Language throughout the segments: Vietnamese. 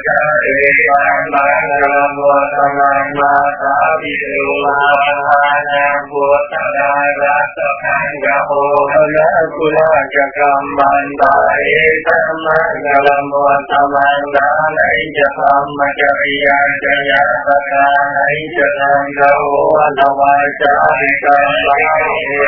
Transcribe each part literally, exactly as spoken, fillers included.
ca ê tăng tăng nam mô tham năng ma sa vi su ma ha nam mô ta đa ra sa khang ga ho la cu la ca cam man ta ê tăng tăng nam mô tham năng đa lấy cha tham ma cha ya cha ya sa ca lấy cha tham ga ho la va cha ê tăng tăng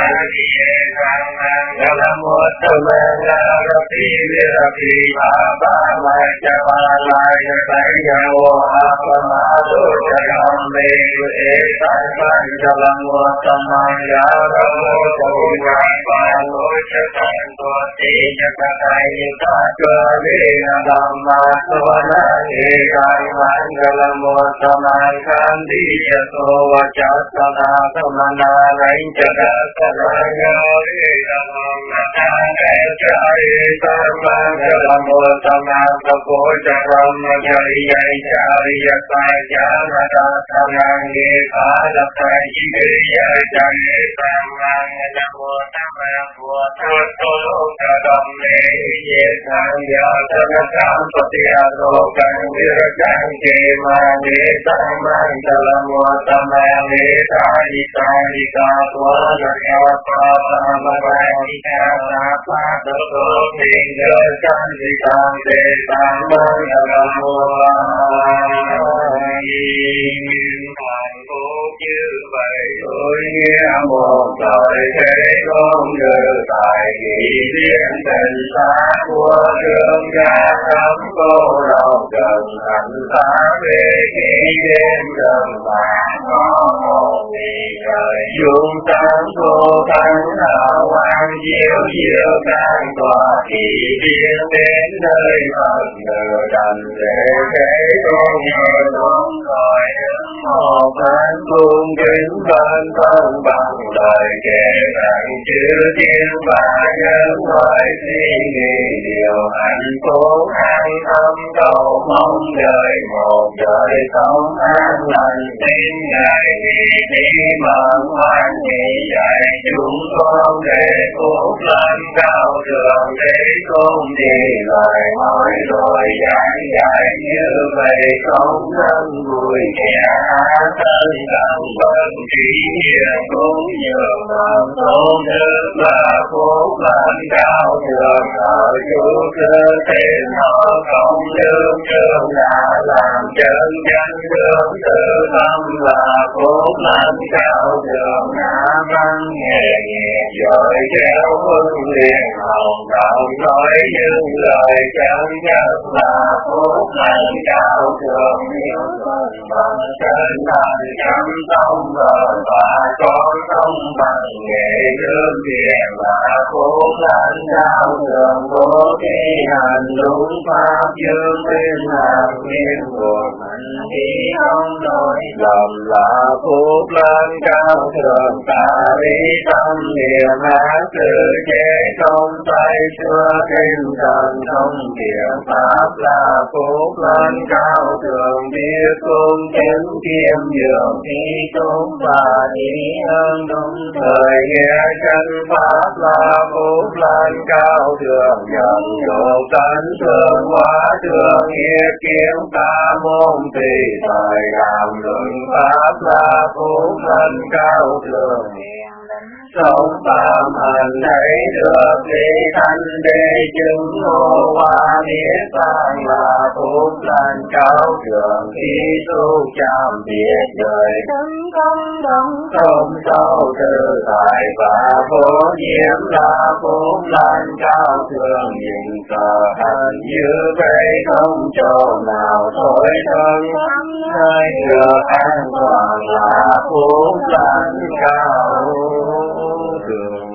nam mô tham năng đa ra pi ra pi ba ba ma cha ba la ya sa ya ho a pa ma do cha nam me ê tăng tăng nam mô tham năng đa ra ho cha ya pa lo cha tăng to ti cha ta kai ta cha le na đam ma so na ê tăng tăng nam mô tham năng can di cha so va cha sa na tham na lai cha ta sa na ya ê tăng tăng cha ê tăng tăng nam mô tham năng sa ko cha ram cha ri ya cha ri ya sa cha na ta tham năng ê pa la ta chi ri ya cha ê tăng tăng nam mô tham năng của ta so ta đam mê ye tham ya ta na tham phật ya ro can vi ra can ke ma ye tăng tăng nam mô tham năng ê ta di ta di ta wa na ya pa pa ma ra di ta sa pa do do ti ra can di ta te tăng tăng nam mô thành phố như vậy tôi nghe một lời thế con đưa tại nghị liên tình xa của trường gia thắm cô đầu gần thành phá về khi đêm gần vàng có một ngày trời dung tăng cô thắng hào quang diệu diệu càng tỏa kỳ tiên đến nơi Phật nở đành để thế con nhờ đúng gọi một phán cung kính văn thân bằng lời kể rằng chữ thiên và nhân loại suy nghĩ điều hạnh phúc an tâm cầu mong đời một đời sống an lành tin ngày nghỉ đi mận hoan nghỉ dạy chúng con để phúc lên cao đường để tôn đi lời nói rồi giảng dạy như vậy không thân vui kẻ thân tâm bận trí hiền cũng nhường lòng tôn đức và phúc lên cao đường ở chủ cơ thế nó không đương trường đã làm chân chân đường tự tâm và phúc lên cao đường đã văn nghề nghiệp giỏi kéo huân liền hồng động nói những lời chân nhất là phúc lên cao đường yêu thân bằng chân thành chăm tâm rồi và con không bằng nghệ đương tiền và phúc lên cao đường bố thí hành đúng pháp dương bên hàng nguyên nguồn hạnh ý không đổi lầm là phúc lên cao đường ta lý tâm niệm hát sự chế không tay xưa thêm trần không địa pháp là phúc lên cao đường biết cung chứng kiêm dường thi tốn và ý ơn đúng thời nghe chân pháp là phúc lên cao đường nhận độ tánh thương hóa thương nghĩa kiếm ta môn tùy thời làm luận pháp là phúc lên cao đường sống tam hành thấy được đi thanh đế chứng ngộ hoa biết tăng là phúc lên cao đường khi tu chạm biệt đời thân công đồng không sâu tự tại và vô nhiễm là phúc lên cao đường nhìn cờ hành như vậy không chỗ nào thối thân nơi được an toàn là phúc lên cao đường.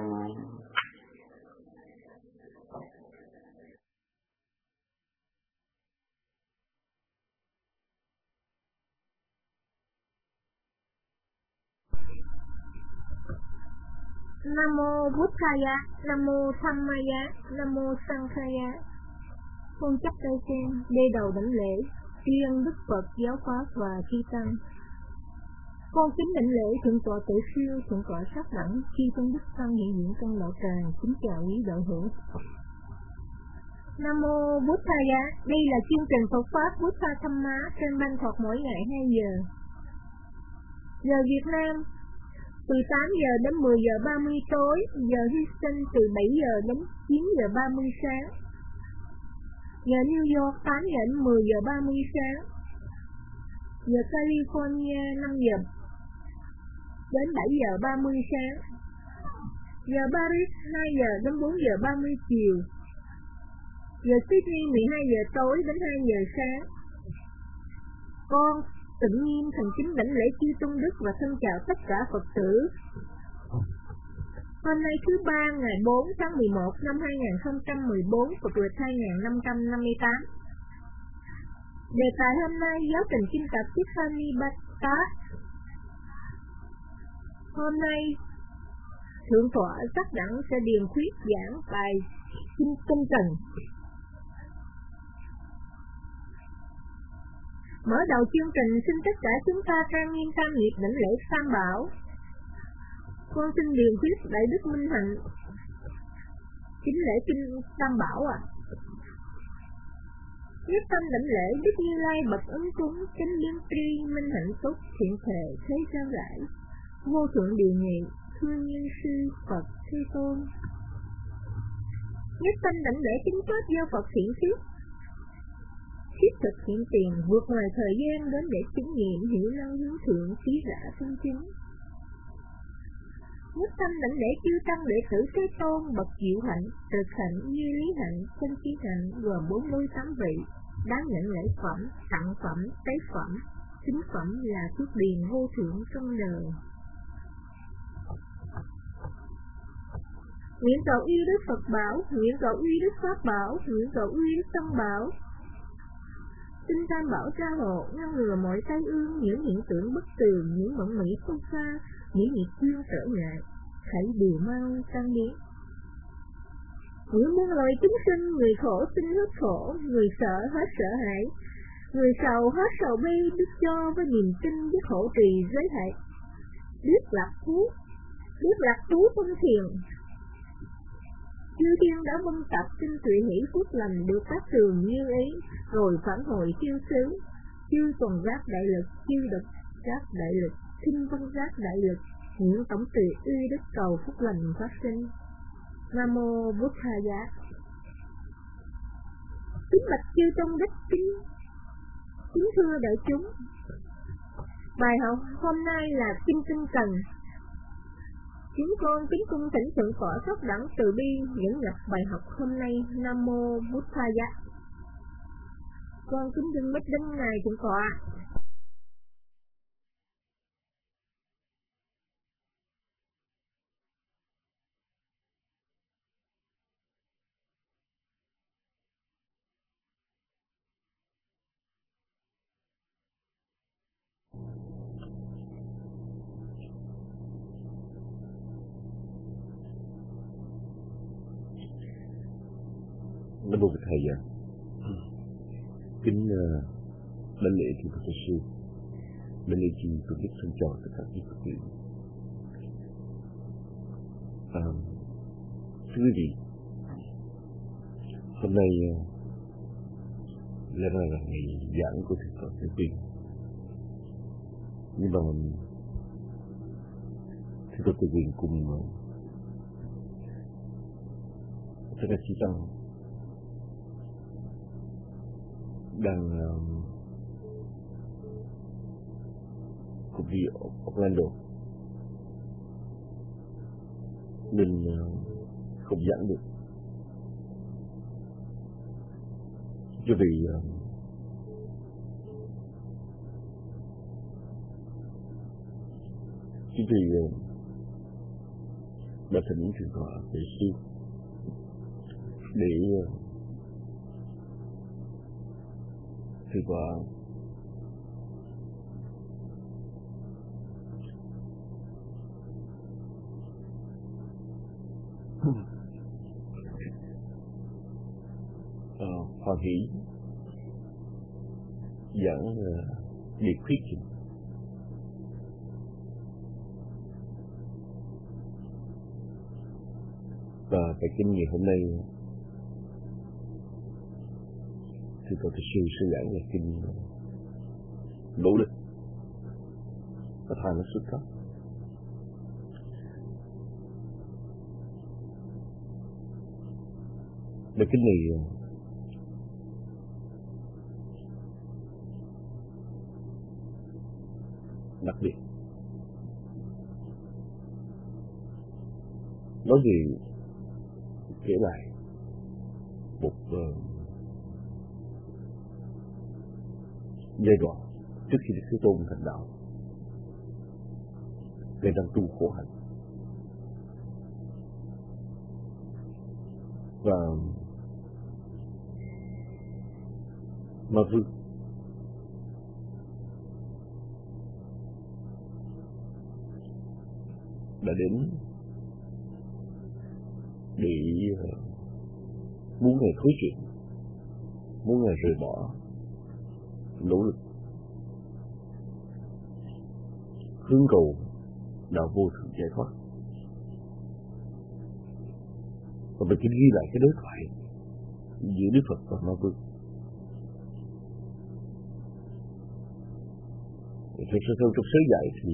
Nam mô Buddhaya, Nam mô Dhammaya, Nam mô Sanghaya. Con chấp tay sen, đê đầu đảnh lễ, tri ân Đức Phật, Giáo Pháp và Chư Tăng. Con kính đảnh lễ thượng tọa Tự Siêu, thượng tọa Sát Đẳng, Chư Tôn Đức Tăng hiện diện trong đạo tràng. Kính chào quý đạo hữu. Nam mô Buddhaya. Đây là chương trình Phật pháp Buddha Dhamma trên ban thuật mỗi ngày hai giờ. Giờ Việt Nam từ tám giờ đến mười giờ ba mươi tối, giờ Houston từ bảy giờ đến chín giờ ba mươi sáng. Giờ New York tám giờ đến mười giờ ba mươi sáng. Giờ California năm giờ đến bảy giờ ba mươi sáng. Giờ Paris hai giờ đến bốn giờ ba mươi chiều. Giờ Sydney mười hai giờ tối đến hai giờ sáng. Con Tịnh Nghiêm thành kính đảnh lễ chư tôn đức và thân chào tất cả Phật tử. Hôm nay thứ ba ngày bốn tháng mười một năm hai nghìn không trăm mười bốn, Phật lịch hai nghìn năm trăm năm mươi tám. Đề tài hôm nay giáo trình kinh tập Tiffany Bhatt. Hôm nay Thượng tọa Giác Đẳng sẽ điền khuyết giảng bài kinh tinh cần. Mở đầu chương trình, xin tất cả chúng ta trang nghiêm tam nghiệp đảnh lễ Tam Bảo. Con xin điền khuyết Đại Đức Minh Hạnh kính lễ kinh Tam Bảo ạ. À. Nhất tâm đảnh lễ Đức Như Lai bậc ấn cúng chánh liên tri minh hạnh tốt thiện thể thế gian rải vô thượng địa nghị thương nhân sư Phật Thế Tôn. Nhất tâm đảnh lễ kính pháp giao Phật thiện thuyết thiết thực hiện tiền vượt ngoài thời gian đến để chứng nghiệm hiểu năng hướng thượng trí rã chân chính. Nhất tâm đảnh lễ chư tăng đệ tử Thế Tôn bậc diệu hạnh, trực hạnh, như lý hạnh, chân trí hạnh gồm bốn mươi tám vị, đáng nhận lễ phẩm, tặng phẩm, tế phẩm, chính phẩm là phước điền vô thượng trong đời. Nguyện cầu uy đức Phật bảo, nguyện cầu uy đức Pháp bảo, nguyện cầu uy đức Tăng bảo. Xin Tam Bảo tra hộ, ngăn ngừa mọi tai ương, những hiện tượng bất tường, những mộng mỹ không xa, những nghiệp duyên trở ngại, hãy điều mau tan biến. Những muôn loài chúng sinh, người khổ xin hết khổ, người sợ hết sợ hãi, người sầu hết sầu bi, biết cho với niềm tin, biết hộ trì giới hại, biết lạc thú, biết lạc thú phân thiền. Chư thiên đã vân tập xin tùy hỷ phước lành được phát trường như ý, rồi phản hồi chiêu xứ. Chư tuần giác đại lực, chư độc giác đại lực, kinh văn giác đại lực, nguyện tổng tùy uy đức cầu phúc lành phát sinh. Nam mô Buddhaya. Kính bạch chư tôn đức, kính kính thưa đại chúng. Bài học hôm nay là kinh tinh cần. Chúng con kính cung thỉnh Thượng tọa Giác Đẳng từ bi dẫn nhập bài học hôm nay. Nam mô Buddhaya. Con kính dâng mic đến ngài Thượng tọa. Nam mô Thầy ạ. Kính uh, đảnh lễ chư Phật sư, đảnh lễ chư Phật đức thân chào tất cả quý Phật tử. À, thưa quý vị, hôm nay uh, là là ngày giảng của Thượng tọa Thế Tiên, nhưng mà Thượng tọa Thế Tiên cùng uh, tất cả chư tăng đang um, cũng đi Orlando, mình uh, không giảng được cho vì uh, chính vì uh, đã thỉnh Thượng tọa Đại sư để uh, Thượng tọa uh, Hòa Hỷ giảng uh, liệt khuyết trình. Và cái kinh nghiệm hôm nay thì có thể sư sẽ giảng về kinh nỗ lực và thà nó xuất phát. Bài kinh này đặc biệt nói về kể lại một uh, giai đoạn trước khi Đức Thế Tôn thành đạo, Ngài đang tu khổ hạnh và Ma Vương đã đến để uh, muốn Ngài thối chuyện, muốn Ngài rời bỏ nỗ lực hướng cầu đạo vô thượng giải thoát. Và mình chỉ ghi lại cái đối thoại giữa Đức Phật và Ma Vương. Thực sự trong sớ giải thì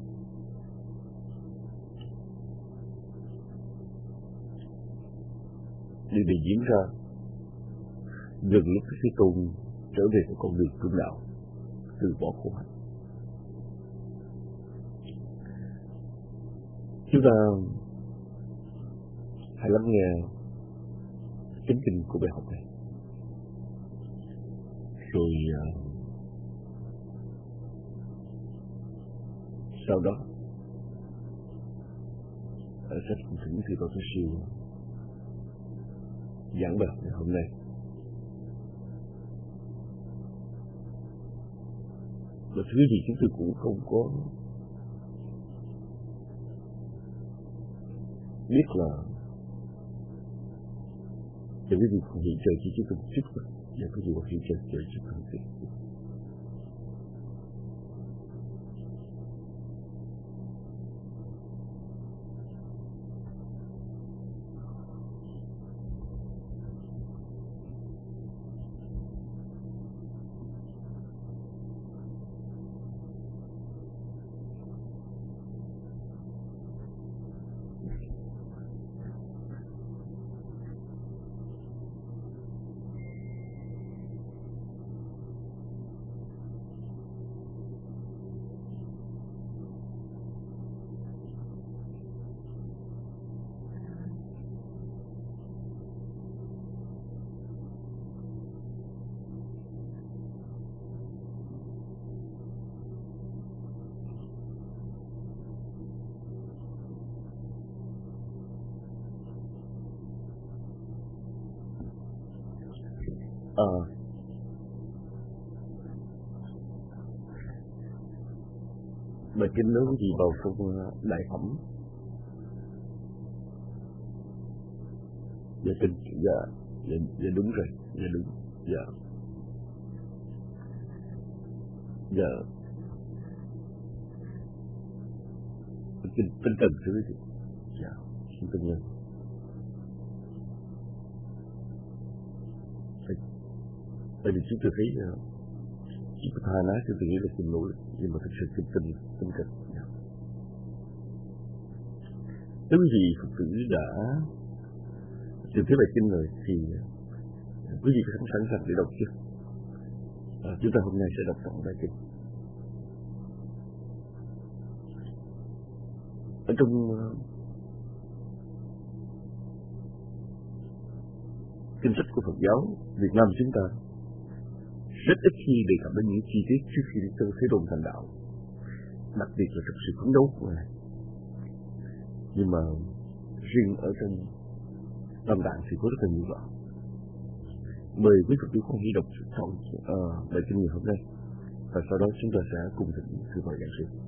điều này diễn ra gần lúc Thế Tôn trở về một con đường trung đạo, từ bỏ khổ hạnh. Chúng ta hãy lắng nghe chánh kinh của bài học này, rồi uh, sau đó ở sách Cung Thỉnh thì có cái siêu giảng bài ngày hôm nay. Và thứ gì chúng tôi cũng không có biết là để cái gì không hiện trời chỉ chỉ cần chút thôi, và cái gì không hiện trời trời chỉ cần chút. À, bài kinh nói gì vào trong đại phẩm dạ kinh dạ dạ dạ đúng rồi dạ đúng dạ dạ kinh tinh thần thứ gì dạ xin tinh nhân tại vì chúng tôi thấy chỉ có hai nói thì tôi nghĩ là kinh nỗ lực, nhưng mà thực sự kinh tinh tinh thần. Nếu quý vị Phật tử đã tìm thấy bài kinh rồi thì quý vị có sẵn sàng để đọc chưa? À, chúng ta hôm nay sẽ đọc tổng bài kinh. Ở trong kinh sách của Phật giáo Việt Nam chúng ta rất ít khi đề cập đến những chi tiết trước khi Đức Thế Tôn thành đạo, đặc biệt là trong sự phấn đấu của Ngài. Nhưng mà riêng ở trong Tam Tạng thì có rất là nhiều đoạn. Mời quý Phật tử con đi đọc xong uh, bài kinh ngày hôm nay, và sau đó chúng ta sẽ cùng thỉnh sư Phật giảng sư.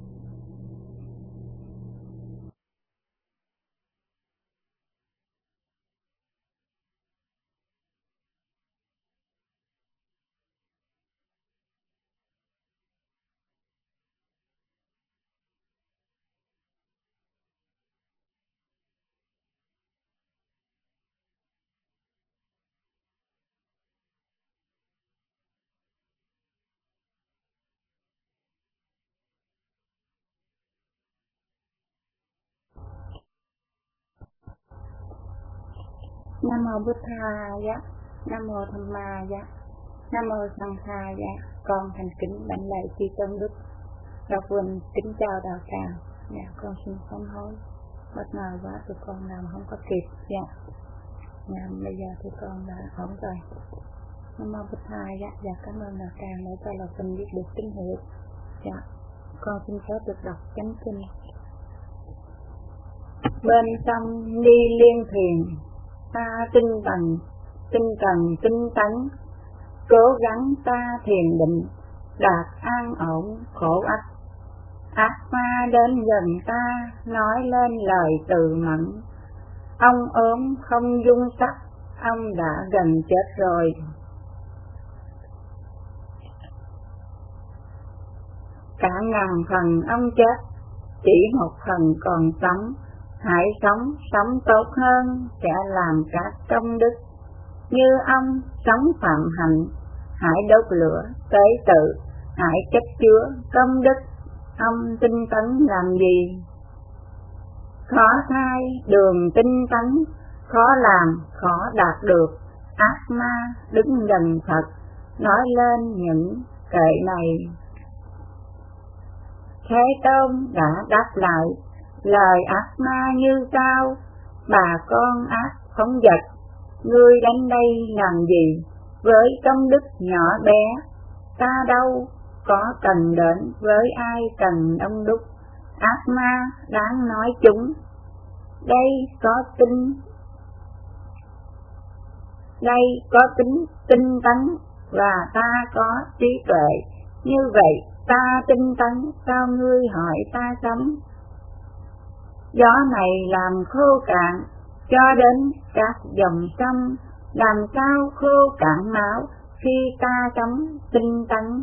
Nam mô Bụt Thaya, Nam mô Tham Ma Dạ, Nam mô Sang Kha Dạ. Con thành kính đảnh lễ chư tôn đức. Đạo Quỳnh kính chào đạo tràng. Dạ, con xin sám hối. Bất ngờ quá tụi con làm không có kịp. Dạ. Dạ, bây giờ tụi con đã ổn rồi. Nam mô Bụt Thaya. Dạ, cảm ơn đạo tràng để cho Đạo Quỳnh biết được tín hiệu. Dạ, con xin phép được đọc chánh kinh. Bên sông đi liên thuyền, ta tinh tần, tinh cần tinh tấn, cố gắng ta thiền định, đạt an ổn khổ ách. Ác ma đến gần ta, nói lên lời từ mẫn. Ông ốm không dung sắc, ông đã gần chết rồi. Cả ngàn phần ông chết, chỉ một phần còn sống. Hãy sống, sống tốt hơn, sẽ làm các công đức. Như ông sống phạm hạnh, hãy đốt lửa, tế tự, hãy chất chứa công đức. Ông tinh tấn làm gì? Khó thay đường tinh tấn, khó làm, khó đạt được. Ác ma đứng gần Phật, nói lên những kệ này. Thế Tôn đã đáp lại, lời ác ma như sao? Bà con ác phóng dật, ngươi đến đây làm gì? Với công đức nhỏ bé, ta đâu có cần đến với ai cần đông đúc. Ác ma đáng nói chúng, đây có tính đây có tính tinh tấn và ta có trí tuệ. Như vậy ta tinh tấn, sao ngươi hỏi ta sống? Gió này làm khô cạn, cho đến các dòng sông, làm sao khô cạn máu khi ta sống tinh tấn?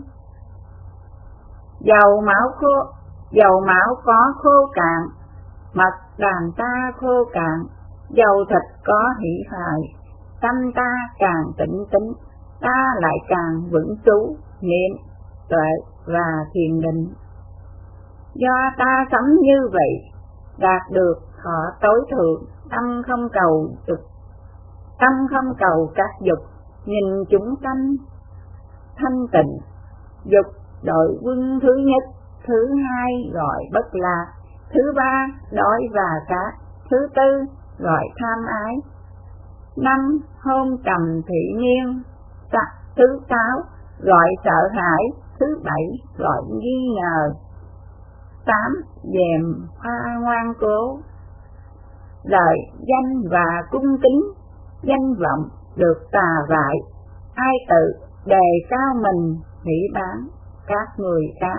Dầu máu khô, dầu máu có khô cạn, mật đàn ta khô cạn, dầu thịt có hỷ hoài, tâm ta càng tĩnh tĩnh, ta lại càng vững trú, niệm, tuệ và thiền định. Do ta sống như vậy, đạt được thọ tối thượng, tâm không cầu dục, tâm không cầu các dục, nhìn chúng sanh thanh tịnh. Dục đội quân thứ nhất, thứ hai gọi bất lạc, thứ ba đói và khát, thứ tư gọi tham ái, năm hôn trầm thị nghiêng, thứ sáu gọi sợ hãi, thứ bảy gọi nghi ngờ, tám dèm hoa ngoan cố. Lời danh và cung kính, danh vọng được tà vại, ai tự đề cao mình hủy bán các người khác.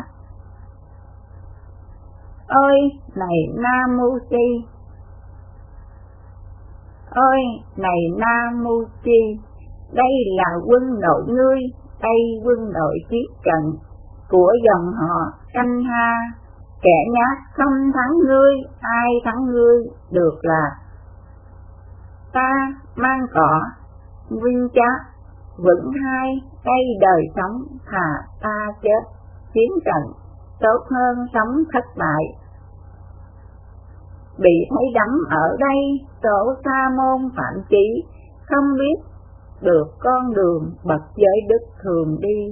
Ôi này Nam Mô Chi, ôi này Nam Mô Chi, đây là quân đội ngươi, đây quân đội chiết trần của dòng họ Canh Ha. Kẻ nhát không thắng ngươi, ai thắng ngươi được là ta mang cỏ vinh chắc vững hai, đây đời sống thà ta chết chiến trận, tốt hơn sống thất bại. Bị thấy đắm ở đây, tổ sa môn phạm chí, không biết được con đường bậc giới đức thường đi.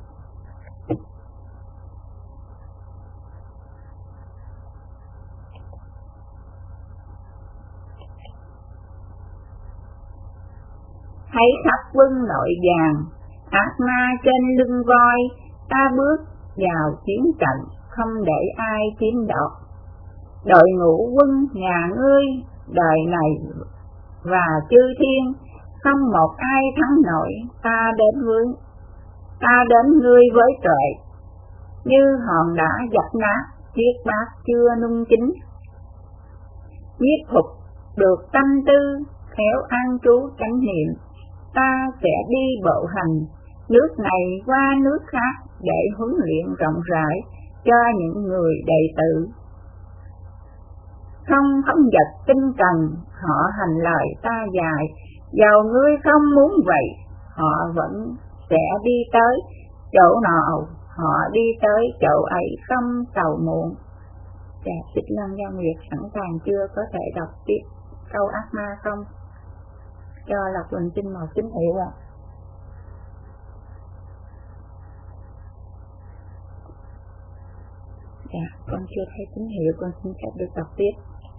Thấy khắp quân nội vàng, ác ma trên lưng voi, ta bước vào chiến trận, không để ai chiếm đoạt. Đội ngũ quân nhà ngươi, đời này và chư thiên, không một ai thắng nổi. Ta đến với ta đến ngươi với tuệ, như hòn đá dập nát, chiếc bát chưa nung chín. Nhiếp phục được tâm tư, khéo an trú chánh niệm, ta sẽ đi bộ hành nước này qua nước khác để huấn luyện rộng rãi cho những người đệ tử. Không phóng dật tinh cần, họ hành lời ta dài, dầu ngươi không muốn vậy, họ vẫn sẽ đi tới chỗ nào, họ đi tới chỗ ấy không sầu muộn. Dạ, Xích Lân Giao Nguyệt sẵn sàng chưa, có thể đọc tiếp câu ác ma không? cho Lộc Quỳnh xin một tín hiệu ạ. Dạ, con chưa thấy tín hiệu, con xin phép được đọc tiếp.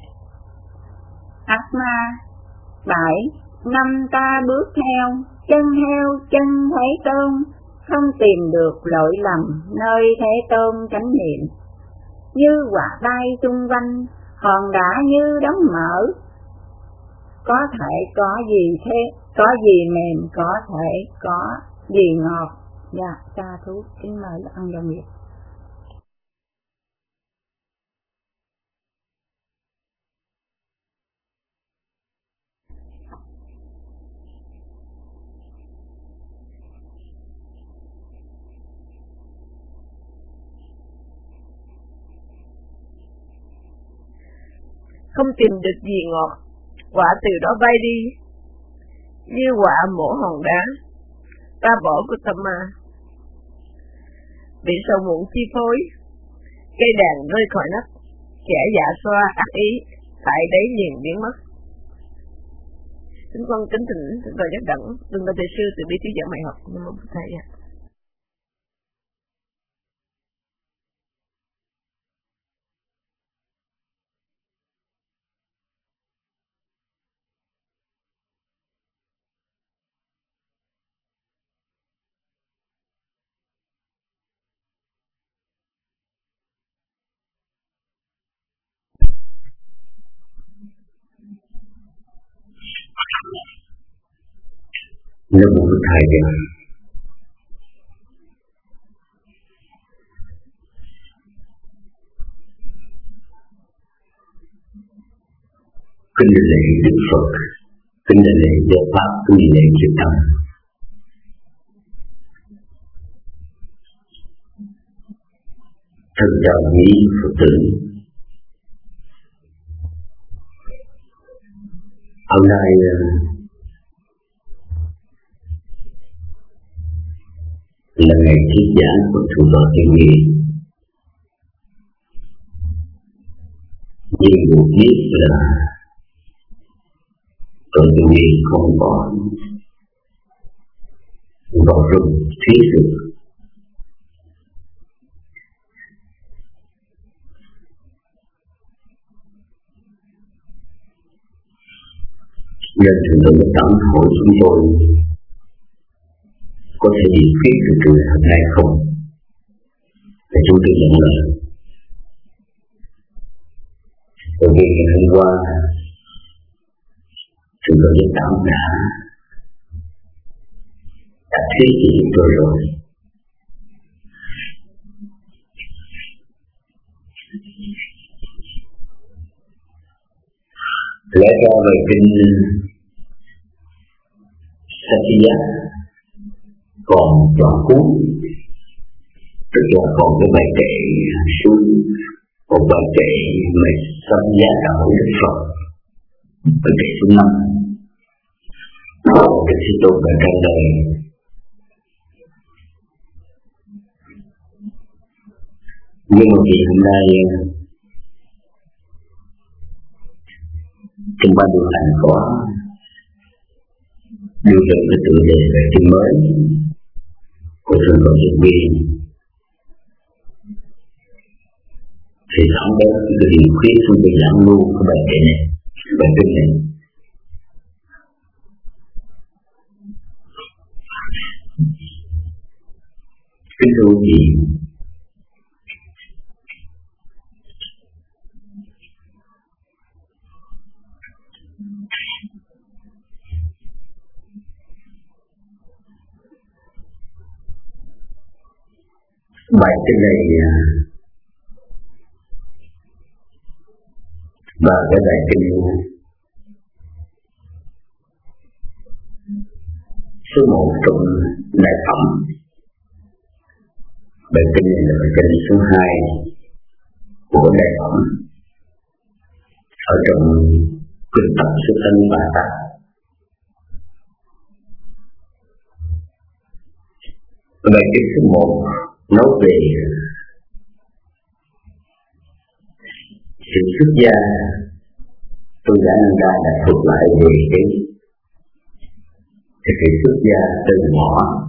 Atma bảy, năm ta bước theo, chân heo chân Thế Tôn, không tìm được lỗi lầm nơi Thế Tôn chánh niệm. Như quả bay xung quanh, hòn đá như đống mỡ, có thể có gì thế, có gì mềm, có thể có gì ngọt. Dạ, sa thú, kính mời ông Đồng Nghiệp. Không tìm được gì ngọt, quả từ đó bay đi, như quả mổ hòn đá, ta bỏ của tâm ma. Bị sầu muộn chi phối, cây đàn rơi khỏi nắp, kẻ dạ xoa ác ý, tại đấy liền biến mất. Xin con kính thỉnh thỉnh vào giác đẳng, đừng có thầy sư từ bi thuyết giảng bài học. Nam mô Bụt Thầy ạ. Nam mô Bụt Thầy ạ. Kính lễ Đức Phật, kính lễ Giáo Pháp, kính lễ Chư Tăng. Thân chào quý Phật tử. Hôm nay là ngày thuyết giảng của Thủ Tọa Thiên Nghị. Nhưng được biết là Tọa Thiên Nghị không có vào rừng thuyết được. Nên thượng tọa Tạm hỏi chúng tôi có thể gì thuyết được từ hôm nay không? Để chúng tôi nhận lời. Bởi vì ngày hôm qua thượng tọa Tạm đã đã thuyết cho chúng tôi rồi. Lẽ ra về kinh Satya còn đoạn cuối, tức là còn cái bài kệ xuống, một bài kệ về Satya đạo Đức Phật, bài kệ số năm. Đức Thế Tôn đã trả lời nhưng mà vì hôm nay trong ban điều hành có đưa ra cái tựa đề về kinh mới của Thượng tọa Thiền Viên, thì không có cái điều khuyết chúng tôi giảng luôn cái bài kệ này, bài kinh này. Kính thưa quý vị, bài kinh này và cái bài kinh số một trong đại phẩm. Bài kinh này là bài kinh số hai của đại phẩm ở trong kinh tập số tân bà ta. Bài kinh số một nói về sự xuất gia. Tôi đã nâng ra đã thuật lại về cái thì phải xuất gia từ bỏ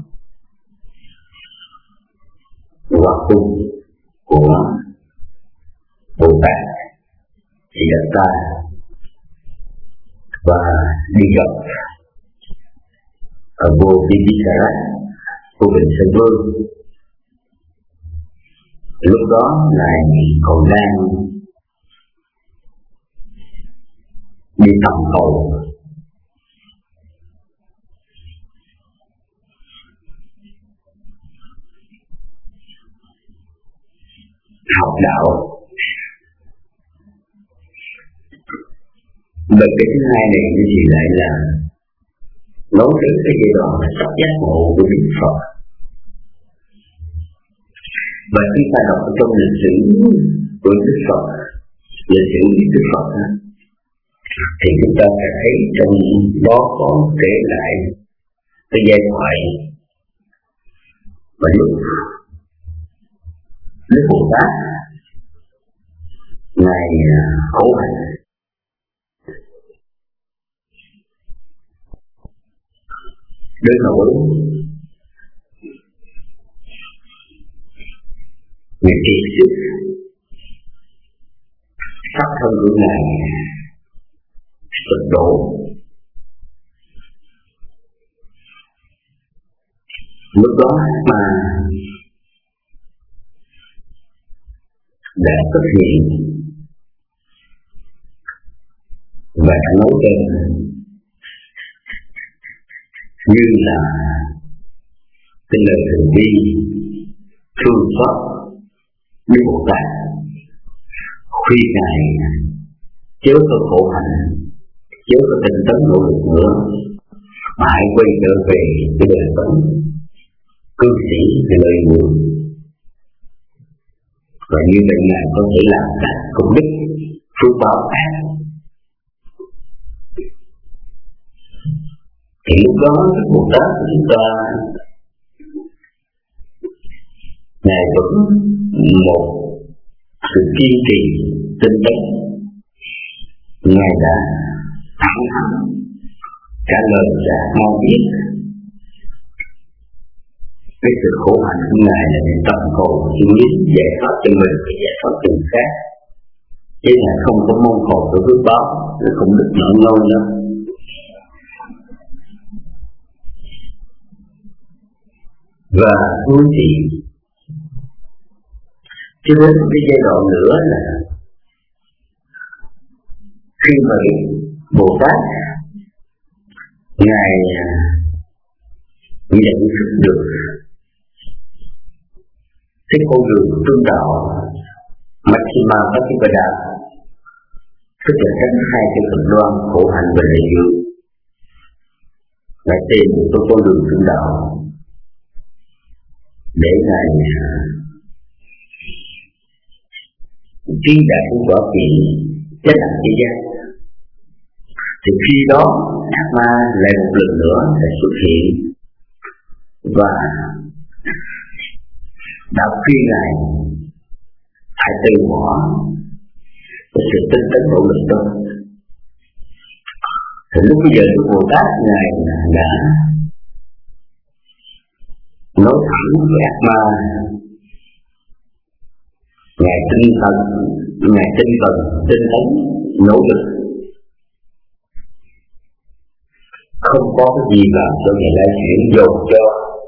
hòa cung của Bồ Tát Chỉ Đất Ta và đi gặp ở vua Bibisarat, vua Bình Sơn Vương. Lúc đó ngài còn đang đi tầm cầu học đạo. Và cái thứ hai này thì lại là nói đến cái giai đoạn sắp giác ngộ của Đức Phật. Và khi ta đọc trong lịch sử của Đức Phật, lịch sử của Đức Phật thì chúng ta sẽ thấy trong đó có kể lại cái giai thoại và lúc Đức Bồ Tát ngài khổ hạnh đến nỗi người kiệt sức, pháp thân của ngài sụp đổ. Lúc đó mà đã xuất hiện và đã nói trên như là cái lời thường vi thương xót với Bồ Tát, khuyên ngài chớ có khổ hạnh, chớ có tinh tấn nỗ lực nữa, mà hãy quay trở về cái đời sống cư sĩ về lời người. Và như vậy ngài có thể làm các công đức phước báo khác. Thì lúc đó Bồ Tát của chúng ta ngài vẫn một sự kiên trì tinh tấn. Ngài đã thẳng thắn trả lời và mong biết cái sự khổ hạnh của ngài là để tâm cầu chân lý giải thoát cho mình và giải thoát cho người khác, chứ ngài không có mong cầu của phước báo, nó không được nợ lâu nữa. Và cuối thì cho đến cái giai đoạn nữa là khi mà Bồ Tát ngài nhận thức được cái con đường tương đạo Maxima Patipada, tức là tránh hai cái cực đoan khổ hạnh và lợi dưỡng, lại tìm một con đường tương đạo để ngài tiến đạt của quả vị chánh đẳng chi giác. Thì khi đó ác ma lại một lần nữa sẽ xuất hiện và đã khuyên ngài phải từ bỏ cái sự tinh tấn nỗ lực đó. Thì lúc bây giờ Đức Bồ Tát ngài đã nói thẳng với ác ma, ngài tinh tấn, ngài tinh tấn, tinh tấn nỗ lực, không có cái gì làm cho ngài lại chuyển dồn cho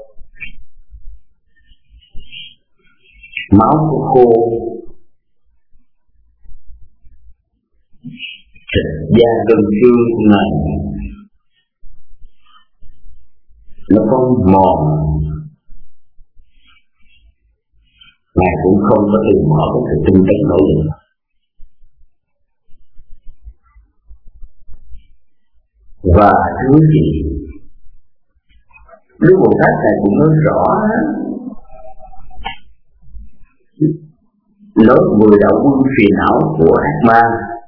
máu của khô, thịt da gân xương này nó có mòn. Ngài cũng không có từ bỏ cái sự tinh tấn nỗ lực. Và thứ gì Đức Bồ Tát này cũng nói rõ, nói mười đạo quân phiền não của ác ma.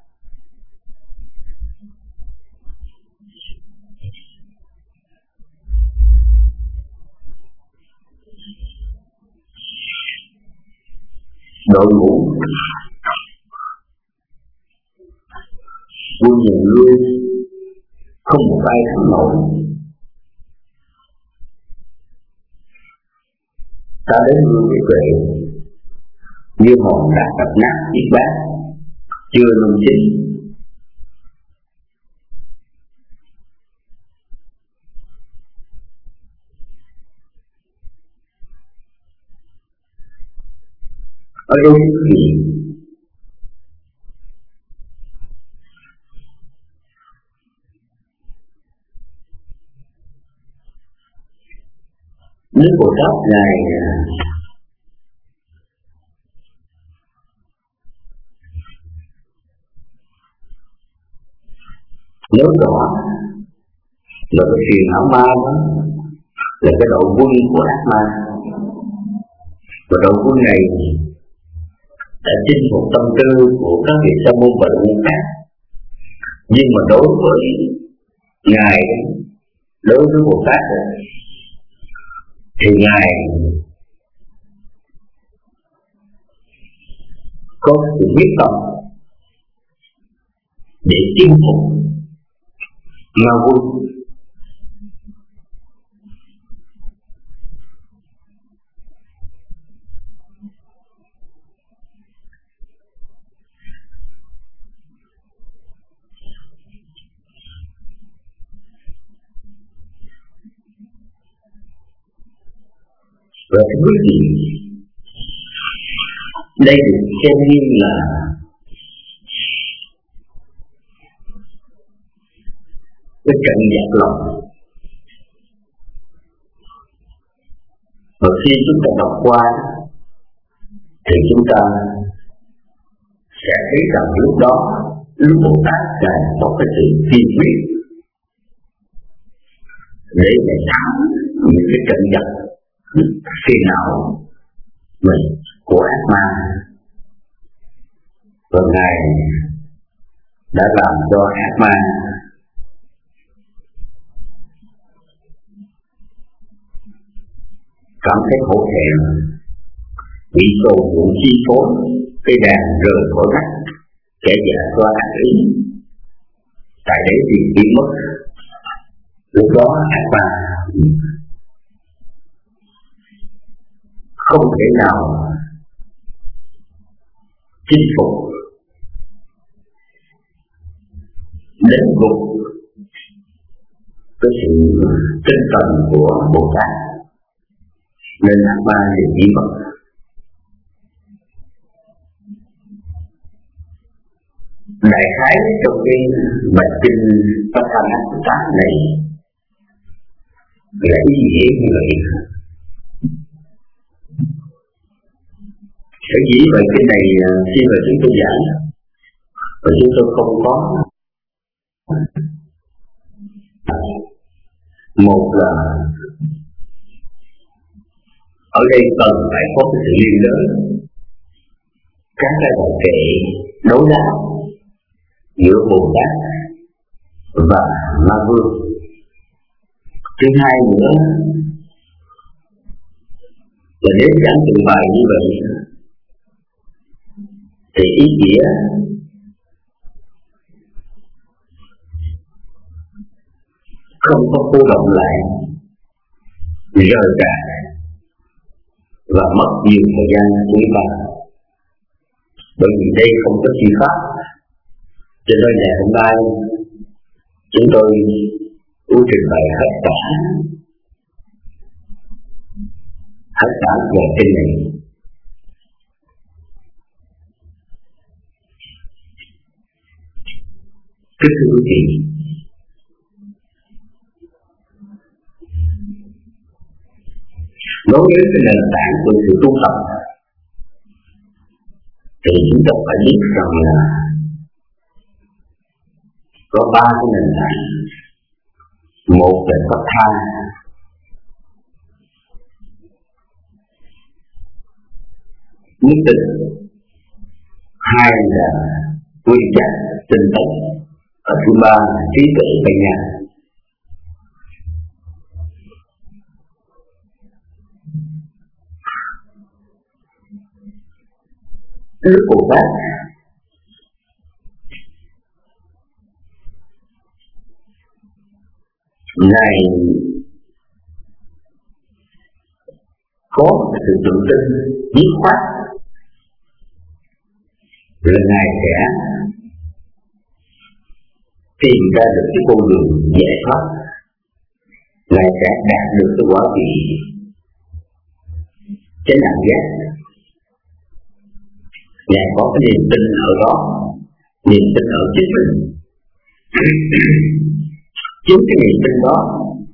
Đội ngũ quân nhận lui không một ai thắng nổi, ta đến hương vị tuệ như hòn đá đập nát chiếc bát chưa nung chín. Ở đâu gì Đức Bồ Tát này nhớ rõ là cái phiền não ma đó là cái đội quân của ác ma, và đội quân này đã chinh phục tâm tư của các vị sa môn và đạo môn khác. Nhưng mà đối với ngài, đối với Bồ Tát thì ngài có sự quyết tâm để chinh phục ma quân. Và cái quyết định đây được xem như là cái trận giặc lòng. Và khi chúng ta đọc qua thì chúng ta sẽ thấy rằng lúc đó lúc Bồ Tát là có cái sự kiên quyết để để thắng những cái trận giặc phiền não mình của ác ma, và ngài đã làm cho ác ma cảm thấy hổ thẹn, bị sầu muộn chi phối, cây đàn rời khỏi mắt, kẻ giả xoa ác ý, tại đấy thì biến mất. Lúc đó ác ma không thể nào chinh phục đến gục cái sự tinh thần của Bồ Tát, nên ác ma liền biến mất. Đại khái trong cái bài kinh Bát Tham Ác Tát này là ý nghĩa như vậy. Sở dĩ bài kinh này khi mà chúng tôi giảng và chúng tôi không có một là ở đây cần phải có cái sự liên đới các cái bài kệ đấu đá giữa Bồ Tát và Ma Vương. Thứ hai nữa là nếu giảng từng bài như vậy thì ý nghĩa không có cô động lại, rời rạc và mất nhiều thời gian của chúng ta. Bởi vì đây không có chi pháp, cho nên ngày hôm nay chúng tôi ưu trình bày hết cả hết cả về kinh này. Kính thưa quý vị, đối với cái nền tảng của sự tu tập thì chúng ta phải biết rằng là có ba cái nền tảng. Một là Phật tha, nhất định. Hai là quy chắc, tinh tấn. Và thứ ba là trí tuệ bày nhà. Đức Bồ Tát Ngài có sự tự tin dứt khoát là Ngài sẽ tìm ra được cái con đường giải thoát, Ngài sẽ đạt được cái quả vị chánh đẳng giác. Ngài có cái niềm tin ở đó, niềm tin ở chính mình. Chính cái niềm tin đó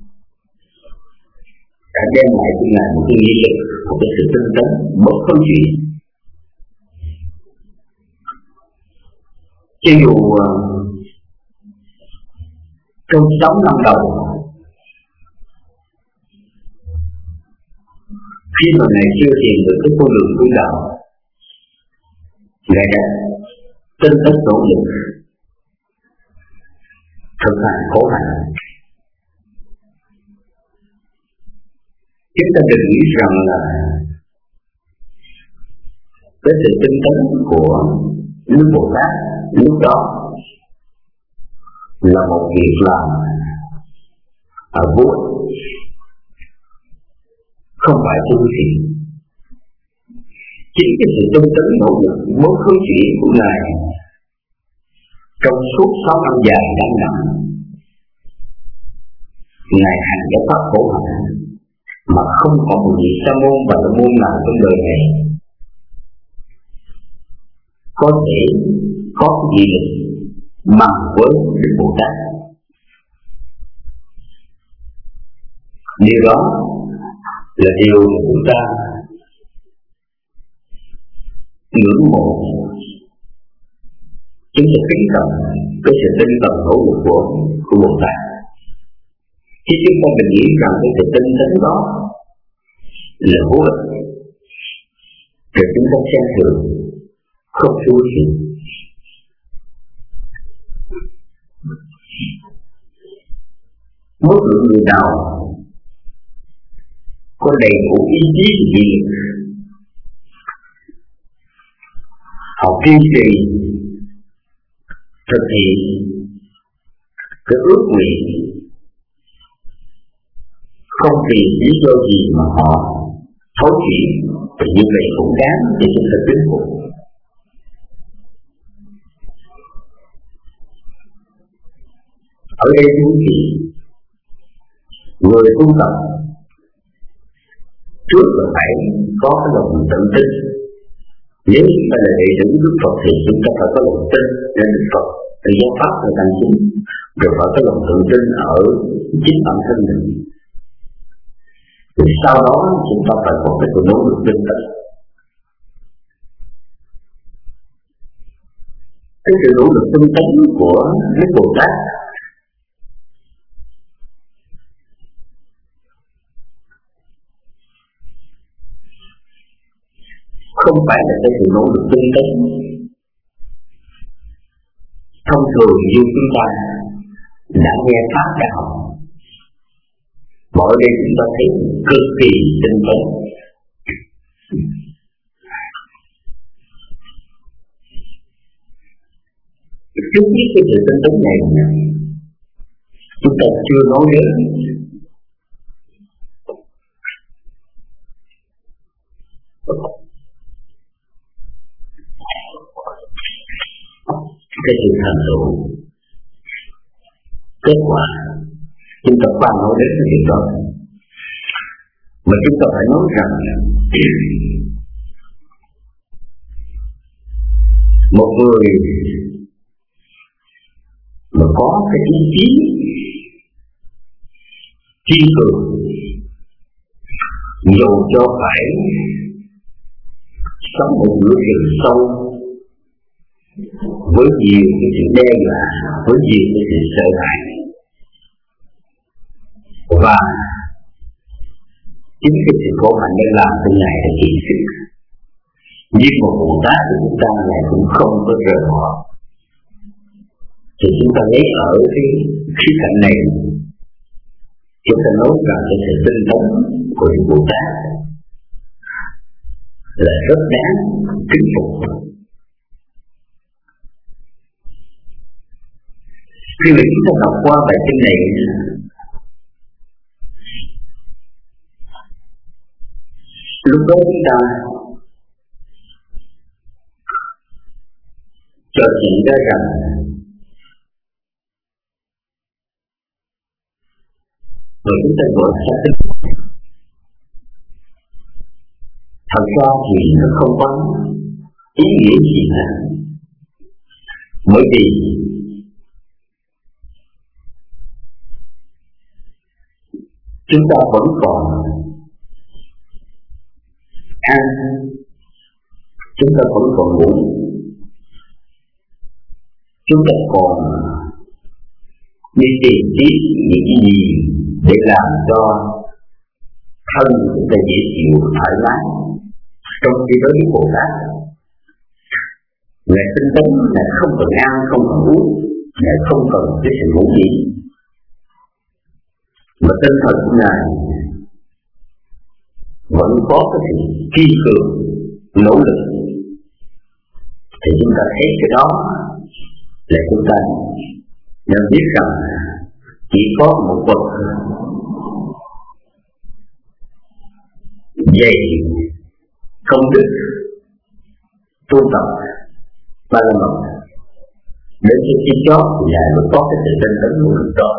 đã đem lại cho Ngài một cái nghị lực, một cái sự tinh tấn bất phân chuyện. Cho dù uh, trong sáu năm đầu, khi mà Ngài chưa tìm được cái con đường tu đạo, Ngài đã tinh tấn nỗ lực thực hành khổ hạnh. Chúng ta đừng nghĩ rằng là cái sự tinh tấn của Đức Bồ Tát lúc đó là một việc làm ở vô ích, không phải tu thiện. Chính cái sự tinh tấn nỗ lực mới khởi chuyển của Ngài trong suốt sáu năm dài đằng đẵng, Ngài hành giải pháp khổ hạnh mà không có một vị sa môn và la môn nào trong đời này có thể có gì bằng với Đức Bồ Tát. Điều đó là điều chúng ta ngưỡng mộ, chúng ta kính trọng cái sự tinh tấn nỗ lực của của Bồ Tát. Khi chúng ta định nghĩ rằng cái sự tinh tấn đó là vô ích, thì chúng ta xem thường, không chú ý. Bất luận người nào có đầy đủ ý chí gì, họ kiên trì thực hiện cái ước nguyện, không vì lý do gì mà họ thối chuyển, thì như vậy cũng đáng để chúng ta kính phục. Ở đây quý vị, người tu tập trước là phải có cái lòng tự tin. Nếu chúng ta là đệ tử Đức Phật thì chúng ta phải có lòng tin lên Đức Phật, thì giáo pháp là thành chính, rồi phải có lòng tự tin ở chính bản thân mình. Rồi sau đó chúng ta phải có cái sự nỗ lực tinh tấn. Cái sự nỗ lực tinh tấn của Đức Bồ Tát không phải là cái sự nỗ lực tinh tấn thông thường như chúng ta đã nghe pháp đã học. Mỗi đêm chúng ta thấy cực kỳ tinh tấn. Trước nhất cái sự tinh tấn này chúng ta chưa nói đến cái sự thành tựu kết quả. Chúng ta khoan nói đến cái việc đó, mà chúng ta phải nói rằng một người mà có cái ý chí kiên cường, dù cho phải sống một nửa rừng sâu với nhiều cái sự đe dọa, với nhiều cái sự sợ hãi, và chính cái sự khổ hạnh đã làm cho Ngài đã kiệt sức. Nhưng mà Bồ Tát của chúng ta lại cũng không có rời bỏ. Thì chúng ta lấy ở cái khía cạnh này, chúng ta nói rằng cái sự tinh tấn của Bồ Tát là rất đáng kính phục. Khi mà chúng ta đọc qua bài kinh này, Lúc đó chúng ta cho chị ra rằng rồi chúng ta gọi là xác định. Thật ra thì nó không có ý nghĩa gì cả, bởi vì chúng ta vẫn còn ăn, chúng ta vẫn còn ngủ, chúng ta còn đi tìm kiếm những cái gì để làm cho thân chúng ta dễ chịu thoải mái. Trong khi đó với Bồ Tát Ngài tinh tấn là không cần ăn, không cần uống, Ngài không cần cái sự ngủ nghỉ, mà tinh thần của Ngài vẫn có cái sự kiên cường, nỗ lực. Thì chúng ta thấy cái đó là chúng ta nên biết rằng chỉ có một vật dày công đức tu tập ba la mật đến khi khi chót thì Ngài mới có cái sự tinh tấn của mình đó.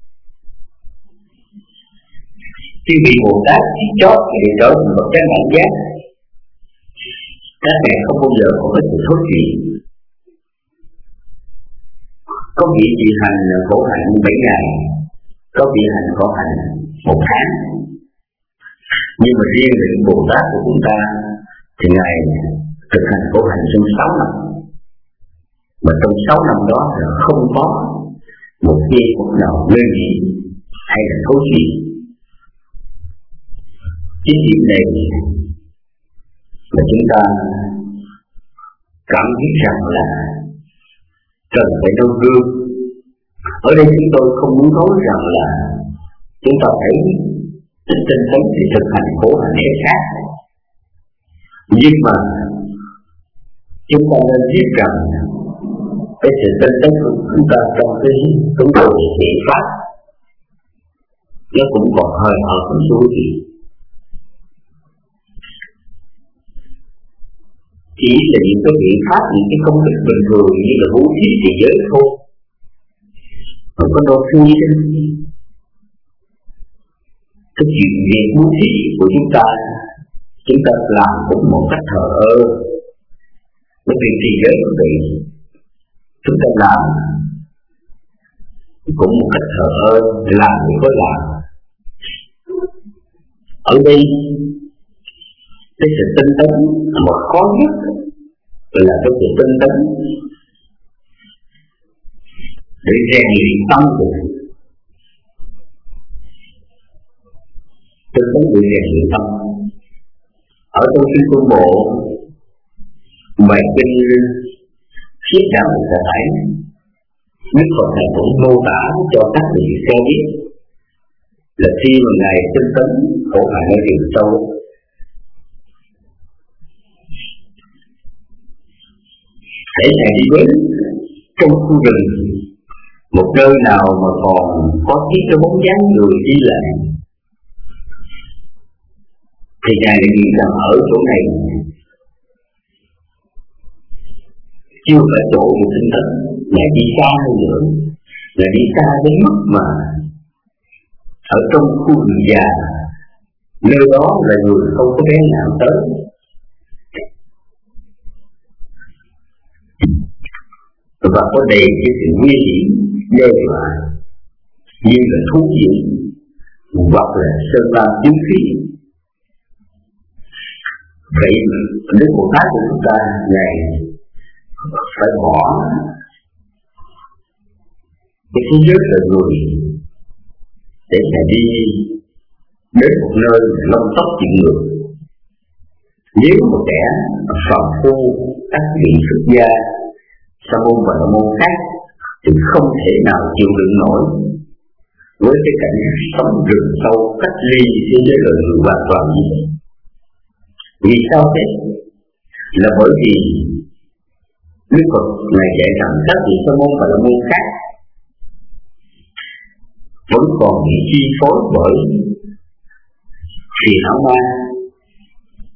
Khi bị Bồ Tát khi chót thì trở thành một cái bản giác, các mẹ không bao giờ có cái sự thốt chuyện. Có vị chỉ hành khổ hạnh bảy ngày, có vị hành khổ hạnh một tháng. Nhưng mà riêng về Bồ Tát của chúng ta thì Ngài thực hành khổ hạnh trong sáu năm. Mà trong sáu năm đó là không có một giây phút nào lơ nghỉ hay là thối chuyện. Chính điểm này là chúng ta cảm thấy rằng là cần phải nêu gương. Ở đây chúng tôi không muốn nói rằng là chúng ta phải tinh tấn thì thực hành khổ hạnh hay khác, nhưng mà chúng ta nên biết rằng cái sự tinh tấn của chúng ta trong cái chúng tôi biện pháp nó cũng còn hơi ở một số gì. Chỉ là những cái biện pháp, những cái công việc bình thường như là bố thí thì giới thôi, không có đôi khi đó. Cái chuyện việc bố thí của chúng ta, chúng ta làm cũng một cách thờ ơ. Bởi vì thì giới của vị chúng ta làm cũng một cách thờ ơ, làm thì có làm. Ở đây cái sự tinh tấn mà khó nhất là cái sự tinh tấn để rèn luyện tâm của mình. Tinh tấn để rèn luyện tâm. Ở trong kinh Trung Bộ bài kinh Khiết Đạo Sở Thải, Đức Phật này cũng mô tả cho các vị xem biết là khi mà Ngài tinh tấn khổ hạnh ở rừng sâu, để Ngài đi đến trong khu rừng một nơi nào mà còn có chiếc cái bóng dáng người đi lại, thì Ngài lại nghĩ rằng ở chỗ này chưa phải chỗ của tinh tấn, Ngài đi xa hơn nữa, là đi xa đến mức mà ở trong khu rừng già, nơi đó là người không có bé nào tới. Và có đầy cái sự nguy hiểm đe dọa như là thú dữ hoặc là sơn la kiếm khí. Vậy Đức Bồ Tát của chúng ta Ngài phải bỏ cái thế giới là người để Ngài đi đến một nơi lông tóc chuyện người. Nếu một kẻ phàm phu các vị xuất gia sa môn và la môn khác thì không thể nào chịu đựng nổi với cái cảnh sống rừng sâu cách ly thế giới loài người hoàn toàn như vậy. Vì sao thế? Là bởi vì Đức Phật Ngài dạy rằng các vị sa môn và la môn khác vẫn còn bị chi phối bởi phiền não ma,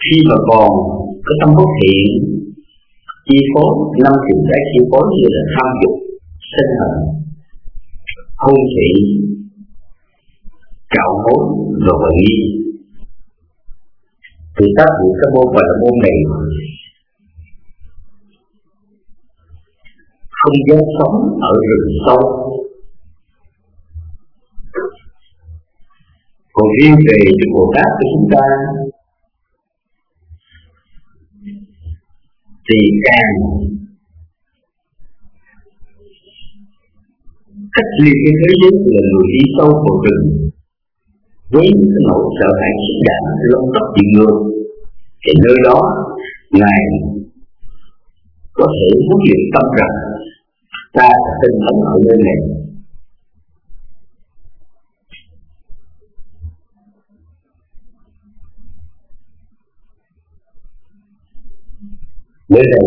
Khi mà còn có tâm bất thiện chi phối, năm tình cái chi phối như là tham dục, sân hận, hôn thị, cạo hối, rồi nghi, thì tác dụng cái môn và là môn này không dám sống ở rừng sâu. Còn riêng về những Bồ Tát của chúng ta thì càng cách ly cái thế giới là người đi sâu vào rừng với những cái nỗi sợ hãi xúc đạn lông tóc dị ngược, thì nơi đó Ngài có thể huấn luyện tâm rằng ta là tinh tấn ở nơi này. Nơi này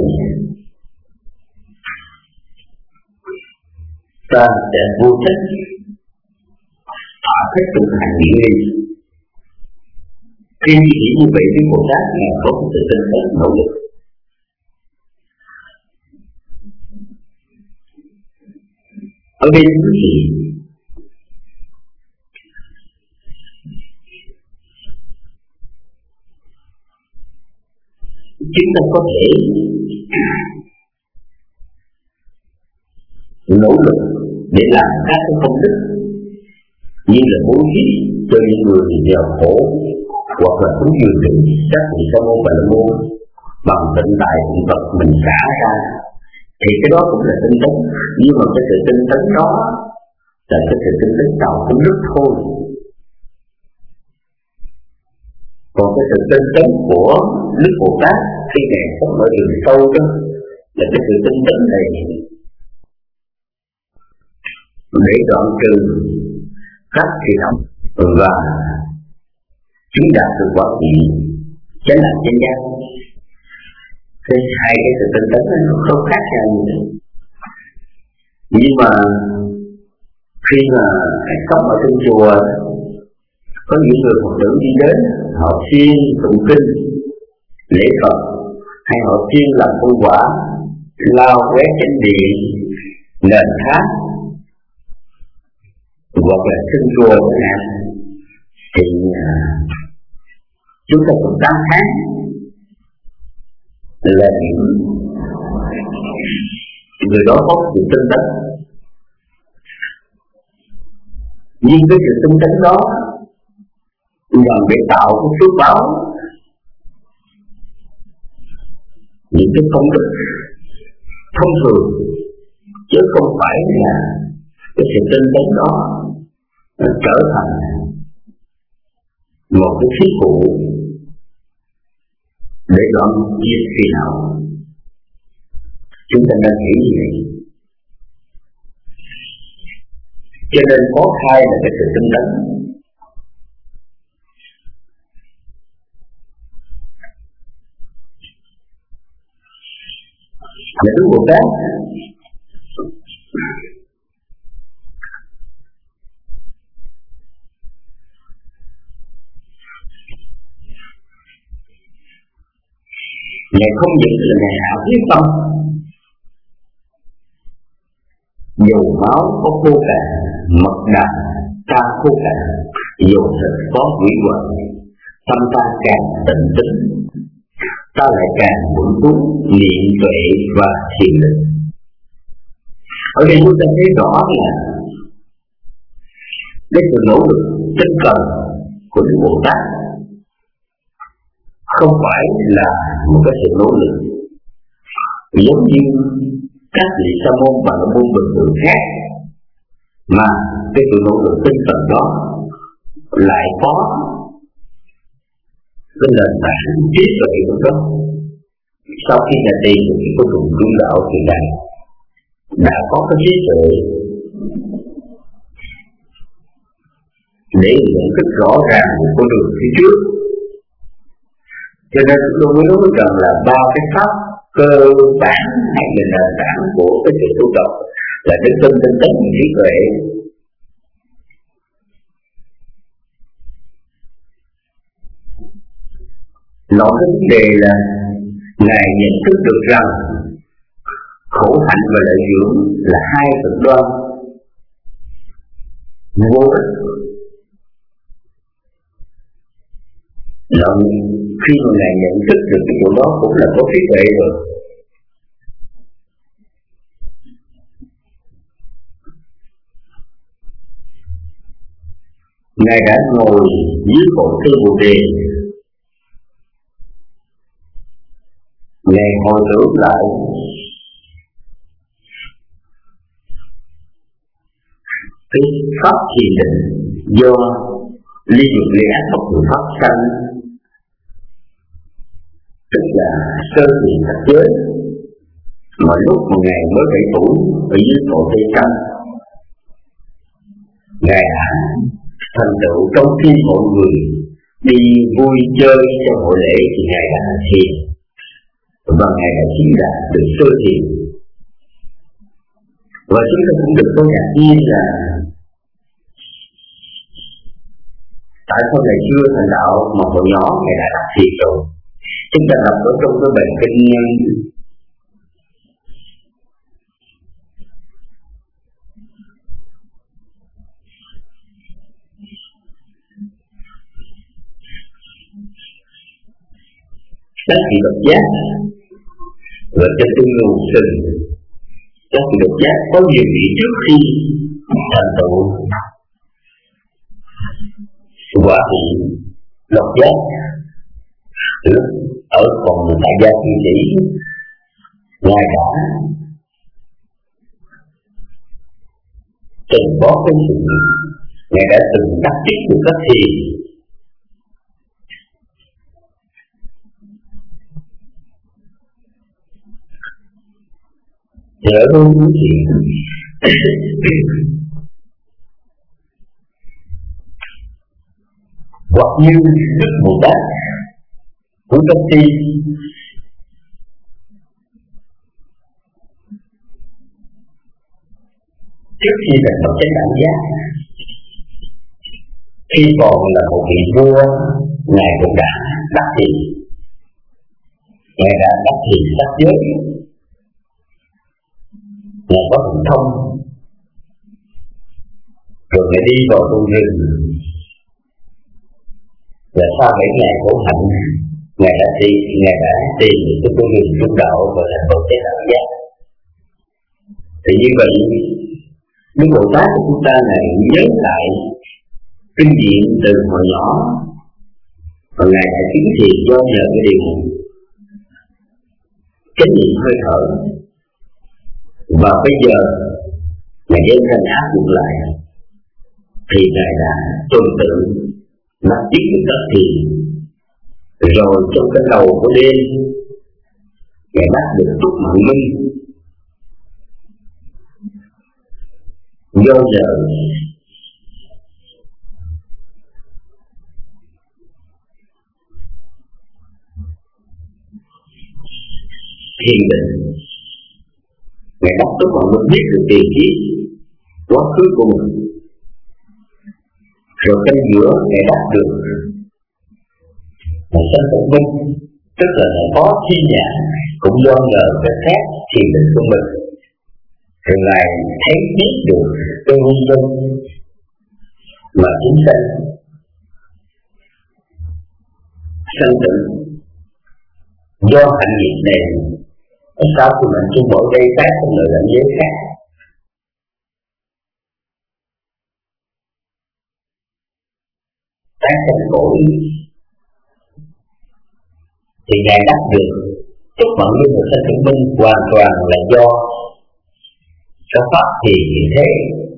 ta sẽ vô trách thỏa thích thực hành nghỉ ngơi. Khi chỉ như vậy với Bồ Tát Ngài có sự tinh tấn nỗ lực. Ở đây là gì? Chúng ta có thể nỗ lực để làm các cái công đức như là bố thí cho những người nghèo khổ, hoặc là cúng dường định các vị sa môn và la môn bằng tịnh tài tịnh vật mình xả ra, thì cái đó cũng là tinh tấn. Nhưng mà cái sự tinh tấn đó là cái sự tinh tấn tạo công đức thôi. Còn cái sự tinh tấn của Đức Bồ Tát khi Ngài sống ở rừng sâu đó là cái sự tinh tấn này để đoạn trừ các phiền não và chúng đạt được quả vị chánh đẳng chánh giác. Thế hai cái sự tinh tấn nó không khác nhau gì nữa. Nhưng mà khi mà sống ở trong chùa, có những người Phật tử đi đến, họ chuyên tụng kinh, lễ Phật, hay họ chuyên làm tu quả, lao quét chánh điện, nền tháp, hoặc là sinh chùa chẳng hạn, thì chúng ta cũng tám tháng là những người đó có sự tinh tấn. Nhưng cái sự tinh tấn đó nhằm để tạo cái phước báo, những cái công đức thông thường, chứ không phải là cái sự tinh tấn đó nó trở thành một cái khí cụ để đoạn diệt phiền não. Chúng ta nên hiểu như vậy. Cho nên có hai là cái sự tinh tấn. Là Đức Bồ Tát Ngài không những là Ngài hạ quyết tâm, dầu máu có khô cạn, mật đàm ta khô cạn, dầu thịt có hủy hoại, tâm ta càng tịnh tính, ta lại càng vững túc niệm tuệ và thiền định. Ở đây chúng ta thấy rõ là cái sự nỗ lực tinh cần của Đức Bồ Tát không phải là một cái sự nỗ lực giống như các vị sa môn và la môn bình thường khác, mà cái sự nỗ lực tinh thần đó lại có cái nền tảng trí tuệ của đó. Sau khi nhà tiền thì có cùng trung đạo thì này đã có cái trí tuệ để nhận thức rõ ràng của con đường phía trước. Cho nên tôi mới nói rằng là ba cái pháp cơ bản hay là nền tảng của cái sự tu tập là đức tin, tinh tấn, trí tuệ. Nói cái vấn đề là Ngài nhận thức được rằng khổ hạnh và lợi dưỡng là hai cực đoan vô ích. Lần khi mà Ngài nhận thức được cái chỗ đó cũng là có trí tuệ rồi. Ngài đã ngồi dưới cội cây Bồ Đề. Ngài hồi tưởng lại cái pháp thiền định do ly dục ly ác bất thường pháp sanh, tức là sơ thiền sắc giới, mà lúc mà Ngài mới bảy tuổi ở dưới cội cây xanh, Ngài đã thành tựu trong khi mọi người đi vui chơi trong hội lễ thì Ngài đã thiền, và Ngài đã chứng đạt được sơ thiền. Và chúng ta cũng được có ngạc nhiên là tại sao Ngài chưa thành đạo mà hồi nhỏ Ngài đã đạt thiền rồi. Chúng ta đọc ở trong cái bài kinh các vị độc giác và cho tương lưu sinh. Các vị độc giác có nhiều vị trước khi thành tựu quả vị độc giác ở còn tại gia thị sĩ, Ngài đã từng có cái sự Ngài đã từng đắc chức được các thiền. Thì ở đâu thì hoặc như Đức Bồ Tát của Tâm Ti trước khi thành lập cái cảm giác, khi còn là một vị vua, Ngài cũng đã đắc thiền. Ngài đã đắc thiền sắc giới. Ngài có thần thông, rồi Ngài đi vào trong rừng. Và sau bảy ngày khổ hạnh, Ngài đã đi, Ngài đã tìm được cái con đường trung đạo và thành một cái cảm giác. Thì như vậy, Đức Bồ Tát của chúng ta này nhớ lại kinh nghiệm từ hồi nhỏ, và Ngài đã chứng thiền do nhờ cái điều chánh niệm hơi thở. Và bây giờ Ngài đem ra áp dụng lại, thì Ngài đã tuần tự nắm chứng được các thiền. Rồi trong cái đầu của đêm, Ngài bắt được túc mạng minh. Do giờ thiền định, Ngài đắc túc mạng minh biết được tiền kiếp quá khứ của mình. Rồi canh giữa Ngài đắc được một sanh tụng minh, tức là Ngài có thi nhãn cũng do nhờ cái khác thiền định của mình. Rồi Ngài thấy biết được cái nguyên nhân mà chúng sanh sanh tử do hạnh nghiệp này. Sau khi mình chung bỏ gây khác không lợi lãnh giới khác, tác thành khổ ý, thì Ngài đắc được chúc mận như một sanh chứng minh hoàn toàn là do cái pháp thiền như thế.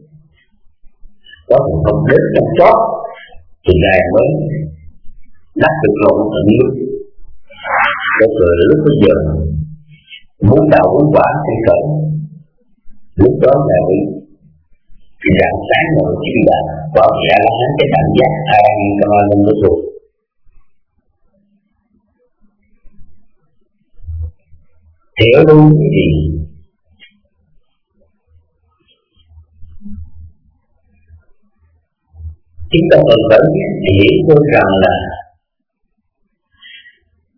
Có một công đức trong chót thì Ngài mới đắc được lòng tận lúc. Cái từ lúc bây giờ muốn đạo muốn quả không cần, lúc đó là bị thì rạng sáng rồi chứng đạt quả vị A La Hán, cái cảm giác an trong an ninh của ruột. Thì ở đâu thì chúng ta cần phải hiểu được rằng là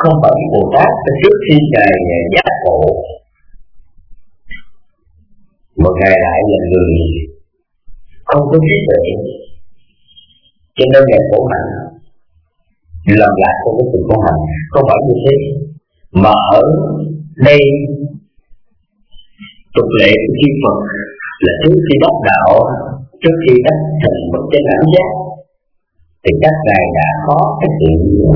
không phải Bồ Tát trước khi Ngài giác ngộ, mà Ngài lại là người không có trí tuệ, cho nên Ngài khổ hạnh, làm lại không có sự khổ hạnh. Không phải như thế, mà ở đây tục lệ của chư Phật là trước khi đắc đạo, trước khi đắc thành bậc chánh đẳng giác, thì các ngài đã có cái sự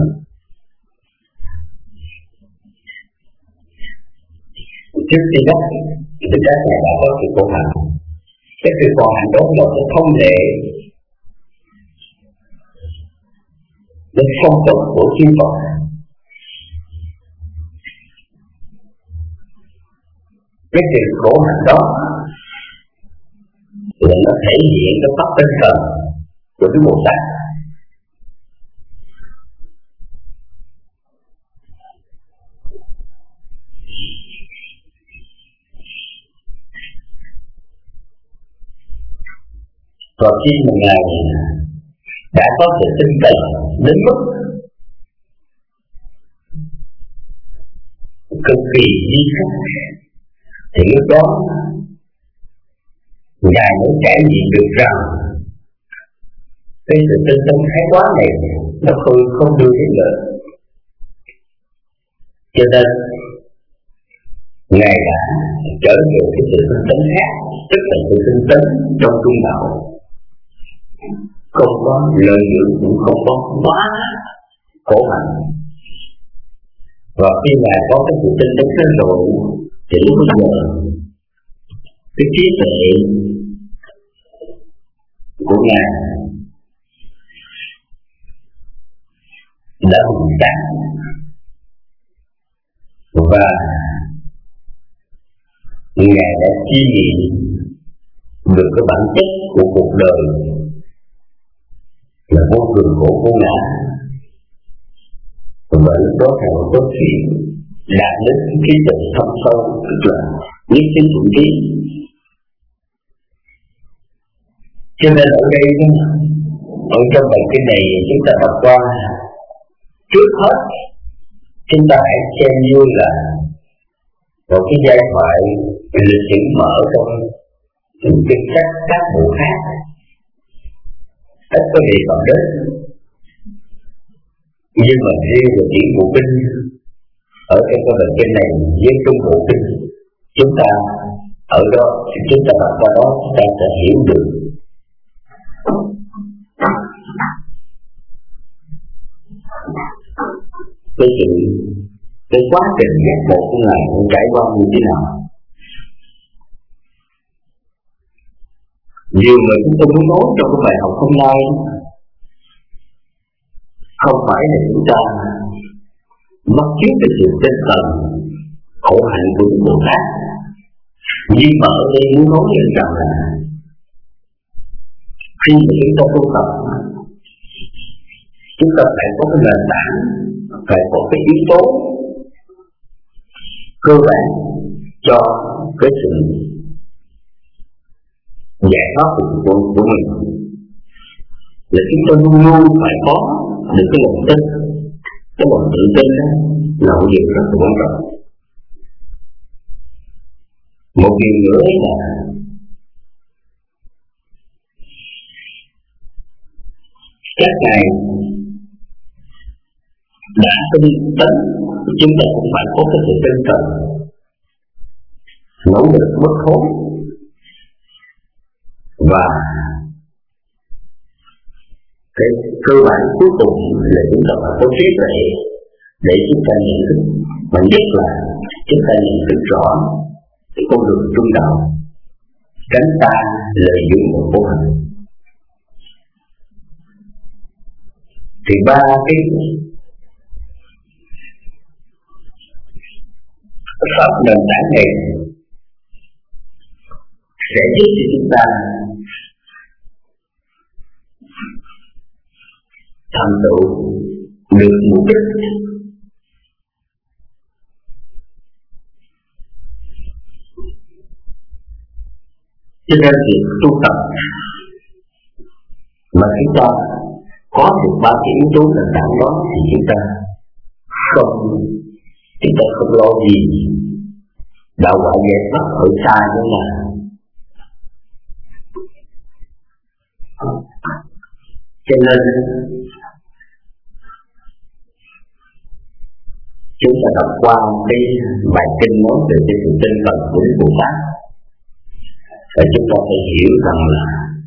trước khi đắc thì các ngài đã có sự khổ hạnh. Cái sự khổ hạnh đó là cái thông lệ, cái phong tục của chư Phật. Cái sự khổ hạnh đó là nó thể hiện cái pháp tinh thần của cái Bồ Tát. Và khi mà Ngài đã có sự tinh thần đến mức cực kỳ di khắc, thì lúc đó Ngài mới trải nghiệm được rằng cái sự tinh tấn thái quá này nó không, không đưa đến lợi. Cho nên Ngài đã trở về cái sự tinh tấn khác, tức là sự tinh tấn trong trung đạo, không có lợi dụng, cũng không có quá khổ hạnh. Và khi Ngài có cái sự tinh tấn đến rồi, thì lúc bây giờ cái trí tuệ của Ngài đã hùng sáng, và Ngài đã chi nghiệm được cái bản chất của cuộc đời là vô thường khổ vô ngã. Và lúc đó Ngài có chuyện đạt đến trí tuệ thâm sâu, tức là nhất chính thuận trí. Cho nên ở đây, ở trong bài kinh này chúng ta đọc qua, trước hết chúng ta hãy xem như là một cái giai thoại lịch sử mở trong những cái các các bộ khác, ít có đề cập đến. Nhưng mà riêng về điển bộ kinh, ở trong cái bài kinh này với trung bộ kinh, chúng ta ở đó, chúng ta đọc qua đó, chúng ta sẽ hiểu được cái sự, cái quá trình giác ngộ của Ngài trải qua như thế nào. Nhiều người chúng tôi muốn nói trong cái bài học hôm nay không phải là chúng ta mất chiếc cái sự tinh thần khổ hạnh của Bồ Tát, nhưng mà ở đây muốn nói lên rằng là khi mà chúng ta tu tập, chúng ta phải có cái nền tảng, phải có cái yếu tố cơ bản cho cái sự giải thoát của của, của mình. Là chúng ta luôn luôn phải có được cái lòng tin, cái lòng tự tin đó là một điều rất là quan trọng. Một điều nữa là các ngài đã tinh tấn, chúng ta cũng phải có cái sự tinh thần nỗ lực bất thối, và cái cơ bản cuối cùng là chúng ta phải có trí tuệ để chúng ta nhận thức, và nhất là chúng ta nhận thức rõ cái con đường trung đạo, tránh ta lợi dụng một khổ hạnh. Thì ba cái pháp nền tảng này sẽ giúp cho chúng ta thành tựu được mục đích. Cho nên việc tu tập mà chúng ta có được ba cái yếu tố nền tảng đó thì chúng ta không, chúng ta không lo gì đạo quả giải thoát ở xa như là cho nên chúng ta đọc qua cái bài kinh nói về cái sự tinh thần của Đức Bồ Tát, và chúng ta phải hiểu rằng là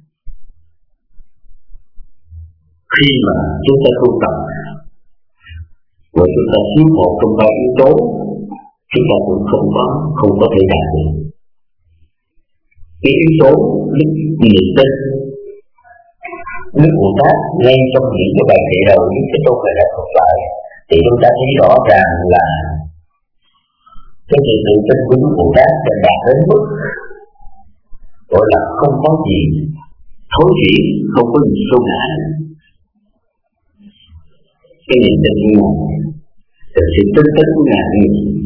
khi mà chúng ta tu tập và chúng ta thiếu một trong ba yếu tố, chúng ta cũng không có không có thể đạt được. Cái yếu tố đức niềm tin, Đức Bồ Tát ngay trong những cái bài kệ đầu những cái câu phải đã thuộc lại thì chúng ta thấy rõ ràng là cái sự tự tin của Đức Bồ Tát đã đạt đến mức gọi là không có gì thối chuyển, không có gì xô ngã. Cái niềm tin của Ngài, cái sự tin tấn của Ngài như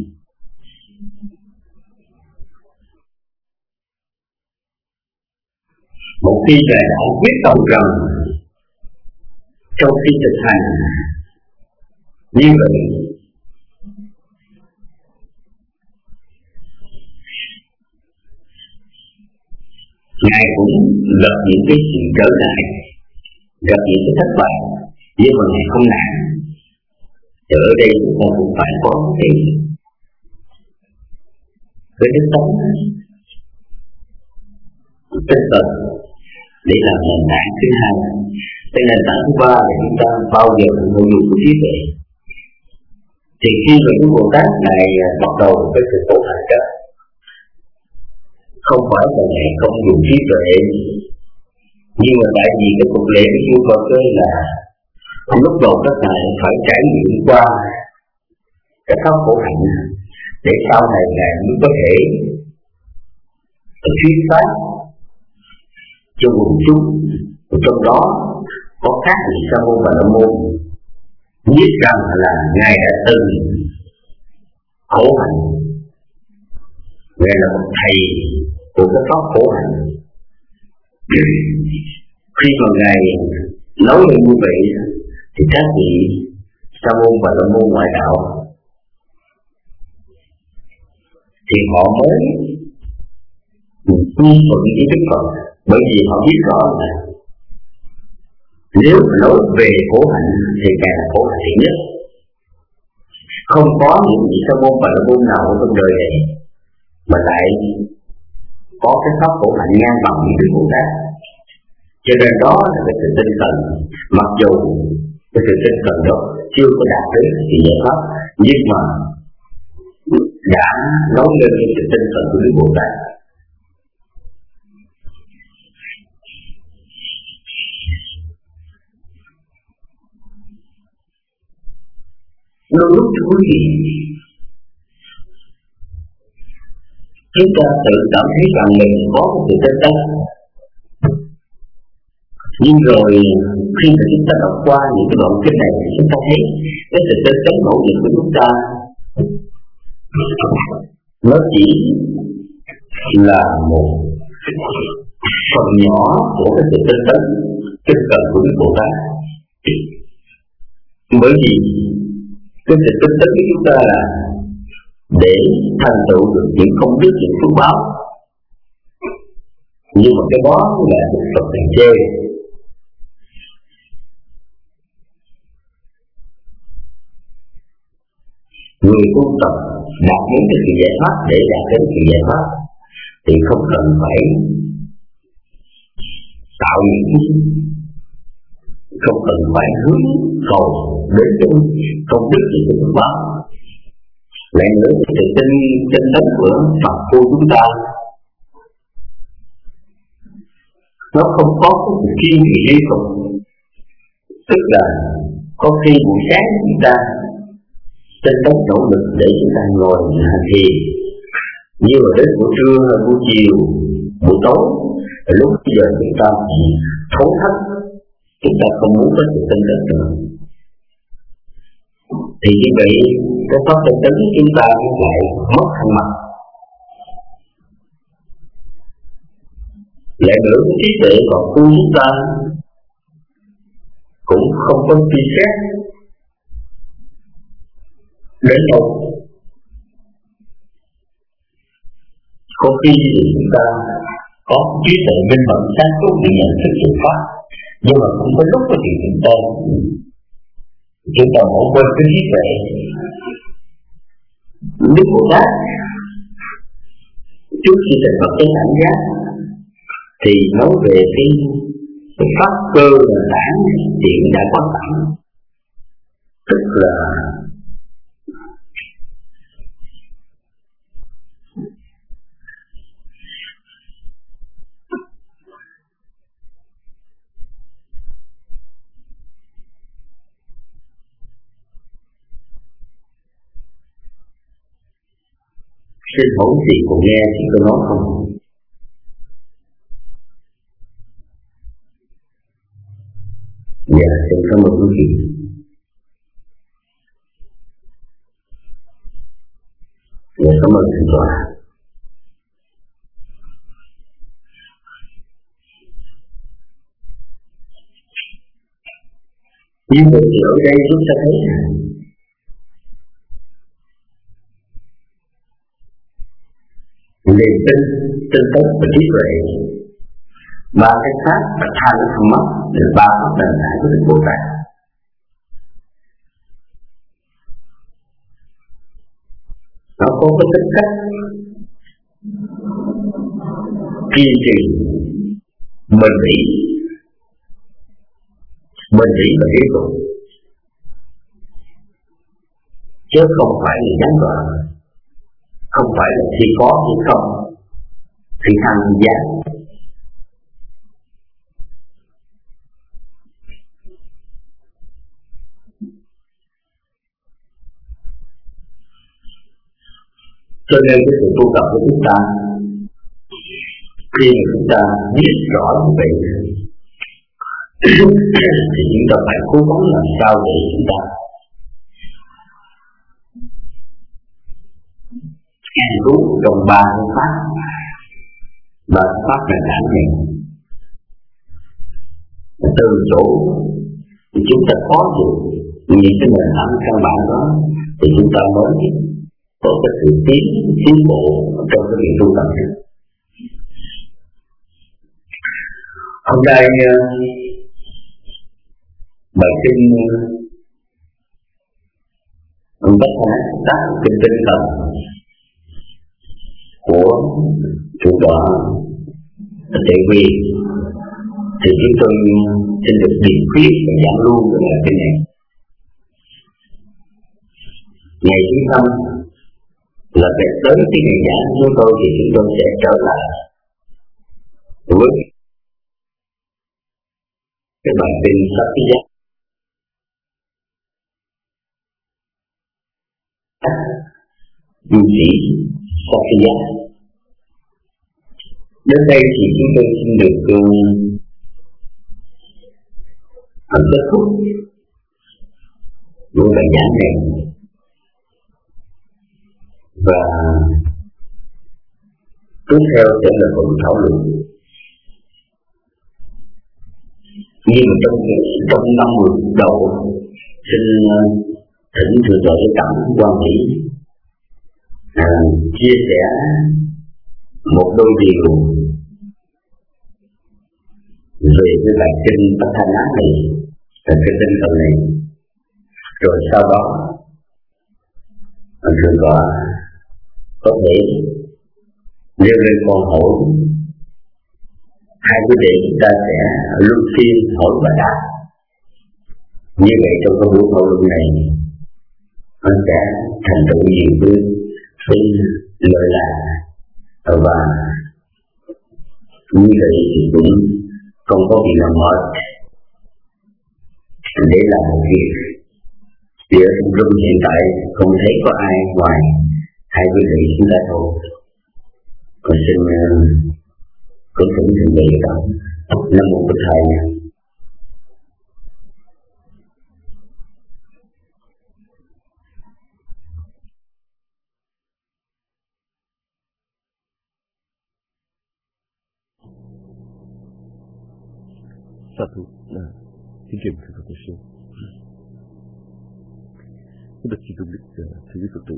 một khi Ngài đã quyết tâm rằng trong khi thực hành như vậy, Ngài cũng gặp những cái sự trở ngại, gặp những cái thất bại, nhưng mà Ngài không nản. Thì ở đây chúng ta cũng phải có cái cái đức tánh, tinh thần để làm nền tảng thứ hai. Cái nền tảng thứ ba là chúng ta bao giờ cũng nội dung của trí tuệ. Thì khi mà Đức Bồ Tát này bắt đầu với sự tu hành đó, không phải là Ngài không dùng trí tuệ, nhưng mà tại vì cái cuộc lễ của vua Phật ơi là lúc đầu các ngài phải trải nghiệm qua cái pháp khổ hạnh để sau này ngài mới có thể thuyết pháp cho quần chúng. Trong đó có các vị Sa môn và La môn biết rằng là ngài đã từng khổ hạnh, ngài là một thầy của cái pháp khổ hạnh. Khi mà ngài nói lên như vậy thì các vị Sa môn và La môn ngoại đạo thì họ mới quy thuận với Đức Phật, bởi vì họ biết rõ là nếu nói về khổ hạnh thì ngài là khổ hạnh nhất. Không có những vị Sa môn và La môn nào trong đời này mà lại có cái pháp khổ hạnh ngang bằng với Đức Bồ Tát. Cho nên đó là cái sự tinh thần, mặc dù cái sự tinh thần đó chưa có đạt đến sự giải thoát, nhưng mà đã nói lên cái sự tinh thần của Đức Bồ Tát. Đôi lúc thưa quý vị, chúng ta tự cảm thấy rằng mình có một sự tinh tấn, nhưng rồi khi mà chúng ta đọc qua những cái đoạn kinh này, chúng ta thấy cái sự tinh tấn nỗ lực của chúng ta nó chỉ là một phần nhỏ của cái sự tinh tấn tinh cần của Đức Bồ Tát. Bởi vì cái sự tinh tấn của chúng ta là để thành tựu được những công đức, những phước báo, nhưng mà cái đó là một phần thành chê. Người tu tập đạt đến cái sự giải thoát, để đạt đến sự giải thoát thì không cần phải tạo những không cần phải hướng cầu đến cái công đức gì của Phật. Lại nữa cái sự tinh tinh tấn của Phật cô chúng ta nó không có cái sự kiên trì liên tục, tức là có khi buổi sáng chúng ta tinh tấn nỗ lực để chúng ta ngồi hành thiền, nhưng mà đến buổi trưa, buổi chiều, buổi tối, lúc bây giờ chúng ta bị thốn thất, chúng ta không muốn có sự tinh tấn nữa. Thì như vậy cái pháp tinh tấn của chúng ta lại mất thanh mặt. Lại nữa cái trí tuệ còn của chúng ta cũng không có suy xét, đến đâu. Có khi thì chúng ta có trí tuệ minh mẫn sáng suốt để nhận thức sự pháp, nhưng mà cũng có lúc có chuyện chúng ta chúng ta bỏ quên cái trí tuệ. Đức Bồ Tát trước khi thành Phật tới ảnh giác thì nói về cái, cái pháp cơ nền tảng chuyện đã có sẵn, tức là xin hỏi gì còn nghe thì tôi nói không? Dạ, xin cảm ơn quý vị. Dạ, cảm ơn thầy tòa. Như vậy thì ở đây chúng ta thấy niềm tin, tinh tấn và trí tuệ, ba cái khác là hai cái thầm mắt, là ba pháp nền tảng của Đức Bồ Tát. Nó có cái tính cách kiên trì, bền bỉ, bền bỉ và liên tục, chứ không phải là gián đoạn, không phải là khi có thì không, thì thăng giá. Cho nên cái sự tu tập của chúng ta, khi mà chúng ta biết rõ như vậy thì chúng ta phải cố gắng làm sao để chúng ta an trú trong ba cái pháp, ba pháp nền tảng này. Từ chỗ thì chúng ta có được những cái nền tảng căn bản đó thì chúng ta mới có cái sự tiến tiến bộ trong cái việc tu tập. Hôm nay bài kinh ông Tất Cả Tác Kinh Tinh Thần của chủ tọa Tệ Quy thì chúng tôi xin được điểm khuyết và giảng luôn về bài kinh này. Ngày thứ năm là phải tới cái ngày giảng của chúng tôi thì chúng tôi sẽ trở lại với cái bài kinh Sắc Ký Giác. Du sĩ Sắc Ký Giác. Đến đây thì chúng tôi xin được uh, kết thúc với bài giảng này và tiếp theo sẽ là phần thảo luận. Nhưng mà trong trong năm mười đầu xin thỉnh thượng tọa Đức Cảm Quan Hỷ à, chia sẻ một đôi điều về cái bài kinh Tất Thanh Ác này, về cái tinh thần này, rồi sau đó thượng tọa có thể nêu lên câu hỏi, hai quý vị chúng ta sẽ luân phiên hỏi và đáp. Như vậy trong cái buổi thảo luận này nó sẽ thành tựu nhiều hơn cái lời là và như vậy thì cũng không có gì nào mệt để làm một việc. Vì ở trong rung hiện tại không thấy có ai ngoài hai quý vị chúng ta thôi. Còn xin cũng cũng chuẩn bị đó. Nam mô Bụt Thầy. Sa thú, xin kính thưa Phật sư. cái bậc chi tôn đức thưa quý Phật tử,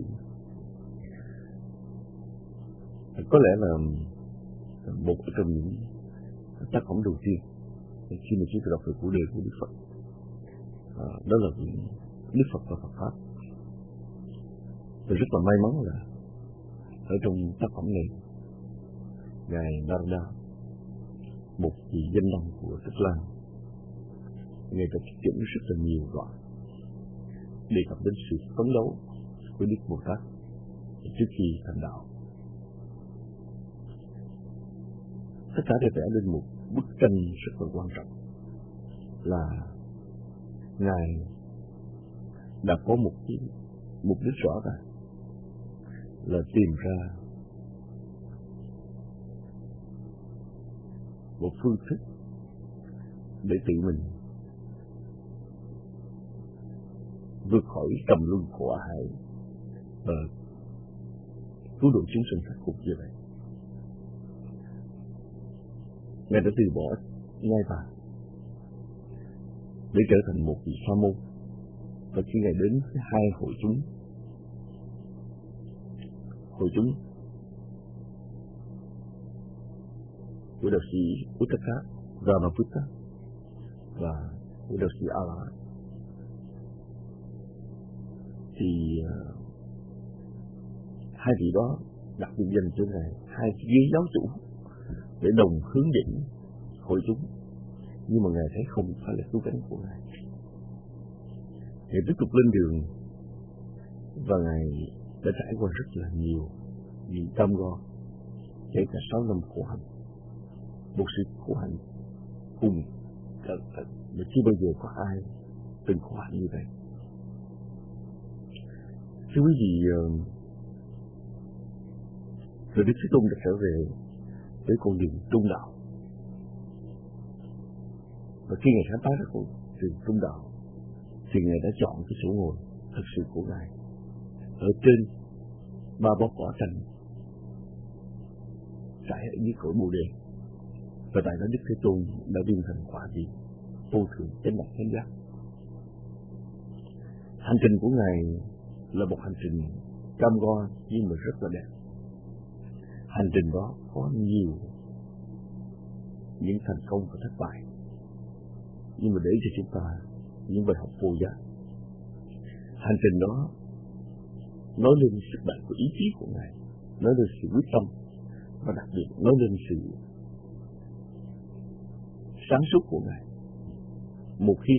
có lẽ là một trong những tác phẩm đầu tiên khi mà chúng ta đọc về cuộc đời của Đức Phật, à, đó là Đức Phật và Phật Pháp. Tôi rất là may mắn là ở trong tác phẩm này, Ngài Narada, một vị danh năng của Tích Lan, Ngài đã trích dẫn rất là nhiều đoạn đề cập đến sự phấn đấu của Đức Bồ Tát trước khi thành đạo. Tất cả đều vẽ lên một bức tranh rất là quan trọng, là Ngài đã có một cái mục đích rõ ràng, là tìm ra một phương thức để tự mình vượt khỏi trầm luân khổ hại và cứu độ chúng sinh khắc phục như vậy. Ngài đã từ bỏ ngai vàng để trở thành một vị sa môn, và khi Ngài đến với hai hội chúng, hội chúng của đạo sĩ Uttaka, Ramaputta và của đạo sĩ A-la, thì uh, hai vị đó đặt biệt danh cho Ngài hai ghế giáo chủ để đồng hướng dẫn hội chúng, nhưng mà Ngài thấy không phải là cứu cánh của Ngài. Ngài tiếp tục lên đường, và Ngài đã trải qua rất là nhiều những cam go, kể cả sáu năm khổ hạnh, một sự khổ hạnh cùng mà chưa bao giờ có ai từng khổ hạnh như vậy. Thưa quý vị, rồi Đức Thế Tôn đã trở về với con đường trung đạo, và khi Ngài khám phá ra con đường trung đạo thì Ngài đã chọn cái chỗ ngồi thật sự của Ngài ở trên ba bó cỏ xanh trải ở dưới cội Bồ Đề, và tại đó Đức Thế Tôn đã viên thành quả vị vô thượng chánh đẳng chánh giác. Hành trình của Ngài là một hành trình cam go nhưng mà rất là đẹp. Hành trình đó có nhiều những thành công và thất bại, nhưng mà để cho chúng ta những bài học vô giá. Hành trình đó nói lên sức mạnh của ý chí của Ngài, nói lên sự quyết tâm, và đặc biệt nói lên sự sáng suốt của Ngài. Một khi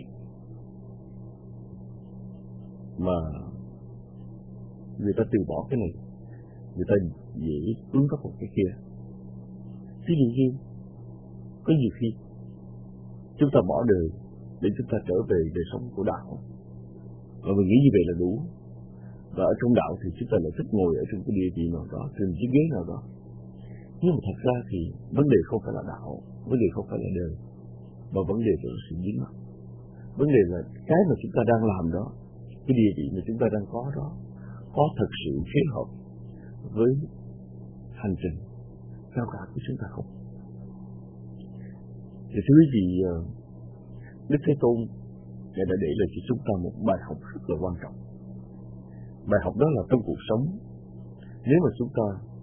mà người ta từ bỏ cái này, người ta dễ hướng tới một cái kia. Ví dụ như có nhiều khi chúng ta bỏ đời để chúng ta trở về đời sống của đạo, và mình nghĩ như vậy là đủ. Và ở trong đạo thì chúng ta lại thích ngồi ở trong cái địa vị nào đó, trên chiếc ghế nào đó. Nhưng mà thật ra thì vấn đề không phải là đạo, vấn đề không phải là đời, mà vấn đề là sự dính mắc. Vấn đề là cái mà chúng ta đang làm đó, cái địa vị mà chúng ta đang có đó, có thật sự phối hợp với hành trình cao cả của chúng ta không? Thì thưa quý vị, Đức Thế Tôn Ngài đã để lại cho chúng ta một bài học rất là quan trọng. Bài học đó là trong cuộc sống, nếu mà chúng ta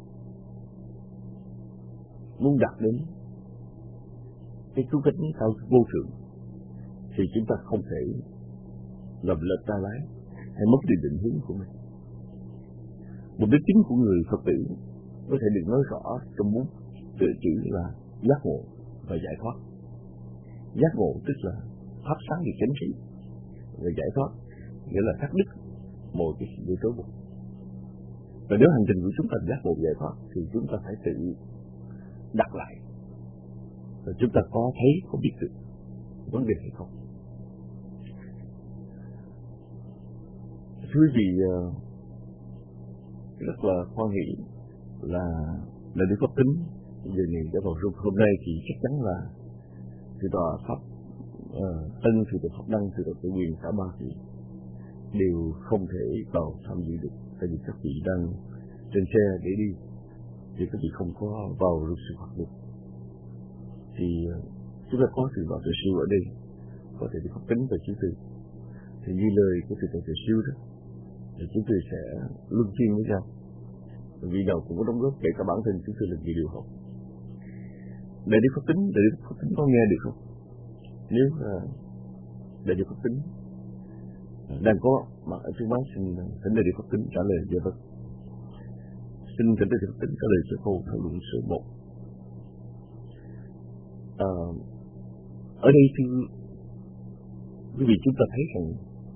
muốn đạt đến cái cứu cánh cao vô thượng, thì chúng ta không thể lầm lệch tay lái hay mất đi định hướng của mình. Mục đích chính của người Phật tử có thể được nói rõ trong bốn tự chữ là giác ngộ và giải thoát. Giác ngộ tức là pháp sáng được chánh trí, và giải thoát nghĩa là cắt đứt mọi cái sự đối buộc. Và nếu hành trình của chúng ta giác ngộ giải thoát thì chúng ta phải tự đặt lại, và chúng ta có thấy, có biết được vấn đề hay không. Thưa quý vị, rất là hoan hỷ là là Đức Pháp Tính giờ này đã vào rung. Hôm nay thì chắc chắn là từ tòa Pháp uh, Tân, từ tòa Pháp Đăng, từ tòa Tự Quyền, cả ba thì đều không thể vào tham dự được, tại vì các vị đang trên xe để đi, thì các vị không có vào được sự hoạt được. Thì uh, chúng ta có từ tòa Tự Siêu ở đây, có thể Đức Pháp Tính và Chư Từ. Thì như lời của từ tòa Tự Siêu đó, thì chúng tôi sẽ luân phiên với nhau. Vì nào cũng có đóng góp, kể cả bản thân chúng tôi là người điều học. Đại đức Pháp Tính, đại đức Pháp Tính có nghe được không? Nếu uh, đại đức Pháp Tính đang có mặt ở trước máy, xin thỉnh đại đức Pháp Tính trả lời. Dạ vâng. Xin thỉnh đại đức Pháp Tính trả lời cho câu thảo luận số một. À, ở đây thì quý vị chúng ta thấy rằng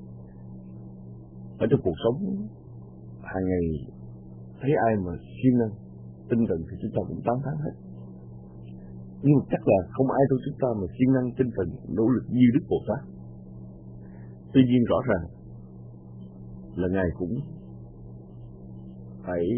ở trong cuộc sống hàng ngày thấy ai mà siêng năng tinh thần thì chúng ta cũng tán thán hết. Nhưng mà chắc là không ai trong chúng ta mà siêng năng tinh thần nỗ lực như Đức Bồ Tát. Tuy nhiên rõ ràng là Ngài cũng phải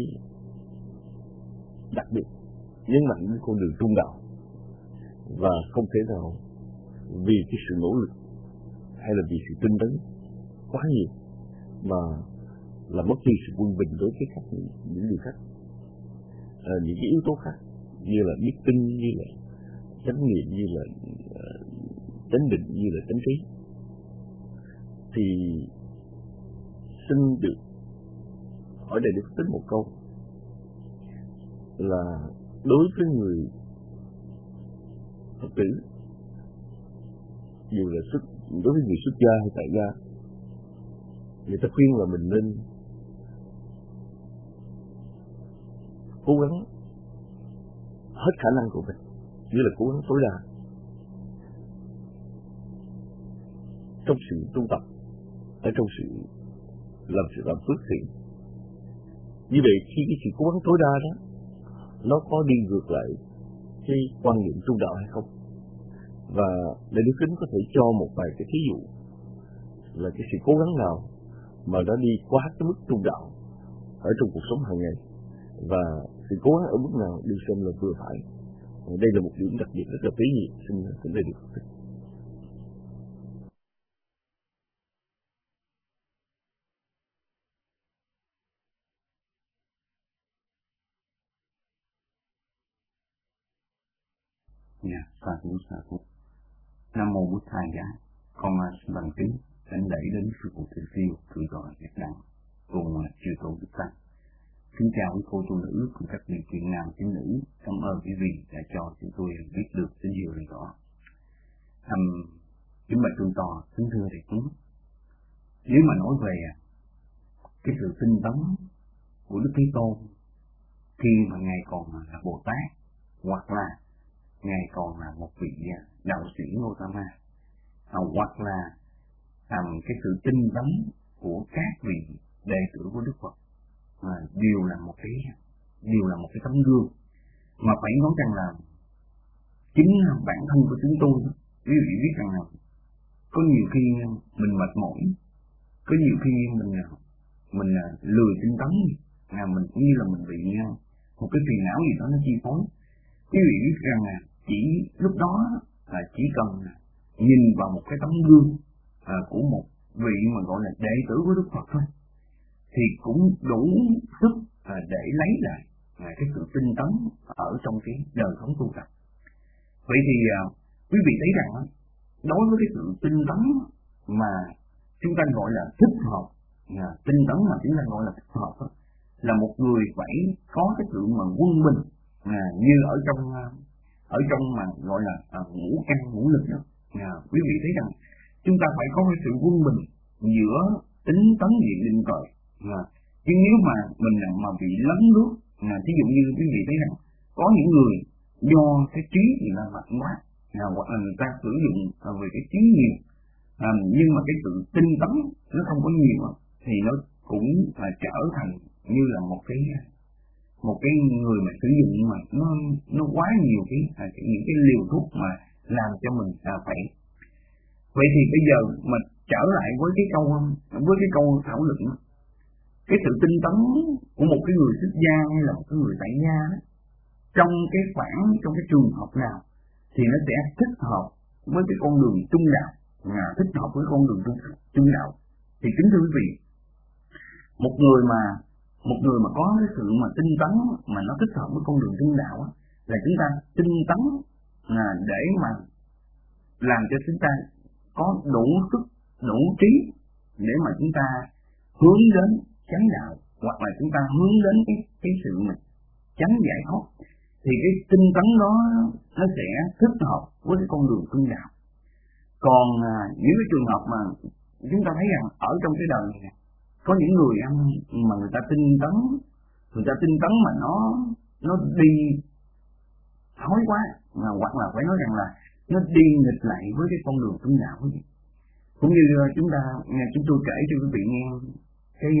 đặc biệt nhấn mạnh đến con đường trung đạo, và không thể nào vì cái sự nỗ lực hay là vì sự tinh tấn quá nhiều mà là mất đi sự quân bình đối với các những, những điều khác. À, những cái yếu tố khác như là biết tin, như là chánh niệm, như là uh, chánh định, như là chánh trí, thì xin được hỏi đại đức Tính một câu là đối với người Phật tử, dù là xuất đối với người xuất gia hay tại gia, người ta khuyên là mình nên cố gắng hết khả năng của mình, như là cố gắng tối đa trong sự tu tập, ở trong sự làm sự làm phước thiện. Như vậy khi cái sự cố gắng tối đa đó nó có đi ngược lại cái quan niệm trung đạo hay không? Và Đại Đức Kính có thể cho một vài cái thí dụ là cái sự cố gắng nào mà nó đi quá cái mức trung đạo ở trong cuộc sống hàng ngày, và sự cố gắng ở mức nào được xem là vừa phải. Đây là một điểm đặc biệt rất là tế nhị. Xin thỉnh Đại Đức Kính. Dạ, sa thú sa thú. Nam mô Bụt Thầy Giá. Con xin bằng kính đánh đẩy đến sư phụ Thầy Phiêu thượng tọa Nhật Đăng cùng chư tôn đức tăng. Kính chào quý cô tu nữ cùng các vị chuyện nam tín nữ. Cảm ơn quý vị đã cho chúng tôi biết được tín hiệu này rõ. Um, kính bạch thượng tọa, kính thưa thầy chúng. Nếu mà nói về cái sự tinh tấn của Đức Thế Tôn khi mà ngài còn là Bồ Tát, hoặc là ngài còn là một vị đạo sĩ Gautama, à, hoặc là um, cái sự tinh tấn của các vị đệ tử của Đức Phật, à, đều là một cái đều là một cái tấm gương mà phải nói rằng là chính bản thân của chúng tôi. Quý vị biết rằng là có nhiều khi mình mệt mỏi, có nhiều khi mình mình lười tinh tấn, à, mình cũng như là mình bị một cái phiền não gì đó nó chi phối. Quý vị biết rằng là chỉ lúc đó là chỉ cần nhìn vào một cái tấm gương à, của một vị mà gọi là đệ tử của Đức Phật thôi, thì cũng đủ sức à, để lấy lại à, cái sự tinh tấn ở trong cái đời sống tu tập. Vậy thì à, quý vị thấy rằng đối với cái sự tinh tấn mà chúng ta gọi là thích hợp, à, tinh tấn mà chúng ta gọi là thích hợp đó, là một người phải có cái sự mà quân bình, à, như ở trong ở trong mà gọi là à, ngũ căn ngũ lực đó. À, quý vị thấy rằng chúng ta phải có cái sự quân bình giữa tính tấn diện định tuệ. À, chứ nếu mà mình mà bị lấn nước, à, ví dụ như quý vị thấy rằng có những người do cái trí thì là mạnh quá, à, hoặc là người ta sử dụng à, về cái trí nhiều, à, nhưng mà cái sự tinh tấn nó không có nhiều, thì nó cũng là trở thành như là một cái một cái người mà sử dụng mà nó nó quá nhiều cái à, những cái liều thuốc mà làm cho mình à, phải. Vậy thì bây giờ mà trở lại với cái câu với cái câu thảo luận, cái sự tinh tấn của một cái người xuất gia hay là một cái người tại gia đó, trong cái khoảng trong cái trường hợp nào thì nó sẽ thích hợp với cái con đường trung đạo, à, thích hợp với con đường trung, trung đạo. Thì kính thưa quý vị, một người mà một người mà có cái sự mà tinh tấn mà nó thích hợp với con đường trung đạo á, là chúng ta tinh tấn à, để mà làm cho chúng ta có đủ sức, đủ trí để mà chúng ta hướng đến chánh đạo, hoặc là chúng ta hướng đến cái cái sự mà chánh giải thoát, thì cái tinh tấn đó nó sẽ thích hợp với cái con đường tu đạo. Còn à, những cái trường hợp mà chúng ta thấy rằng ở trong cái đời này có những người ăn mà người ta tinh tấn, người ta tinh tấn mà nó nó đi thói quá, mà hoặc là phải nói rằng là nó đi nghịch lại với cái con đường tu đạo. Cũng như chúng ta chúng tôi kể cho quý vị nghe cái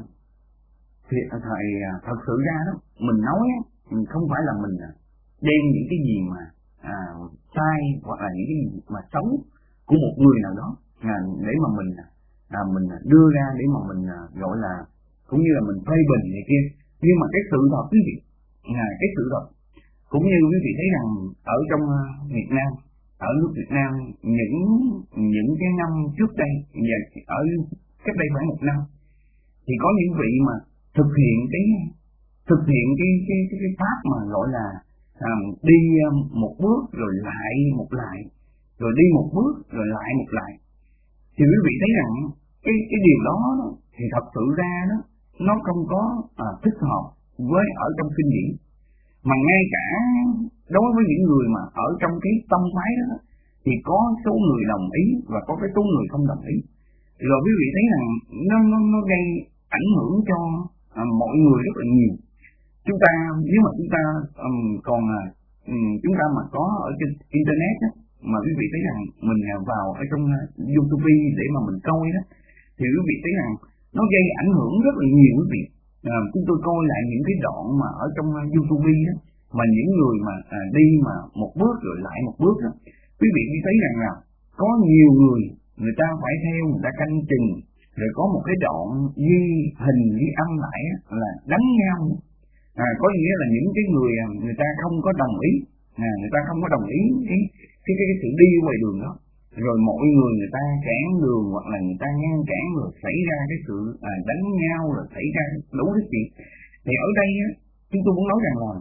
thì thời thật sự ra đó, mình nói không phải là mình đem những cái gì mà à, sai hoặc là những cái gì mà xấu của một người nào đó à, để mà mình à, mình đưa ra để mà mình à, gọi là cũng như là mình phê bình này kia. Nhưng mà cái sự thật quý vị, à, cái sự thật cũng như quý vị thấy rằng ở trong Việt Nam, ở nước Việt Nam những những cái năm trước đây và ở cách đây khoảng một năm thì có những vị mà thực hiện cái thực hiện cái cái cái, cái pháp mà gọi là à, đi một bước rồi lại một lại, rồi đi một bước rồi lại một lại, thì quý vị thấy rằng cái cái điều đó thì thật sự ra đó nó không có à, thích hợp với ở trong kinh điển, mà ngay cả đối với những người mà ở trong cái tông phái đó thì có số người đồng ý và có cái số người không đồng ý. Rồi quý vị thấy rằng nó nó nó gây ảnh hưởng cho à, mọi người rất là nhiều. Chúng ta nếu mà chúng ta um, còn um, chúng ta mà có ở trên internet á, mà quý vị thấy rằng mình vào ở trong YouTube để mà mình coi đó, thì quý vị thấy rằng nó gây ảnh hưởng rất là nhiều quý vị. À, chúng tôi coi lại những cái đoạn mà ở trong YouTube đó, mà những người mà à, đi mà một bước rồi lại một bước đó, quý vị thấy rằng là có nhiều người người ta phải theo, người ta canh chừng, rồi có một cái đoạn ghi hình ghi âm lại là đánh nhau. À, có nghĩa là những cái người người ta không có đồng ý, à, người ta không có đồng ý cái cái cái, cái sự đi ngoài đường đó, rồi mọi người người ta cản đường hoặc là người ta ngăn cản, rồi xảy ra cái sự à, đánh nhau, rồi xảy ra đủ cái chuyện. Thì ở đây á, chúng tôi muốn nói rằng là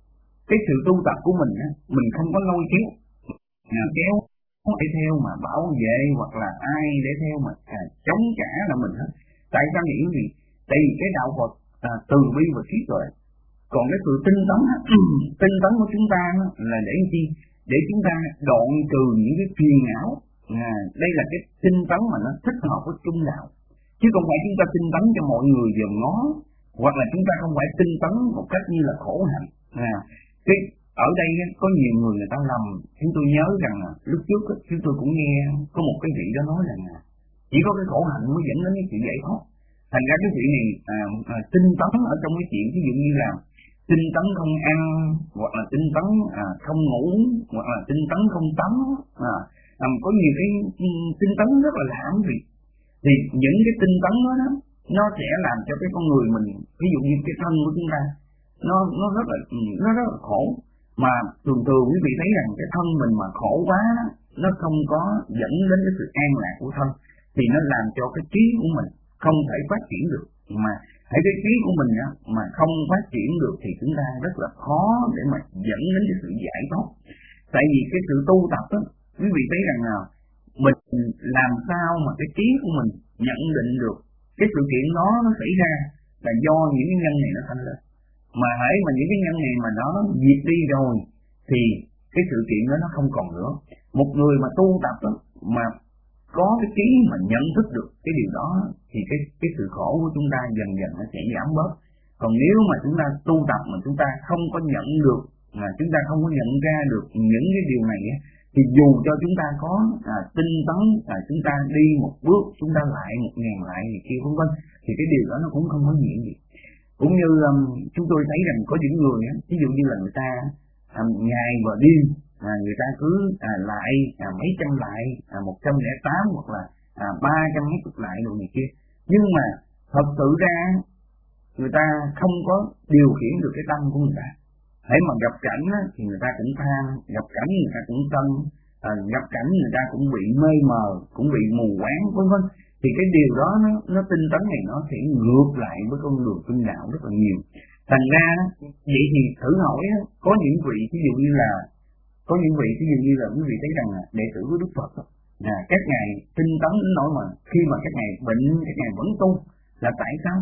cái sự tu tập của mình á, mình không có lôi kéo à, kéo để theo mà bảo vệ hoặc là ai để theo mà à, chống trả là mình hết. Tại sao vậy quý vị? Tại vì cái đạo Phật à, từ bi và trí tuệ. Còn cái sự tinh tấn á, tinh tấn của chúng ta là để chi? Để chúng ta đoạn trừ những cái phiền não. À, đây là cái tinh tấn mà nó thích hợp với trung đạo, chứ không phải chúng ta tinh tấn cho mọi người dòm ngó, hoặc là chúng ta không phải tinh tấn một cách như là khổ hạnh. À, cái ở đây có nhiều người người ta lầm. Chúng tôi nhớ rằng là lúc trước chúng tôi cũng nghe có một cái vị đó nói rằng là chỉ có cái khổ hạnh mới dẫn đến cái chuyện giải thoát. Thành ra cái vị này à, à, tinh tấn ở trong cái chuyện ví dụ như là tinh tấn không ăn, hoặc là tinh tấn à, không ngủ, hoặc là tinh tấn không tắm. À, à, có nhiều cái tinh tấn rất là lạ quý vị. Thì những cái tinh tấn đó, đó nó sẽ làm cho cái con người mình, ví dụ như cái thân của chúng ta nó nó rất là nó rất là khổ. Mà thường thường quý vị thấy rằng cái thân mình mà khổ quá, nó không có dẫn đến cái sự an lạc của thân, thì nó làm cho cái trí của mình không thể phát triển được. Mà hãy cái trí của mình á, mà không phát triển được thì chúng ta rất là khó để mà dẫn đến cái sự giải thoát. Tại vì cái sự tu tập á, quý vị thấy rằng là mình làm sao mà cái trí của mình nhận định được cái sự kiện đó nó xảy ra là do những cái nhân này nó thành lên. Mà hãy mà những cái nhân này mà nó diệt đi rồi thì cái sự kiện đó nó không còn nữa. Một người mà tu tập đó, mà có cái trí mà nhận thức được cái điều đó thì cái cái sự khổ của chúng ta dần dần nó sẽ giảm bớt. Còn nếu mà chúng ta tu tập mà chúng ta không có nhận được, mà chúng ta không có nhận ra được những cái điều này á, thì dù cho chúng ta có à, tinh tấn, à, chúng ta đi một bước, chúng ta lại một ngàn lại thì kia vân vân, thì cái điều đó nó cũng không có nghĩa gì. Cũng như um, chúng tôi thấy rằng có những người á, ví dụ như là người ta um, ngày và đêm à, người ta cứ à, lại à, mấy trăm lại, à, một trăm lẻ tám hoặc là à, ba trăm mấy chục lại đồ này kia, nhưng mà thật sự ra người ta không có điều khiển được cái tâm của người ta. Hãy mà gặp cảnh á, thì người ta cũng than, gặp cảnh người ta cũng tân, à, gặp cảnh người ta cũng bị mê mờ, cũng bị mù quáng vân vân. Thì cái điều đó nó, nó tinh tấn này nó sẽ ngược lại với con đường tinh đạo rất là nhiều. Thành ra vậy thì thử hỏi có những vị ví dụ như là có những vị ví dụ như là quý vị thấy rằng là đệ tử của Đức Phật là các ngài tinh tấn đến nỗi mà khi mà các ngài bệnh các ngài vẫn tu, là tại sao?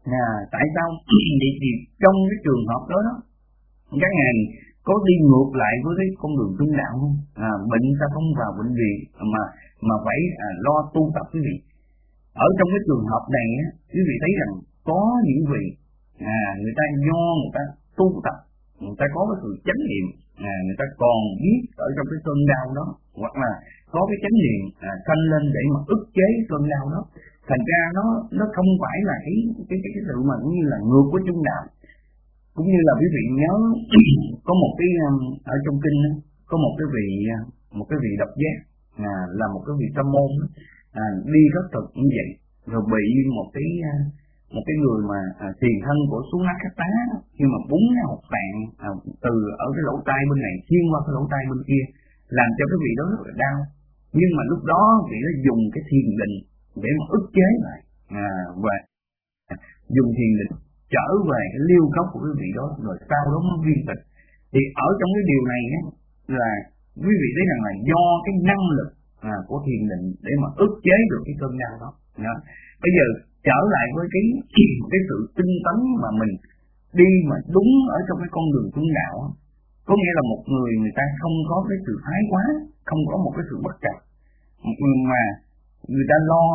À, tại sao vậy? Thì trong cái trường hợp đó đó, các ngài có đi ngược lại với cái con đường trung đạo không? À, bệnh ta không vào bệnh viện mà mà phải à, lo tu tập quý vị. Ở trong cái trường hợp này á, quý vị thấy rằng có những vị à, người ta do người ta tu tập, người ta có cái sự chánh niệm, à, người ta còn biết ở trong cái cơn đau đó, hoặc là có cái chánh niệm à, sanh lên để mà ức chế cơn đau đó. Thành ra nó nó không phải là cái cái cái, cái sự mà cũng như là ngược với trung đạo. Cũng như là quý vị nhớ có một cái ở trong kinh có một cái vị một cái vị độc giác à, là một cái vị tâm môn à, đi khất thực như vậy, rồi bị một cái một cái người mà à, tiền thân của xuống nát khát tá khi mà búng ra một tạng à, từ ở cái lỗ tai bên này xuyên qua cái lỗ tai bên kia, làm cho cái vị đó rất là đau. Nhưng mà lúc đó vị đó dùng cái thiền định để mà ức chế lại à, và dùng thiền định trở về cái liêu gốc của quý vị đó, rồi sau đó nó viên tịch. Thì ở trong cái điều này á, là quý vị thấy rằng là do cái năng lực à, của thiền định để mà ức chế được cái cơn đau đó. đó. Bây giờ trở lại với cái cái sự tinh tấn mà mình đi mà đúng ở trong cái con đường trung đạo, có nghĩa là một người người ta không có cái sự thái quá, không có một cái sự bất cập, mà người ta lo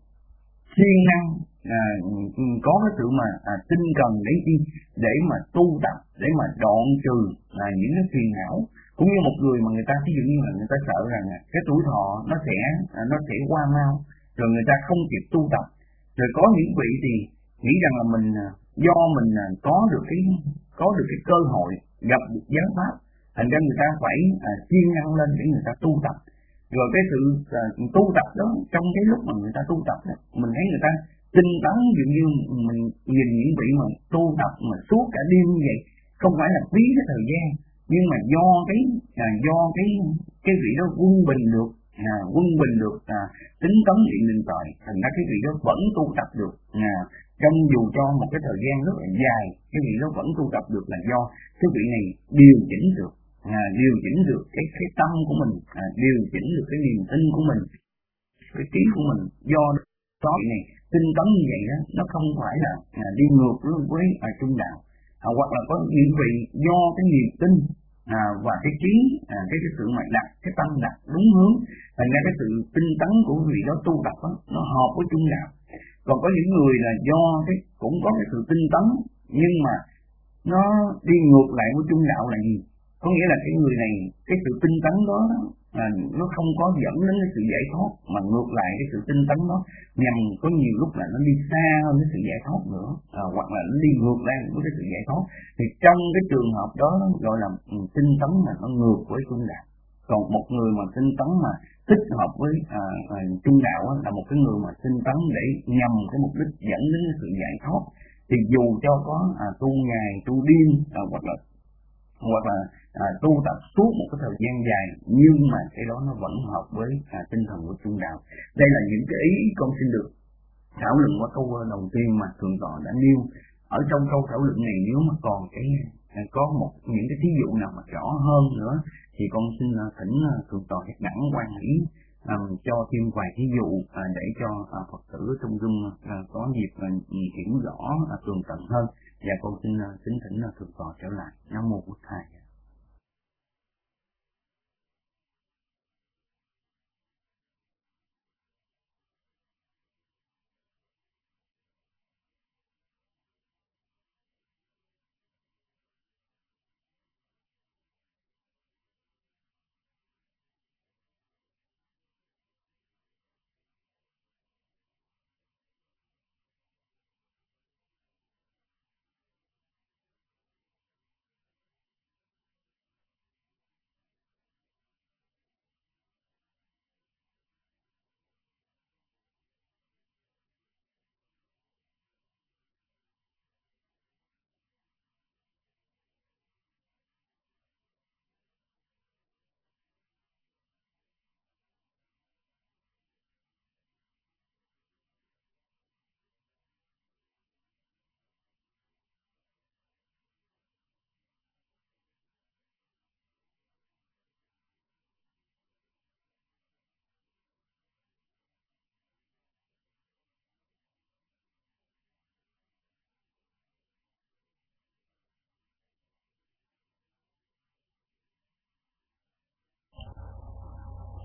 siêng năng à, có cái sự mà à, tinh cần để đi để mà tu tập, để mà đoạn trừ à, những cái phiền não. Cũng như một người mà người ta ví dụ như là người ta sợ rằng à, cái tuổi thọ nó sẽ à, nó sẽ qua mau, rồi người ta không kịp tu tập. Rồi có những vị thì nghĩ rằng là mình do mình à, có được cái có được cái cơ hội gặp được giáo pháp, thành ra người ta phải à, siêng năng lên để người ta tu tập. Rồi cái sự à, tu tập đó, trong cái lúc mà người ta tu tập đó, mình thấy người ta tinh tấn, dường như mình nhìn những vị mà tu tập mà suốt cả đêm như vậy, không phải là phí cái thời gian, nhưng mà do cái à, do cái cái vị đó quân bình được à, quân bình được à, tính tấn điện định tội, thành ra cái vị đó vẫn tu tập được à, trong dù cho một cái thời gian rất là dài, cái vị đó vẫn tu tập được là do cái vị này điều chỉnh được à, điều chỉnh được cái cái tâm của mình, à, điều chỉnh được cái niềm tin của mình, cái trí của mình. Do đó vị này tinh tấn như vậy đó, nó không phải là à, đi ngược với à, trung đạo, à, hoặc là có những vị do cái niềm tin à, và cái trí à, cái cái sự mà đặt cái tâm đặt đúng hướng, thành ra cái sự tinh tấn của vị đó tu tập đó, nó hợp với trung đạo. Còn có những người là do cái cũng có cái sự tinh tấn nhưng mà nó đi ngược lại với trung đạo là gì? Có nghĩa là cái người này cái sự tinh tấn đó à, nó không có dẫn đến cái sự giải thoát, mà ngược lại cái sự tinh tấn đó nhằm có nhiều lúc là nó đi xa hơn cái sự giải thoát nữa, à, hoặc là nó đi ngược lại với cái sự giải thoát. Thì trong cái trường hợp đó gọi là tinh tấn mà nó ngược với trung đạo. Còn một người mà tinh tấn mà thích hợp với à, à, trung đạo á, là một cái người mà tinh tấn để nhằm cái mục đích dẫn đến cái sự giải thoát. Thì dù cho có à, tu ngày tu đêm à, hoặc là hoặc là à, tu tập suốt một cái thời gian dài, nhưng mà cái đó nó vẫn hợp với à, tinh thần của trung đạo. Đây là những cái ý con xin được thảo luận qua câu đầu tiên mà thượng tọa đã nêu. Ở trong câu thảo luận này nếu mà còn cái à, có một những cái thí dụ nào mà rõ hơn nữa thì con xin à, thỉnh à, thượng tọa Nhật Đẳng quan ý à, cho thêm vài thí dụ à, để cho à, Phật tử trong dung à, có dịp à, hiểu rõ à, tường tận hơn. Và con xin à, kính thỉnh à, thượng tọa trở lại. Nam mô Bụt Thầy.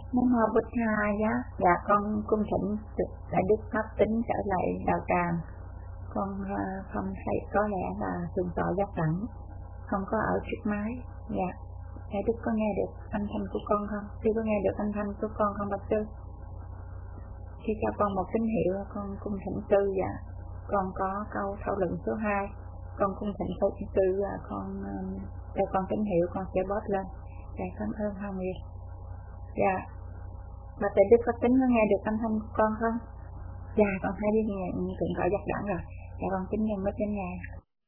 Nam mô Bụt Thầy giá. Dạ con cung thỉnh Đại Đức Pháp Tính trở lại đạo tràng. Con không thấy, có lẽ là thường tọa giác đẳng, không có ở trước máy. Dạ, Đại Đức có nghe được âm thanh của con không? Khi có nghe được âm thanh của con không bạch sư? Khi cho con một tín hiệu, con cung thỉnh sư. Dạ, con có câu thảo luận số hai. Con cung thỉnh sư, sư con cho con tín hiệu, con sẽ post lên. Dạ, cảm ơn Hồng Nguyệt. Dạ, bà Đại Đức Pháp Tính có nghe được âm thanh của con không? Dạ, con thấy đi nghe thượng tọa giác đẳng rồi. Dạ, con kính nhân mất đến nhà.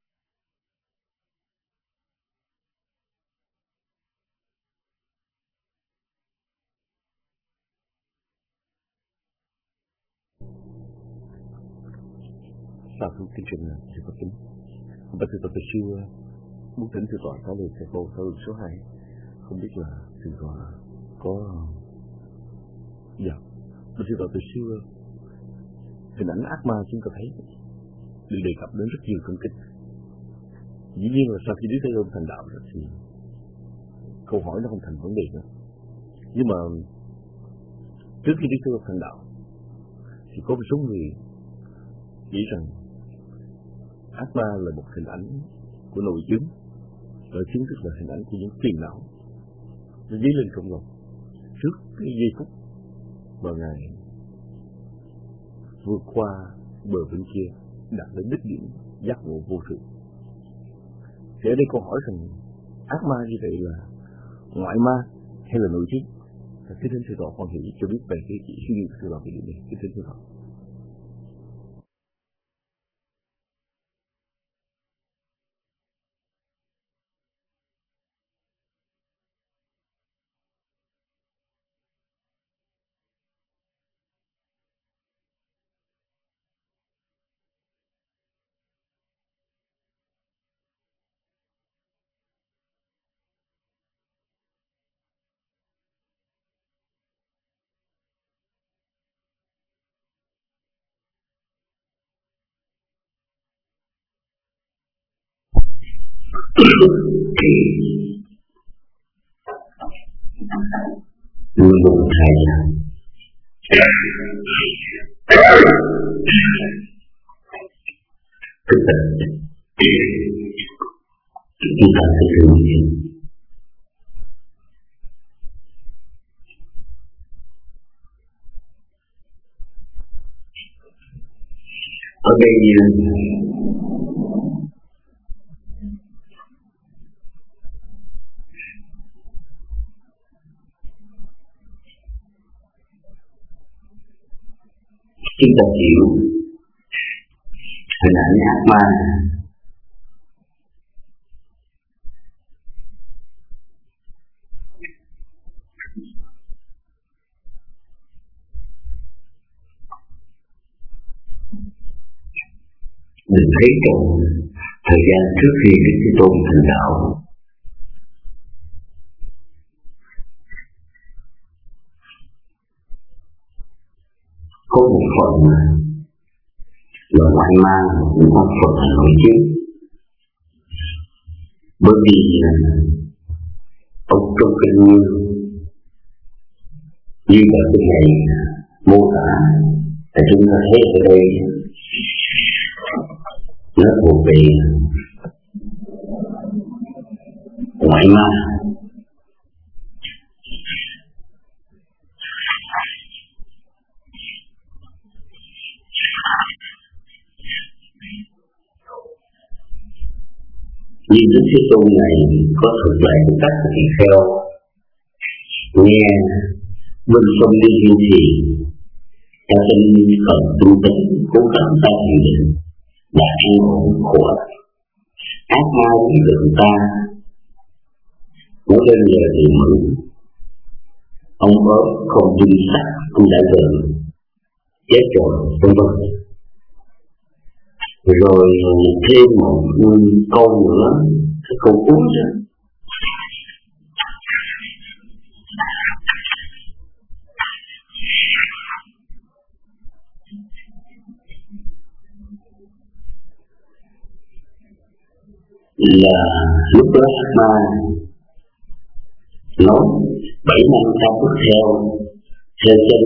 Sao không kính trình sư Pháp Tính. Bạch sư Phật sư muốn thỉnh sư tọa trả lời sẽ câu thảo luận số hai. Không biết là sư tọa có... Dạ, bạch sư tọa từ sư hình ảnh ác ma chúng ta thấy được đề cập đến rất nhiều cận kịch. Dĩ nhiên là sau khi đi tới ôm thành đạo rồi thì câu hỏi nó không thành vấn đề nữa. Nhưng mà trước khi đi tới ôm thành đạo thì có một số người nghĩ rằng ác ma là một hình ảnh của nội chứng, và chính thức là hình ảnh của những phiền não nó dấy lên trong lòng trước cái giây phút mà Ngài vượt qua bờ bên kia đạt đến đích điểm giác ngộ vô thượng. Thì ở đây câu hỏi rằng ác ma như vậy là ngoại ma hay là nội chứng? Cái thính sư tọa quan hệ cho biết về cái suy nghĩ của sư tọa về điều này. Cái thính sư tọa. Người Bụt Thầy tức là chúng ta phải thường niệm ở đây. Chúng ta hiểu hình ảnh ác ma mình thấy trong thời gian trước khi Đức Thế Tôn thành đạo, có một phần là ngoại ma, một phần là nội chứng. Bởi vì ông trong kinh như là cái này mô tả thì chúng ta thấy ở đây nó thuộc về ngoại ma. Nhưng Đức Thế Tôn này có thuật lại của các tỳ kheo nghe bên sông đi duyên thì ta tin cần tu tính cố gắng ta thiền định đã an ổn khổ ác ma với lượng ta nói lên giờ thì mượn ông ớt không dưng sắc cũng đã gần chết rồi vân vân. Rồi thêm một câu nữa, cái câu cuối đó là lúc đó ác ma nói bảy năm ta bước theo Cho nên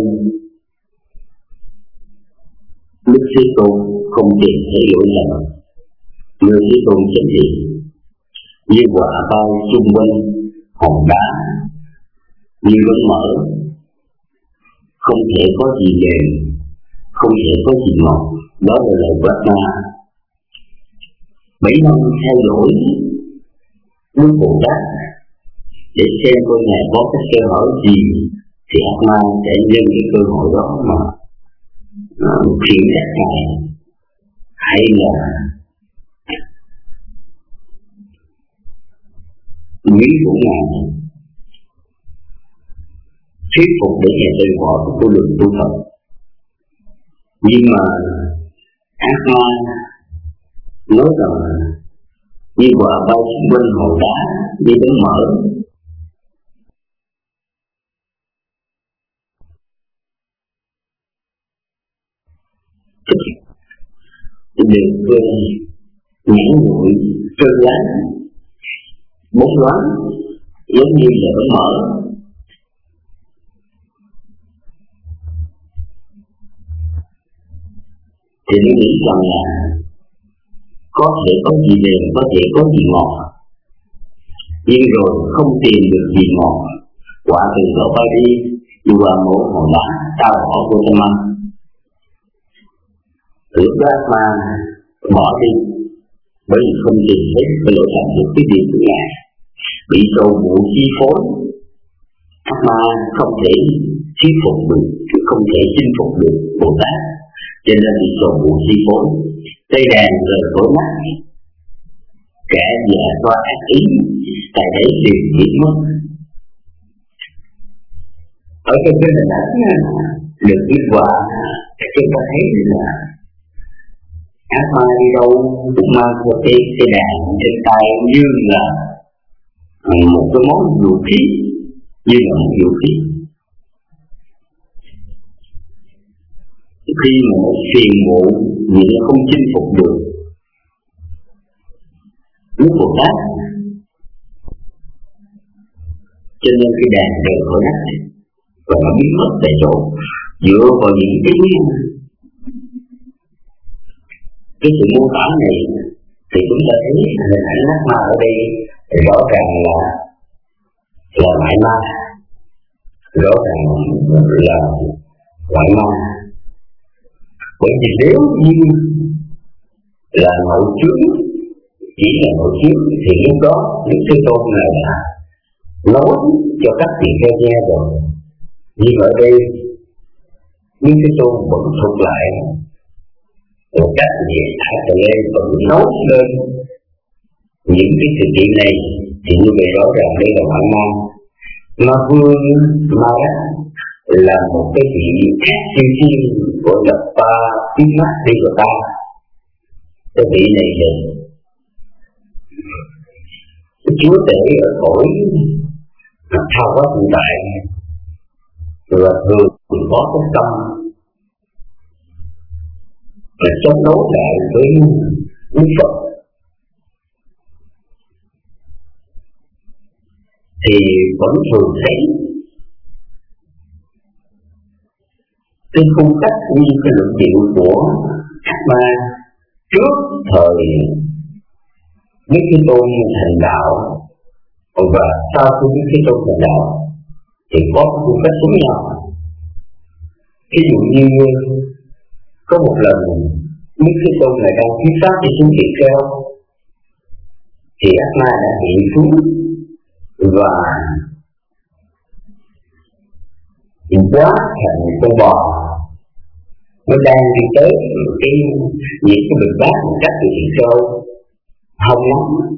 Đức Thế Tôn không tìm thấy lỗi lầm, người Thế Tôn chánh niệm như quả bao chung quanh hòn đá như vẫn mở, không thể có gì mềm, không thể có gì ngọt. Đó là lời Brahma. Mấy năm thay đổi Đức Bồ Tát để xem coi Ngài có cái cơ hội gì thì Atma sẽ nhân cái cơ hội đó mà khiển trách Ngài, hay là quý của Ngài, thuyết phục để Ngài từ bỏ cái con đường tu tập. Nhưng mà Atma nói rằng như quả bao xung quanh hòn đá như bánh mở, được nhãn nguội trơn láng bóng loáng giống như là bánh mở. Thì tôi nghĩ rằng là có thể có gì mềm, có thể có gì ngọt, nhưng rồi không tìm được gì ngọt, quả từ đó bay đi dù là một hòn đá cao họ của tâm ăn. Lúc đó mà bỏ đi bởi vì không tìm thấy cái lỗi làm được cái gì của Ngài, bị sầu vụ chi phối. Các ma không thể thuyết phục được, không thể chinh phục được Bồ Tát, cho nên bị sầu vụ chi phối. Cây đàn rời khỏi mắt, kẻ già qua ác ý, tại đấy liền biến mất. Ở trong cái hình ảnh được kết quả, chúng ta thấy là ác ma đi đâu cũng mang theo cái cây đàn trên tay như là một cái món vũ khí, như là một vũ khí. Khi mà một phiền muộn vì nó không chinh phục được Đức Bồ Tát, cho nên cái đàn đều khỏi nát và nó biến mất tại chỗ. Dựa vào những cái cái sự mô tả này thì chúng ta thấy hình ảnh ác ma ở đây rõ ràng là là ngoại ma, rõ ràng là ngoại ma. Bởi vì nếu như là nội chướng, chỉ là nội chướng thì lúc đó Đức Thế Tôn này là nói cho các vị theo nghe rồi. Nhưng ở đây Đức Thế Tôn vẫn thuộc lại một cách gì thả trở lên vẫn nói lên những cái sự kiện này, thì như vậy rõ ràng đây là ngoại ma. Ma vương ma đắc là một cái vị khác siêu thiên của lập ba tiếng mắt đi của ta. Cái vị này là chúa tể ở cõi thao quá hiện tại, và thường có cái tâm là chống đấu lại với Đức Phật. Thì vẫn thường thấy cái cung cách như cái luận điệu của các ma trước thời Đức Thế Tôn thành đạo và sau khi Đức Thế Tôn thành đạo thì có cung cách giống nhau. Ví dụ như có một lần Đức Thế Tôn này đang thuyết pháp cho chúng tỳ kheo, thì ác ma đã hiện xuống và quá thành con bò. Nó đang đi tới cái những cái bình bát một cách từ thịt trâu hông lắm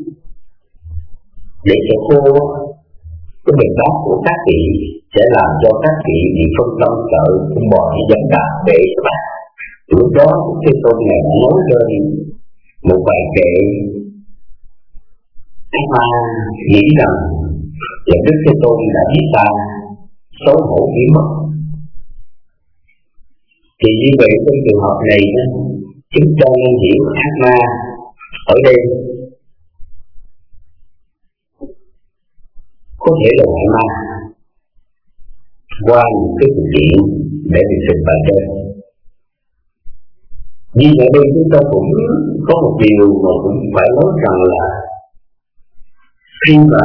để cho khô cái bình bát của các vị, sẽ làm cho các vị bị phân tâm sợ con bò đi dẫm đạp để các bạn. Lúc đó cái tôn này đã nói lên một bài kệ ác ma nghĩ rằng là Đức Thế Tôn đã biết ta xấu hổ biến mất. Thì như vậy trong trường hợp này chúng ta nên hiểu ác ma ở đây có thể là ngoại ma, qua những cái sự kiện để mình trình bày trên. Nhưng ở đây chúng ta cũng có một điều mà cũng phải nói rằng là khi mà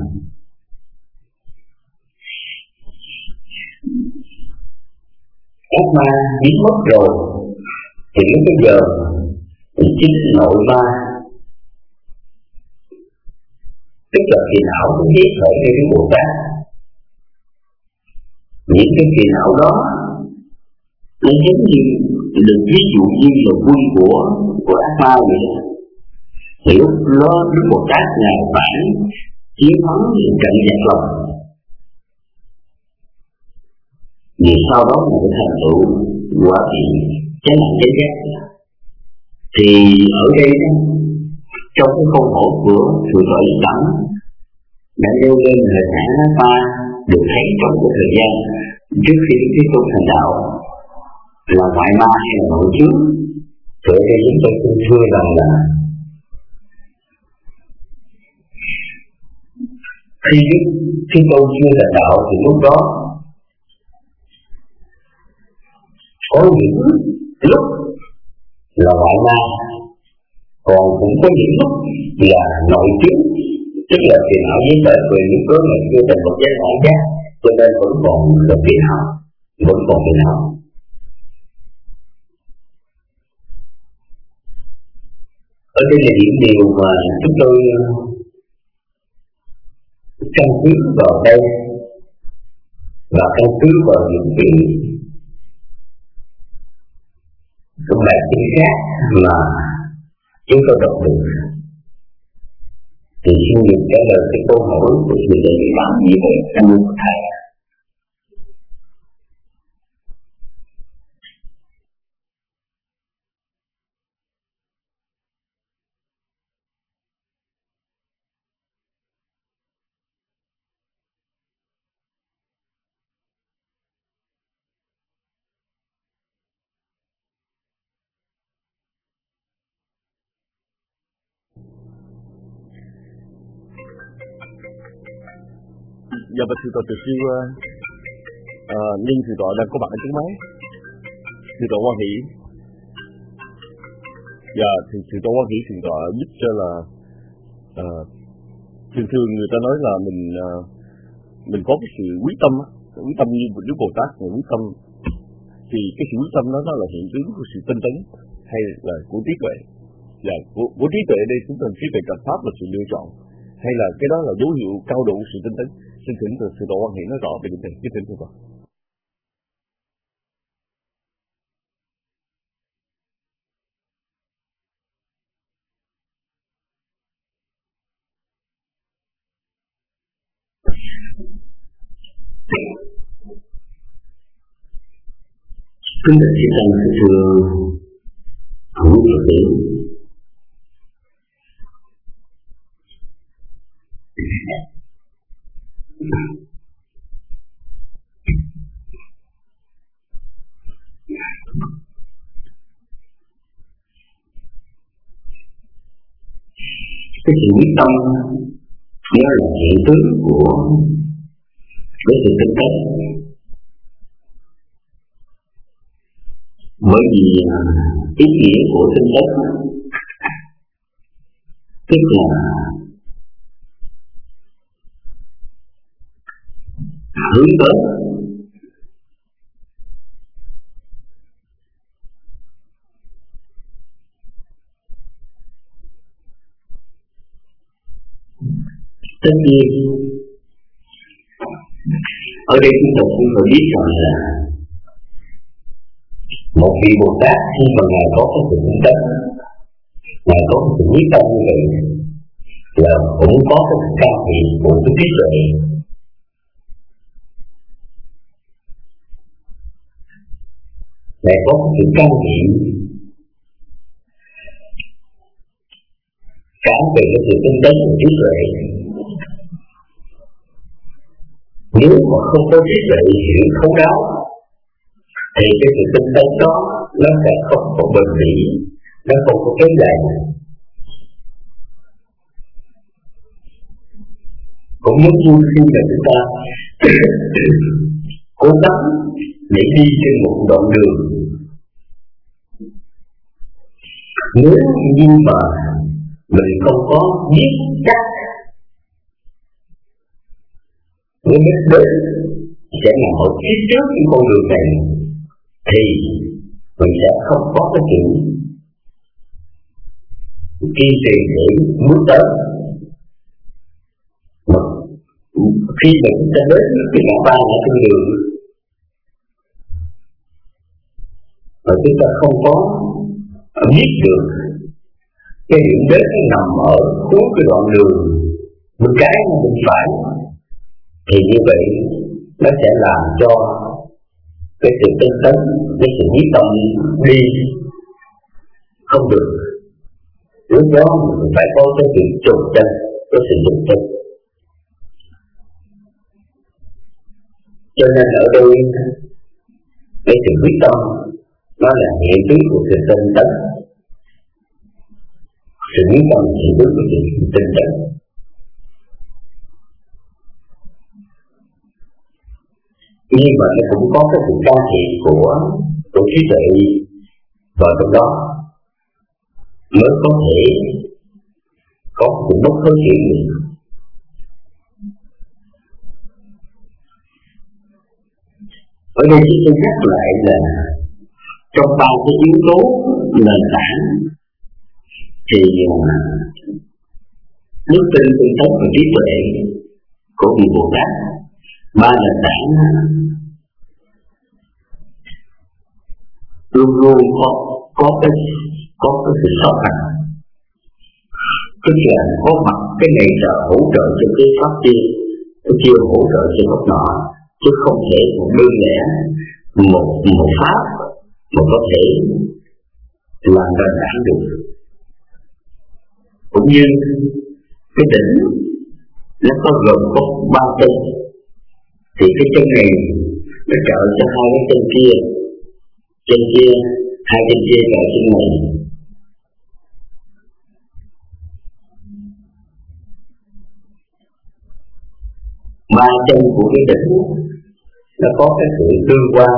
ác ma biến mất rồi thì đến bây giờ thì chính nội ma, tức là phiền não cũng biết khởi lên cái Bồ Tát. Những cái phiền não đó nó giống như đừng ví dụ như là quân của của ác ma vậy. Thì lúc đó Đức Bồ Tát ngài phải chiến thắng những trận giặc lòng, vì sau đó người thành tựu quả vị chánh đẳng chánh giác. Thì ở đây trong cái câu hỏi của sự tội đẳng đã nêu lên hình ảnh ác ma được thấy trong cái thời gian trước khi Đức Thế Tôn thành đạo là ngoại ma hay là nội trước. Ở đây chúng tôi cũng thưa rằng là khi Đức Thế Tôn chưa thành đạo thì lúc đó có những lúc là ngoại ma, còn cũng có những lúc là nội trước, tức là phiền não với bởi vì những đối người chưa thành một giai đoạn giác, cho nên vẫn còn là phiền não, vẫn còn phiền não. Ở đây là những điều mà chúng tôi căn cứ vào đây và căn cứ vào những cái các bài kinh khác mà chúng tôi đọc được. Thì xin được trả lời cái câu hỏi của sự đề nghị bản như vậy trong lúc thầy. Dạ và thưa Từ sư, à, nhưng thưa tọa đang có mặt ở trước máy, thưa tọa Quan Hỷ. Dạ thì thưa tọa Quan Hỷ thưa tọa giúp cho là à, thường thường người ta nói là mình à, mình có cái sự quý tâm, quý tâm như Đức Bồ Tát người quý tâm, thì cái sự quý tâm đó nó là hiện tướng của sự tinh tấn hay là của trí tuệ. Dạ của, của trí tuệ đây chúng ta trí tuệ trạch pháp là sự lựa chọn, hay là cái đó là dấu hiệu cao độ sự tinh tấn. Xin thỉnh từ sự độ Quan Hệ nói rõ về điểm này. Xin thỉnh thưa tọa. Kính thưa chị Tăng thưa Hữu Phật tử, cái sự quyết tâm nó là hiện tướng của cái sự tinh tấn. Bởi vì ý nghĩa của tinh tấn tức là hướng tới tất nhiên. Ở đây chúng ta cũng phải biết rằng là một vị Bồ Tát khi mà ngài có cái sự tinh tấn, ngài có cái sự quyết tâm như vậy là cũng có cái sự can thiệp của cái trí tuệ. Ngài có cái sự can thiệp cả về cái sự tinh tấn của trí tuệ. Nếu mà không có trí tuệ hiểu thấu đáo thì cái sự tinh tấn đó nó sẽ không có bền bỉ, nó không có kéo dài. Cũng giống như khi mà chúng ta cố gắng để đi trên một đoạn đường. Nếu như mà mình không có biết chắc mình biết đến sẽ nằm ở phía trước cái con đường này thì mình sẽ không có cái chuyện kiên trì để bước tới. Mà khi mà chúng ta đến cái ngã ba ngã tư đường mà chúng ta không có biết được cái điểm đến nằm ở cuối cái đoạn đường bên trái hay bên phải, thì như vậy nó sẽ làm cho cái sự tinh tấn, cái sự quyết tâm đi không được. Lúc đó mình phải có cái sự trùng chân, có sự trùng chân. Cho nên ở đây cái sự quyết tâm nó là hệ tuyết của sự tinh tấn. Sự quyết tâm là hệ tuyết của sự tinh tấn. Nhưng mà nó cũng có cái sự can thiệp của của trí tuệ vào trong đó mới có thể có sự bất hối chuyện được. Ở đây chúng tôi nhắc lại là trong ba cái yếu tố nền tảng thì đức tin, tinh tấn và trí tuệ của vị Bồ Tát, ba nền tảng luôn luôn có có cái có cái sự song hành, tức là có mặt cái này trợ hỗ trợ cho cái pháp kia, cái kia hỗ trợ cho pháp nọ, chứ không thể một đơn lẻ một một pháp mà có thể làm nền tảng được. Cũng như cái đỉnh nó có gồm có ba chân, thì cái chân này nó trợ cho hai cái chân kia, chân kia hai chân kia trợ chân này. Ba chân của cái đỉnh nó có cái sự tương quan,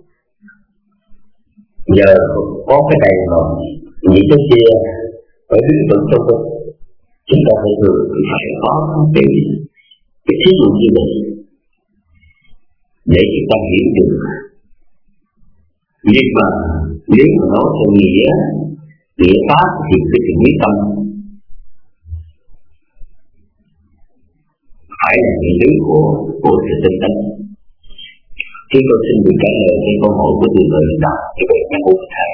nhờ có cái này mà những cái kia phải đứng vững trong đó. Chúng ta phải thường phải có cái cái thí dụ như vậy để chúng ta hiểu được. Nhưng mà nếu mà nói theo nghĩa nghĩa pháp thì cái sự quyết tâm phải là nghĩa lý của của sự tinh tấn. Khi tôi xin được trả lời cái câu hỏi của người người đọc thì về nhà của thầy.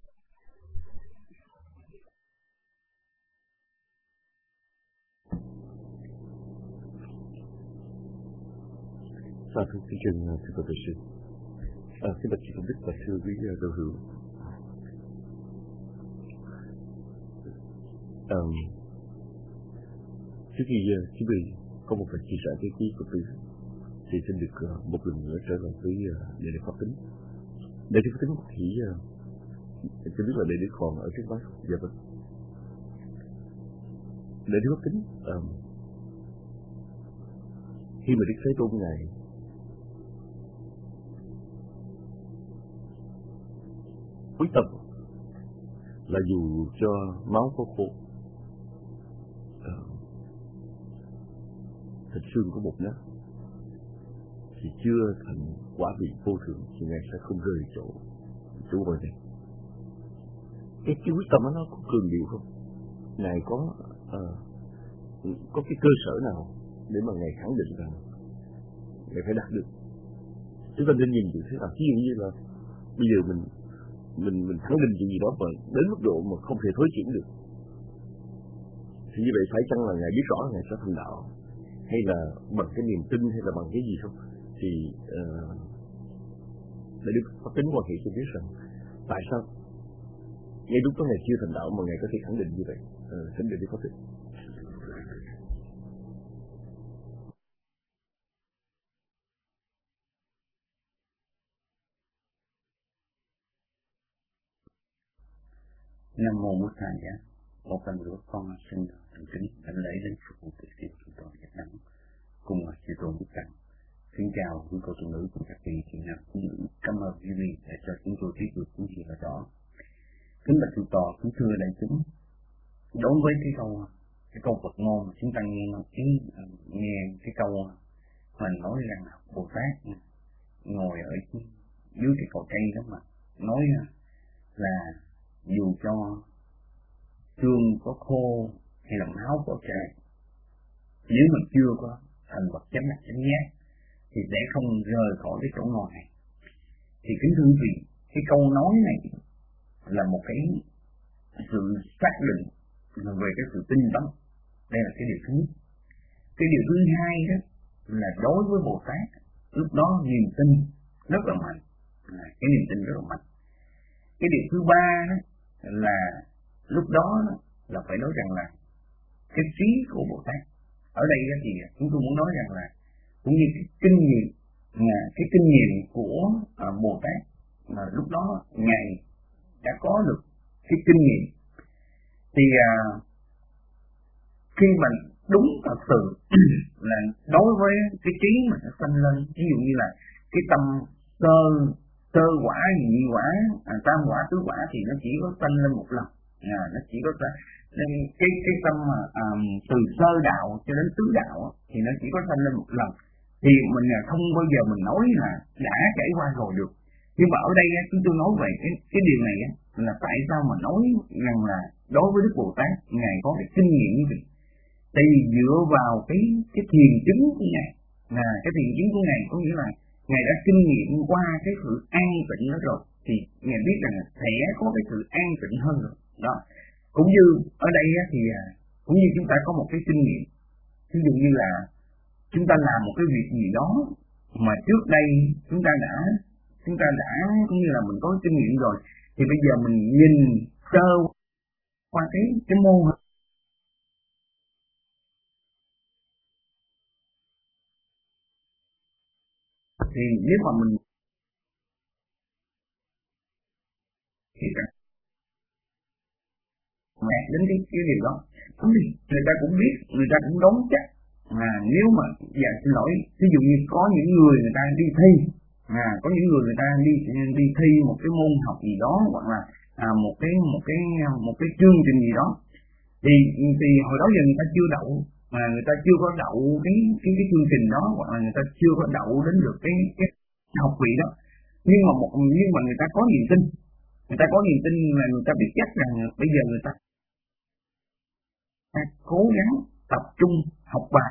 Dạ thưa Sư Trần, thưa Phật Sư. À, xin bạch chị không biết và thưa quý đạo hữu. À, trước khi quý vị có một phần chia sẻ cái ý của tôi, thì xin được uh, một lần nữa trở lại với uh, Đại Đức Pháp Tính. Đại Đức Pháp Tính thì uh, tôi biết là Đại Đức còn ở trước bác. Dạ vâng. Đại Đức Pháp Tính, um, khi mà Đức Thế Tôn Ngài quyết tâm là dù cho máu có khô, uh, thịt xương có một nát, thì chưa thành quả vị vô thượng thì Ngài sẽ không rời chỗ chỗ ngồi này. Cái cái quyết tâm đó nó có cường điệu không? Ngài có uh, có cái cơ sở nào để mà Ngài khẳng định rằng Ngài phải đạt được? Chúng ta nên nhìn được thế nào? Ví dụ như là bây giờ mình mình mình khẳng định chuyện gì đó mà đến mức độ mà không thể thối chuyển được, thì như vậy phải chăng là Ngài biết rõ là Ngài sẽ thành đạo, hay là bằng cái niềm tin, hay là bằng cái gì không? Thì uh, để Đức Pháp Tính quan hệ cho biết rằng tại sao ngay lúc đó Ngài chưa thành đạo mà Ngài có thể khẳng định như vậy. Uh, xin để Đức Pháp Tính. Nam mô Bổn Thầy Giá. Một lần nữa con xin thành kính đảnh lễ đến Phật Phụ Tịch Siêu Toàn Việt Nam cùng chư tôn đức tăng. Xin chào quý cô tu nữ cùng các vị đối với cái câu cái câu Phật ngôn mà chúng ta nghe cái nghe cái câu mình nói rằng là Bồ Tát ngồi ở dưới cái cội cây đó mà nói là dù cho xương có khô hay là máu có chảy, nếu mà chưa có thành vật chánh đẳng chánh giác thì sẽ không rời khỏi cái chỗ ngồi này. Thì kính thưa quý vị, cái câu nói này là một cái sự xác định về cái sự tin tấn. Đây là cái điều thứ nhất. Cái điều thứ hai đó là đối với Bồ Tát, lúc đó niềm tin rất là mạnh, à, cái niềm tin rất là mạnh. Cái điều thứ ba đó là lúc đó là phải nói rằng là cái trí của Bồ Tát. Ở đây thì chúng tôi muốn nói rằng là cũng như cái kinh nghiệm, cái kinh nghiệm của uh, Bồ Tát mà lúc đó ngài đã có được cái kinh nghiệm. Thì uh, khi mình đúng thật sự là đối với cái trí mà nó sanh lên, ví dụ như là cái tâm sơ sơ quả, nhị quả, à, tam quả, tứ quả thì nó chỉ có sanh lên một lần, à, nó chỉ có nên cái cái tâm mà um, từ sơ đạo cho đến tứ đạo thì nó chỉ có sanh lên một lần. Thì mình không bao giờ mình nói là đã trải qua rồi được. Nhưng mà ở đây chúng tôi nói về cái cái điều này là tại sao mà nói rằng là đối với Đức Bồ Tát ngài có cái kinh nghiệm như vậy. Tại vì dựa vào cái cái thiền chứng của ngài, là cái thiền chứng của ngài có nghĩa là ngài đã kinh nghiệm qua cái sự an tịnh đó rồi, thì ngài biết rằng sẽ có cái sự an tịnh hơn rồi. Đó. Cũng như ở đây thì cũng như chúng ta có một cái kinh nghiệm, ví dụ như là chúng ta làm một cái việc gì đó mà trước đây chúng ta đã chúng ta đã cũng như là mình có kinh nghiệm rồi, thì bây giờ mình nhìn sơ qua cái cái môn thì nếu mà mình thì mẹ đến cái cái điều đó, người ta cũng biết, người ta cũng đón chắc. À, nếu mà dạ xin lỗi, ví dụ như có những người người ta đi thi, à, có những người người ta đi đi thi một cái môn học gì đó, hoặc là à, một cái một cái một cái chương trình gì đó, thì thì hồi đó giờ người ta chưa đậu, mà người ta chưa có đậu cái cái cái chương trình đó, hoặc là người ta chưa có đậu đến được cái cái học vị đó, nhưng mà một nhưng mà người ta có niềm tin, người ta có niềm tin là người ta biết chắc rằng bây giờ người ta cố gắng tập trung học bài,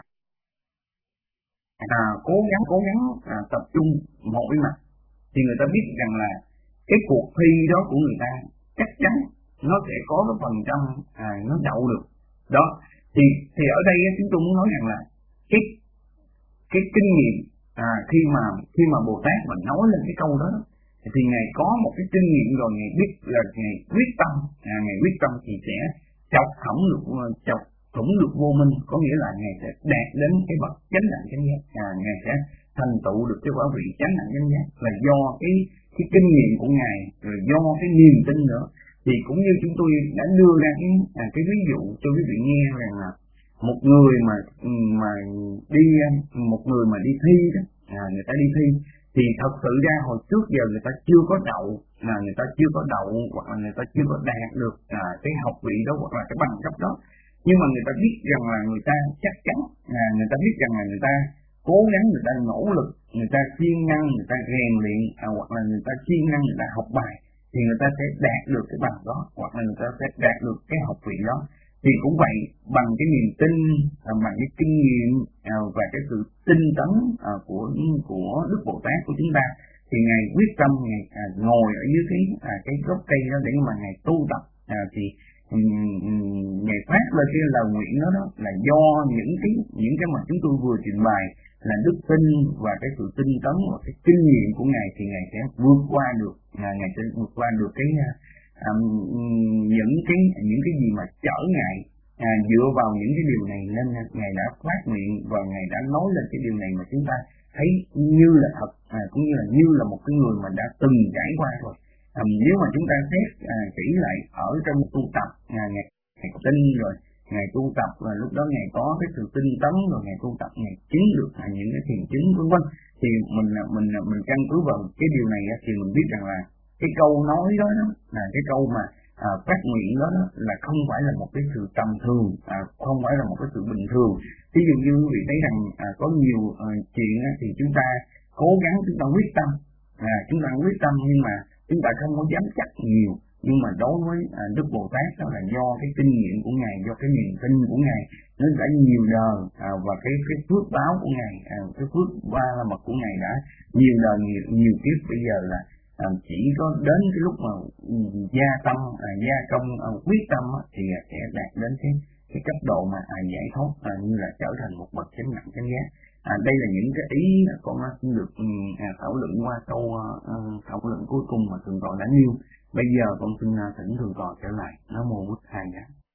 à, cố gắng cố gắng à, tập trung mọi mặt, thì người ta biết rằng là cái cuộc thi đó của người ta chắc chắn nó sẽ có cái phần trăm à, nó đậu được. Đó thì thì ở đây chúng tôi muốn nói rằng là cái cái kinh nghiệm à, khi mà khi mà Bồ Tát mình nói lên cái câu đó thì ngài có một cái kinh nghiệm rồi, ngài biết là ngài quyết tâm, à, ngài quyết tâm thì sẽ chọc thủng được chọc thủng được vô minh, có nghĩa là ngài sẽ đạt đến cái bậc chánh đẳng chánh giác, à, ngài sẽ thành tựu được cái quả vị chánh đẳng chánh giác là do cái cái kinh nghiệm của ngài, rồi do cái niềm tin nữa. Thì cũng như chúng tôi đã đưa ra cái à, cái ví dụ cho quý vị nghe rằng là một người mà mà đi một người mà đi thi đó, à, người ta đi thi thì thật sự ra hồi trước giờ người ta chưa có đậu, là người ta chưa có đậu hoặc là người ta chưa có đạt được à, cái học vị đó hoặc là cái bằng cấp đó, nhưng mà người ta biết rằng là người ta chắc chắn, à, người ta biết rằng là người ta cố gắng, người ta nỗ lực, người ta siêng năng, người ta rèn luyện, à, hoặc là người ta siêng năng, người ta học bài thì người ta sẽ đạt được cái bằng đó, hoặc là người ta sẽ đạt được cái học vị đó. Thì cũng vậy, bằng cái niềm tin, à, bằng cái kinh nghiệm à, và cái sự tinh tấn à, của của Đức Bồ Tát của chúng ta, thì ngài quyết tâm ngài à, ngồi ở dưới cái à, cái gốc cây đó để mà ngài tu tập, à, thì ngài phát lên cái lời nguyện đó, đó là do những cái những cái mà chúng tôi vừa trình bày là đức tin và cái sự tinh tấn và cái kinh nghiệm của ngài, thì ngài sẽ vượt qua được, à, ngài sẽ vượt qua được cái à, những cái những cái gì mà trở ngại, à, dựa vào những cái điều này nên ngài đã phát nguyện và ngài đã nói lên cái điều này mà chúng ta thấy như là thật, à, cũng như là như là một cái người mà đã từng trải qua rồi. À, nếu mà chúng ta xét à, kỹ lại ở trong tu tập, à, ngày, ngày tin rồi ngày tu tập, và lúc đó ngày có cái sự tinh tấn, rồi ngày tu tập ngày chứng được à, những cái thiền chứng vân vân, thì mình mình mình căn cứ vào cái điều này thì mình biết rằng là cái câu nói đó, đó là cái câu mà à, phát nguyện đó là không phải là một cái sự tầm thường, à, không phải là một cái sự bình thường. Ví dụ như quý vị thấy rằng à, có nhiều à, chuyện á, thì chúng ta cố gắng, chúng ta quyết tâm, à, chúng ta quyết tâm nhưng mà chúng ta không có dám chắc nhiều. Nhưng mà đối với à, Đức Bồ Tát đó là do cái kinh nghiệm của Ngài, do cái niềm tin của Ngài, nên đã nhiều đời à, và cái cái phước báo của Ngài, à, cái phước ba la mật của Ngài đã nhiều đời nhiều, nhiều kiếp. Bây giờ là à, chỉ có đến cái lúc mà gia tâm, à, gia công, à, quyết tâm á, thì à, sẽ đạt đến cái cái cấp độ mà à, giải thoát, à, như là trở thành một bậc chánh đẳng chánh giác. À, đây là những cái ý con xin được à, thảo luận qua câu à, thảo luận cuối cùng mà thượng tọa đã nêu. Bây giờ con xin thỉnh thượng tọa trở lại. Nam mô Bụt Thầy.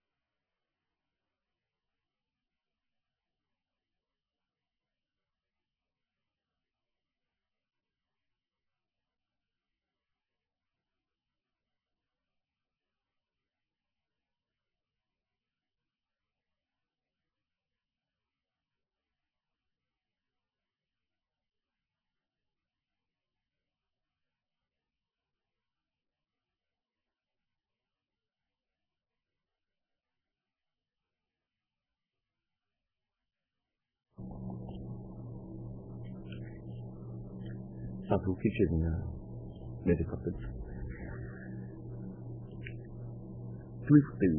Sa thú khí trình để được Phật tử. Quý Phật tử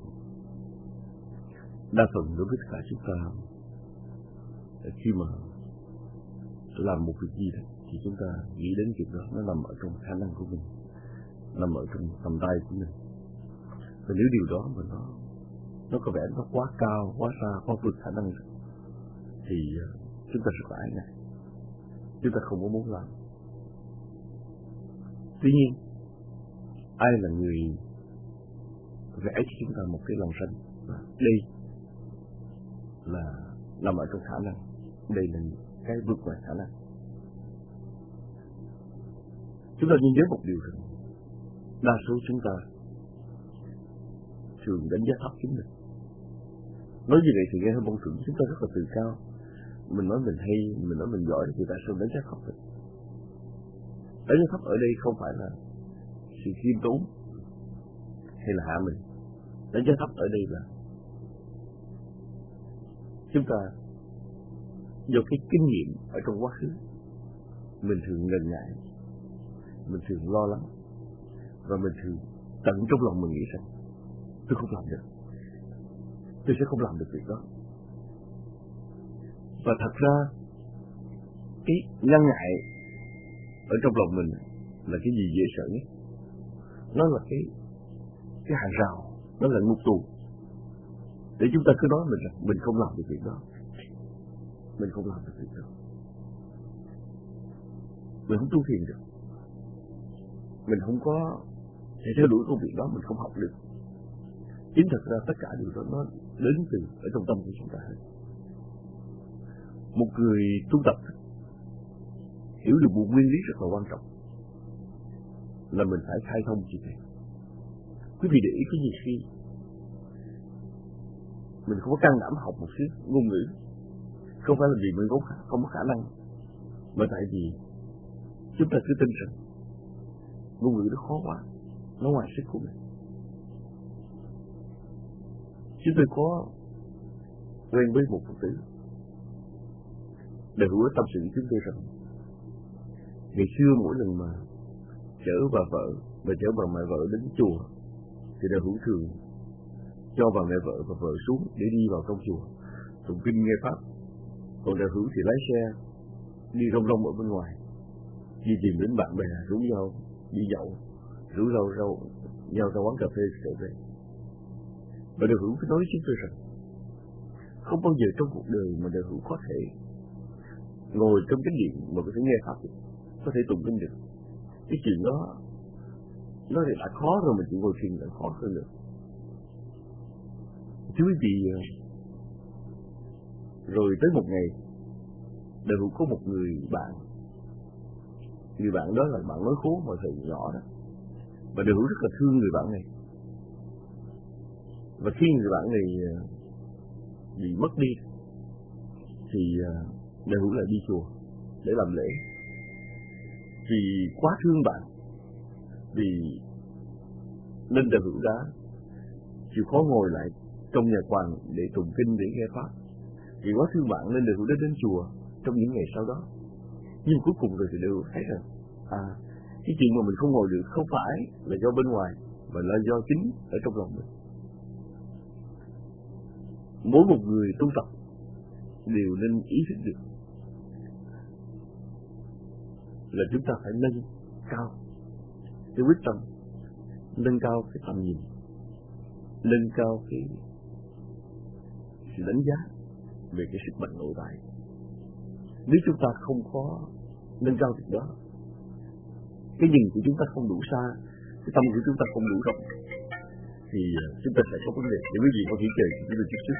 đa phần đối với tất cả chúng ta, khi mà làm một việc gì đó thì chúng ta nghĩ đến việc đó nó nằm ở trong khả năng của mình, nằm ở trong tầm tay của mình. Và nếu điều đó mà nó nó có vẻ nó quá cao, quá xa, quá vượt khả năng thì chúng ta sẽ phải này, chúng ta không có muốn làm. Tuy nhiên, ai là người vẽ cho chúng ta một cái lòng sanh? Đây là nằm ở trong khả năng, đây là cái vượt ngoài khả năng. Chúng ta nhìn nhớ một điều rằng đa số chúng ta thường đánh giá thấp chính mình. Nói như vậy thì nghe hơi bông tưởng chúng ta rất là tự cao. Mình nói mình hay, mình nói mình giỏi thì tại sao đánh giá thấp mình? Đánh giá thấp ở đây không phải là sự khiêm tốn hay là hạ mình. Đánh giá thấp ở đây là chúng ta do cái kinh nghiệm ở trong quá khứ mình thường ngần ngại, mình thường lo lắng và mình thường tận trong lòng mình nghĩ rằng tôi không làm được, tôi sẽ không làm được việc đó. Và thật ra cái ngăn ngại ở trong lòng mình là cái gì dễ sợ nhất? Nó là cái cái hàng rào, nó là ngục tù để chúng ta cứ nói mình rằng mình không làm được việc đó, mình không làm được việc đó, mình không tu thiền được, mình không có thể theo đuổi công việc đó, mình không học được. Chính thật ra tất cả điều đó nó đến từ ở trong tâm của chúng ta hết. Một người tu tập hiểu được một nguyên lý rất là quan trọng là mình phải khai thông chuyện này. Quý vị để ý cái gì khi mình không có can đảm học một thứ ngôn ngữ, không phải là vì mình không có khả năng, mà tại vì chúng ta cứ tin rằng ngôn ngữ nó khó quá, nó ngoài sức của mình. Chúng tôi có quen với một Phật tử để hứa tâm sự chúng tôi rằng ngày xưa mỗi lần mà chở bà vợ và chở bà mẹ vợ đến chùa thì Đại Hữu thường cho bà mẹ vợ và vợ xuống để đi vào trong chùa tụng kinh nghe pháp, còn Đại Hữu thì lái xe đi rong rong ở bên ngoài, đi tìm đến bạn bè rủ nhau đi nhậu, rủ nhau rau nhau ra quán cà phê trở về. Và Đại Hữu cứ nói với chúng tôi rằng không bao giờ trong cuộc đời mà Đại Hữu có thể ngồi trong chánh điện mà có thể nghe pháp được, có thể tụng kinh được. Cái chuyện đó nó thì đã khó rồi, mà chuyện ngồi thiền lại khó hơn nữa. Chứ vì rồi tới một ngày Đại Hữu có một người bạn, người bạn đó là bạn nói khố hồi thời nhỏ đó, và Đại Hữu rất là thương người bạn này. Và khi người bạn này bị mất đi thì Đại Hữu lại đi chùa để làm lễ, vì quá thương bạn, vì nên Đạo Hữu đã chịu khó ngồi lại trong nhà quan để tụng kinh, để nghe pháp. Vì quá thương bạn nên Đạo Hữu đã đến chùa trong những ngày sau đó. Nhưng cuối cùng rồi thì Đạo Hữu thấy rằng à, cái chuyện mà mình không ngồi được không phải là do bên ngoài, mà là do chính ở trong lòng mình. Mỗi một người tu tập đều nên ý thức được là chúng ta phải nâng cao cái quyết tâm, nâng cao cái tầm nhìn, nâng cao cái sự đánh giá về cái sức mạnh nội tại. Nếu chúng ta không có nâng cao việc đó, cái nhìn của chúng ta không đủ xa, cái tâm của chúng ta không đủ rộng, thì chúng ta sẽ có vấn đề. Thì quý vị có thể chờ chúng ta chút chút.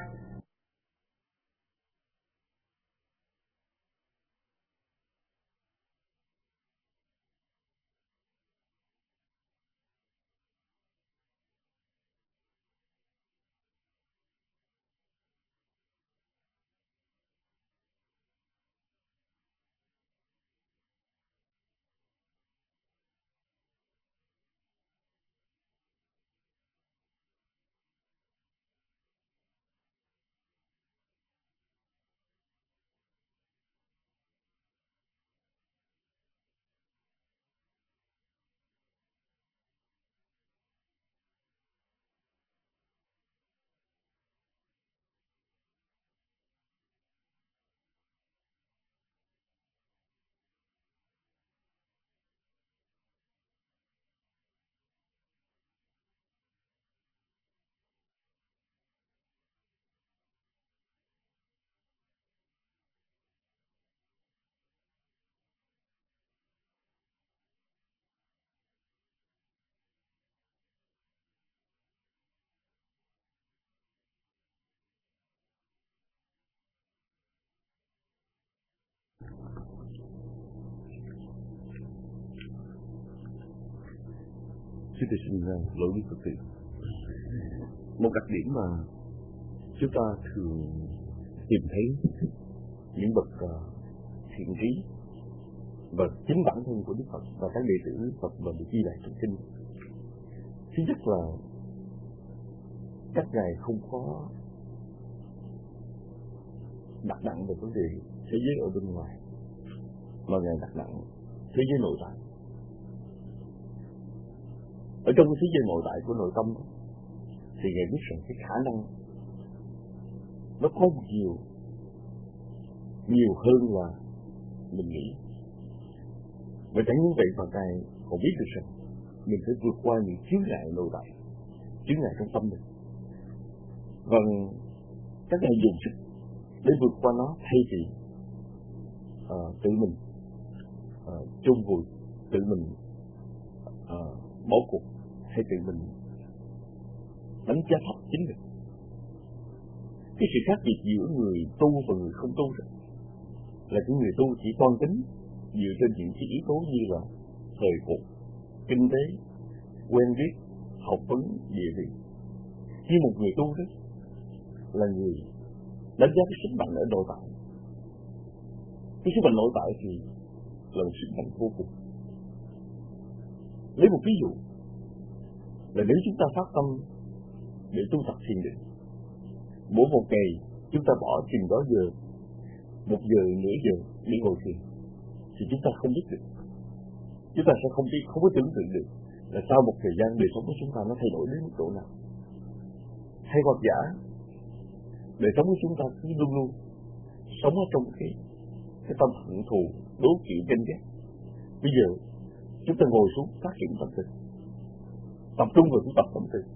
Chúng tôi xin lỗi với Phật tử. Một đặc điểm mà chúng ta thường tìm thấy những bậc uh, thiện trí và chính bản thân của Đức Phật và các đệ tử Phật và được ghi lại trong kinh. Thứ nhất là các ngài không có đặt nặng về vấn đề thế giới ở bên ngoài, mà ngài đặt nặng thế giới nội tại. Ở trong cái thế giới nội tại của nội tâm đó, thì ngài biết rằng cái khả năng nó có nhiều nhiều hơn là mình nghĩ. Và chẳng những vậy mà ngài còn biết được rằng mình phải vượt qua những chướng ngại nội tại, chướng ngại trong tâm mình, và các ngài dùng sức để vượt qua nó, thay vì uh, tự mình uh, chôn vùi, tự mình uh, bỏ cuộc, hay tự mình đánh giá thấp chính mình. Cái sự khác biệt giữa người tu và người không tu là cái người tu chỉ toan tính dựa trên những cái yếu tố như là thời cuộc, kinh tế, quen biết, học vấn, địa vị. Như một người tu đó là người đánh giá cái sức mạnh ở nội tại. Cái sức mạnh nội tại thì là một sức mạnh vô cùng. Lấy một ví dụ là nếu chúng ta phát tâm để tu tập thiền định, mỗi một ngày chúng ta bỏ chừng đó giờ, một giờ, nửa giờ để ngồi thiền, thì chúng ta không biết được, chúng ta sẽ không biết, không có tưởng tượng được là sau một thời gian đời sống của chúng ta nó thay đổi đến mức độ nào. Hay hoặc giả đời sống của chúng ta cứ luôn luôn sống ở trong cái cái tâm hận thù, đố kỵ, ganh ghét. Bây giờ chúng ta ngồi xuống phát triển tâm từ, tập trung vào cái tập tâm từ,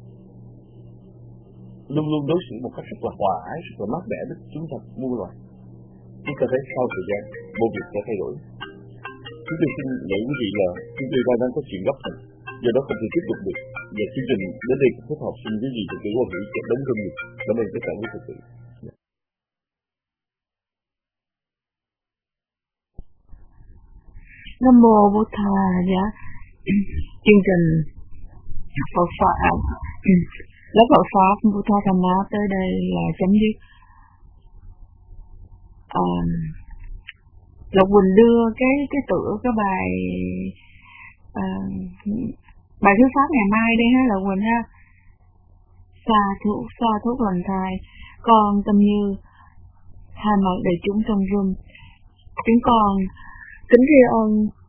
luôn luôn đối xử một cách rất là hòa ái, rất là mát mẻ với chúng ta muôn loài. Chúng ta thấy sau thời gian vô việc sẽ thay đổi. Chúng tôi xin lỗi quý vị là chúng tôi đang có chuyện gấp rồi, do đó không thể tiếp tục được. Và chương trình đến đây kết hợp xin quý vị thực sự quan hệ sẽ đóng công việc. Cảm ơn tất cả quý thực sự. Nam mô Bổn Thầy giá. Chương trình Phật Pháp lớp Phật Pháp Bổn Thầy Tham Má tới đây là chấm dứt. À, Lộc Quỳnh đưa cái cái tựa cái bài à, Bài thứ pháp ngày mai đây ha, là Quỳnh ha. Xa thuốc, xa thuốc lành thai, con tâm như hai mặt đầy chúng trong room. Chúng con kính tri ân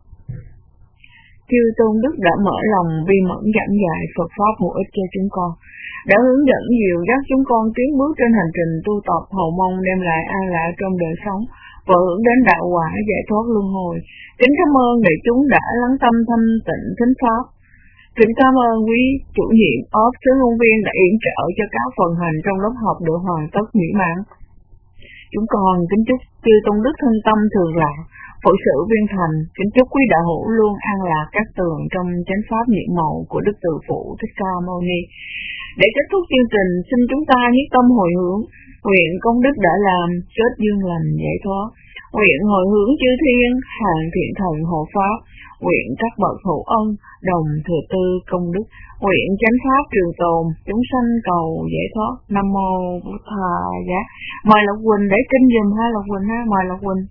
chư tôn đức đã mở lòng bi mẫn giảng dạy Phật pháp hữu ích cho chúng con, đã hướng dẫn dìu dắt chúng con tiến bước trên hành trình tu tập, hầu mong đem lại an lạc trong đời sống và hướng đến đạo quả giải thoát luân hồi. Kính cảm ơn đại chúng đã lắng tâm thanh tịnh thính pháp. Kính cảm ơn quý chủ nhiệm ốp sứ ngôn viên đã yểm trợ cho các phần hành trong lớp học được hoàn tất mỹ mãn. Chúng con kính chúc chư tôn đức thân tâm thường lạc, phổ sự viên thành. Kính chúc quý đạo hữu luôn an lạc các tường trong chánh pháp nhiệm màu của Đức Từ Phụ Thích Ca Mâu Ni. Để kết thúc chương trình, xin chúng ta nhất tâm hồi hướng, nguyện công đức đã làm, kết duyên lành giải thoát. Nguyện hồi hướng chư thiên, hàng thiện thần hộ pháp. Nguyện các bậc hữu ân, đồng thừa tư công đức. Nguyện chánh pháp trường tồn, chúng sanh cầu giải thoát. Nam mô Bụt Thà Giá. Mời Lộc Quỳnh để kinh dùm ha, Lộc Quỳnh ha, mời Lộc Quỳnh.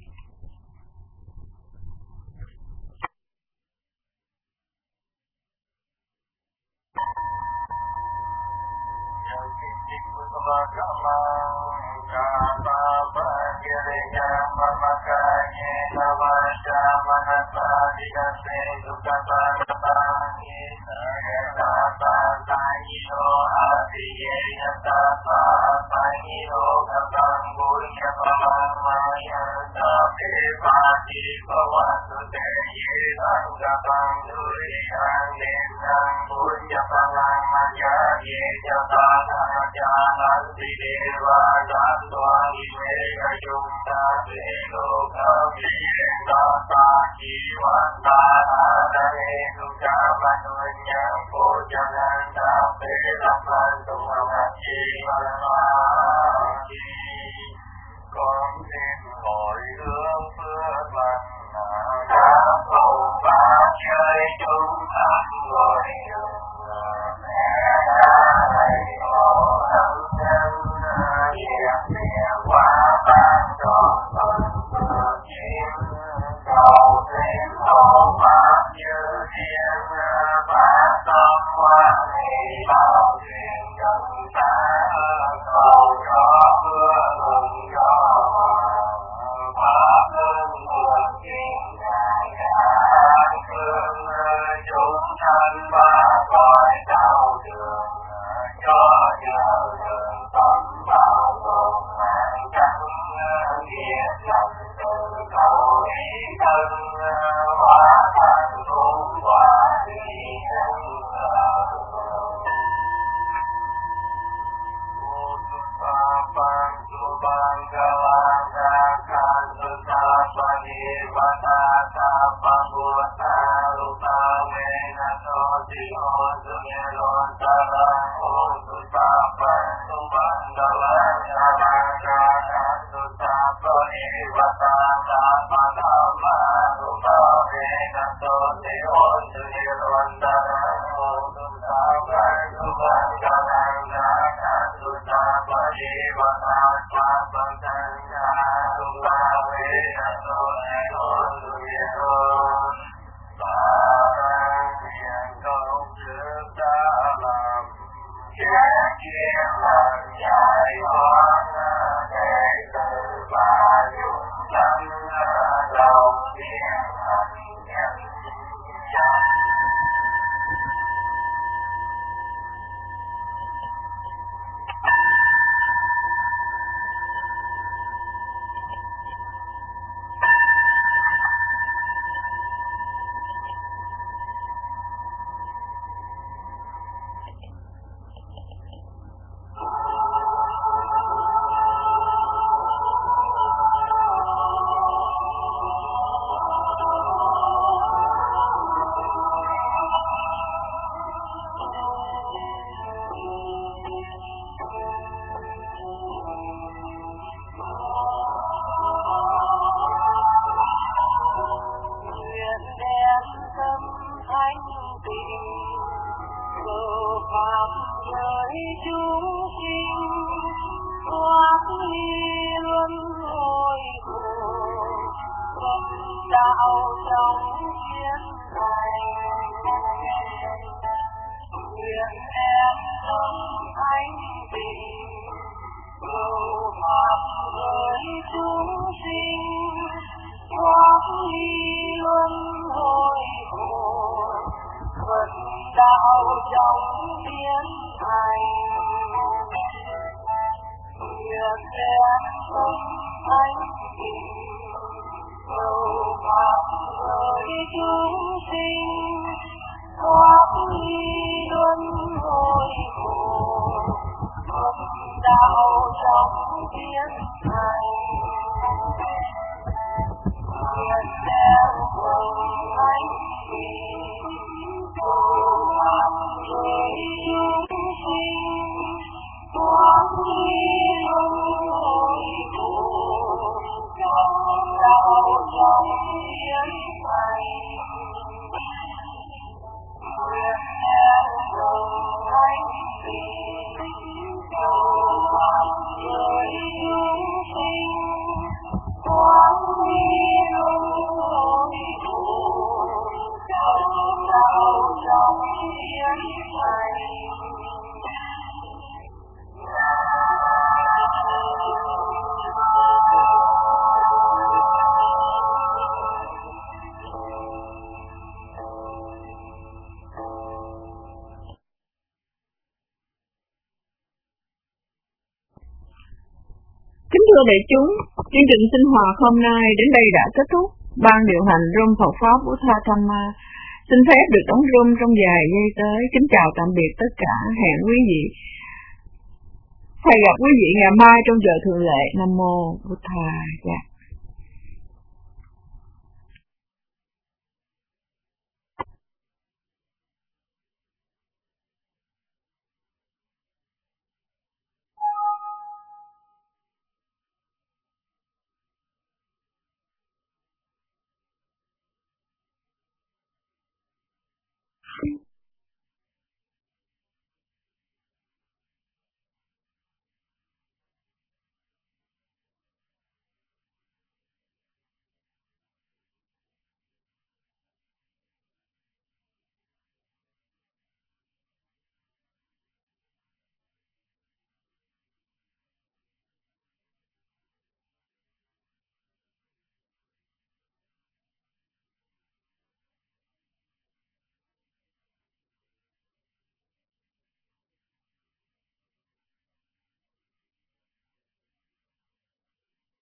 sinh thoát ly luân hồi khổ, thuận đạo trong tiến hành việc đem tâm thánh tình cầu pháp giới chúng sinh thoát ly luân hồi khổ, thuận đạo trong tiến hành việc đem tâm thánh tình cầu pháp giới chúng sinh thoát ly luân hồi khổ, thuận đạo trong tiến hành việc đem tâm thánh tình cầu pháp giới chúng sinh thoát ly luân hồi khổ, thuận đạo trong tiến hành. Kính thưa đại chúng, chương trình sinh hoạt hôm nay đến đây đã kết thúc. Ban điều hành room Phật pháp Buddha Dhamma xin phép được đóng room trong vài giây tới. Kính chào tạm biệt tất cả, hẹn quý vị hẹn gặp quý vị ngày mai trong giờ thường lệ. Nam mô Buddha.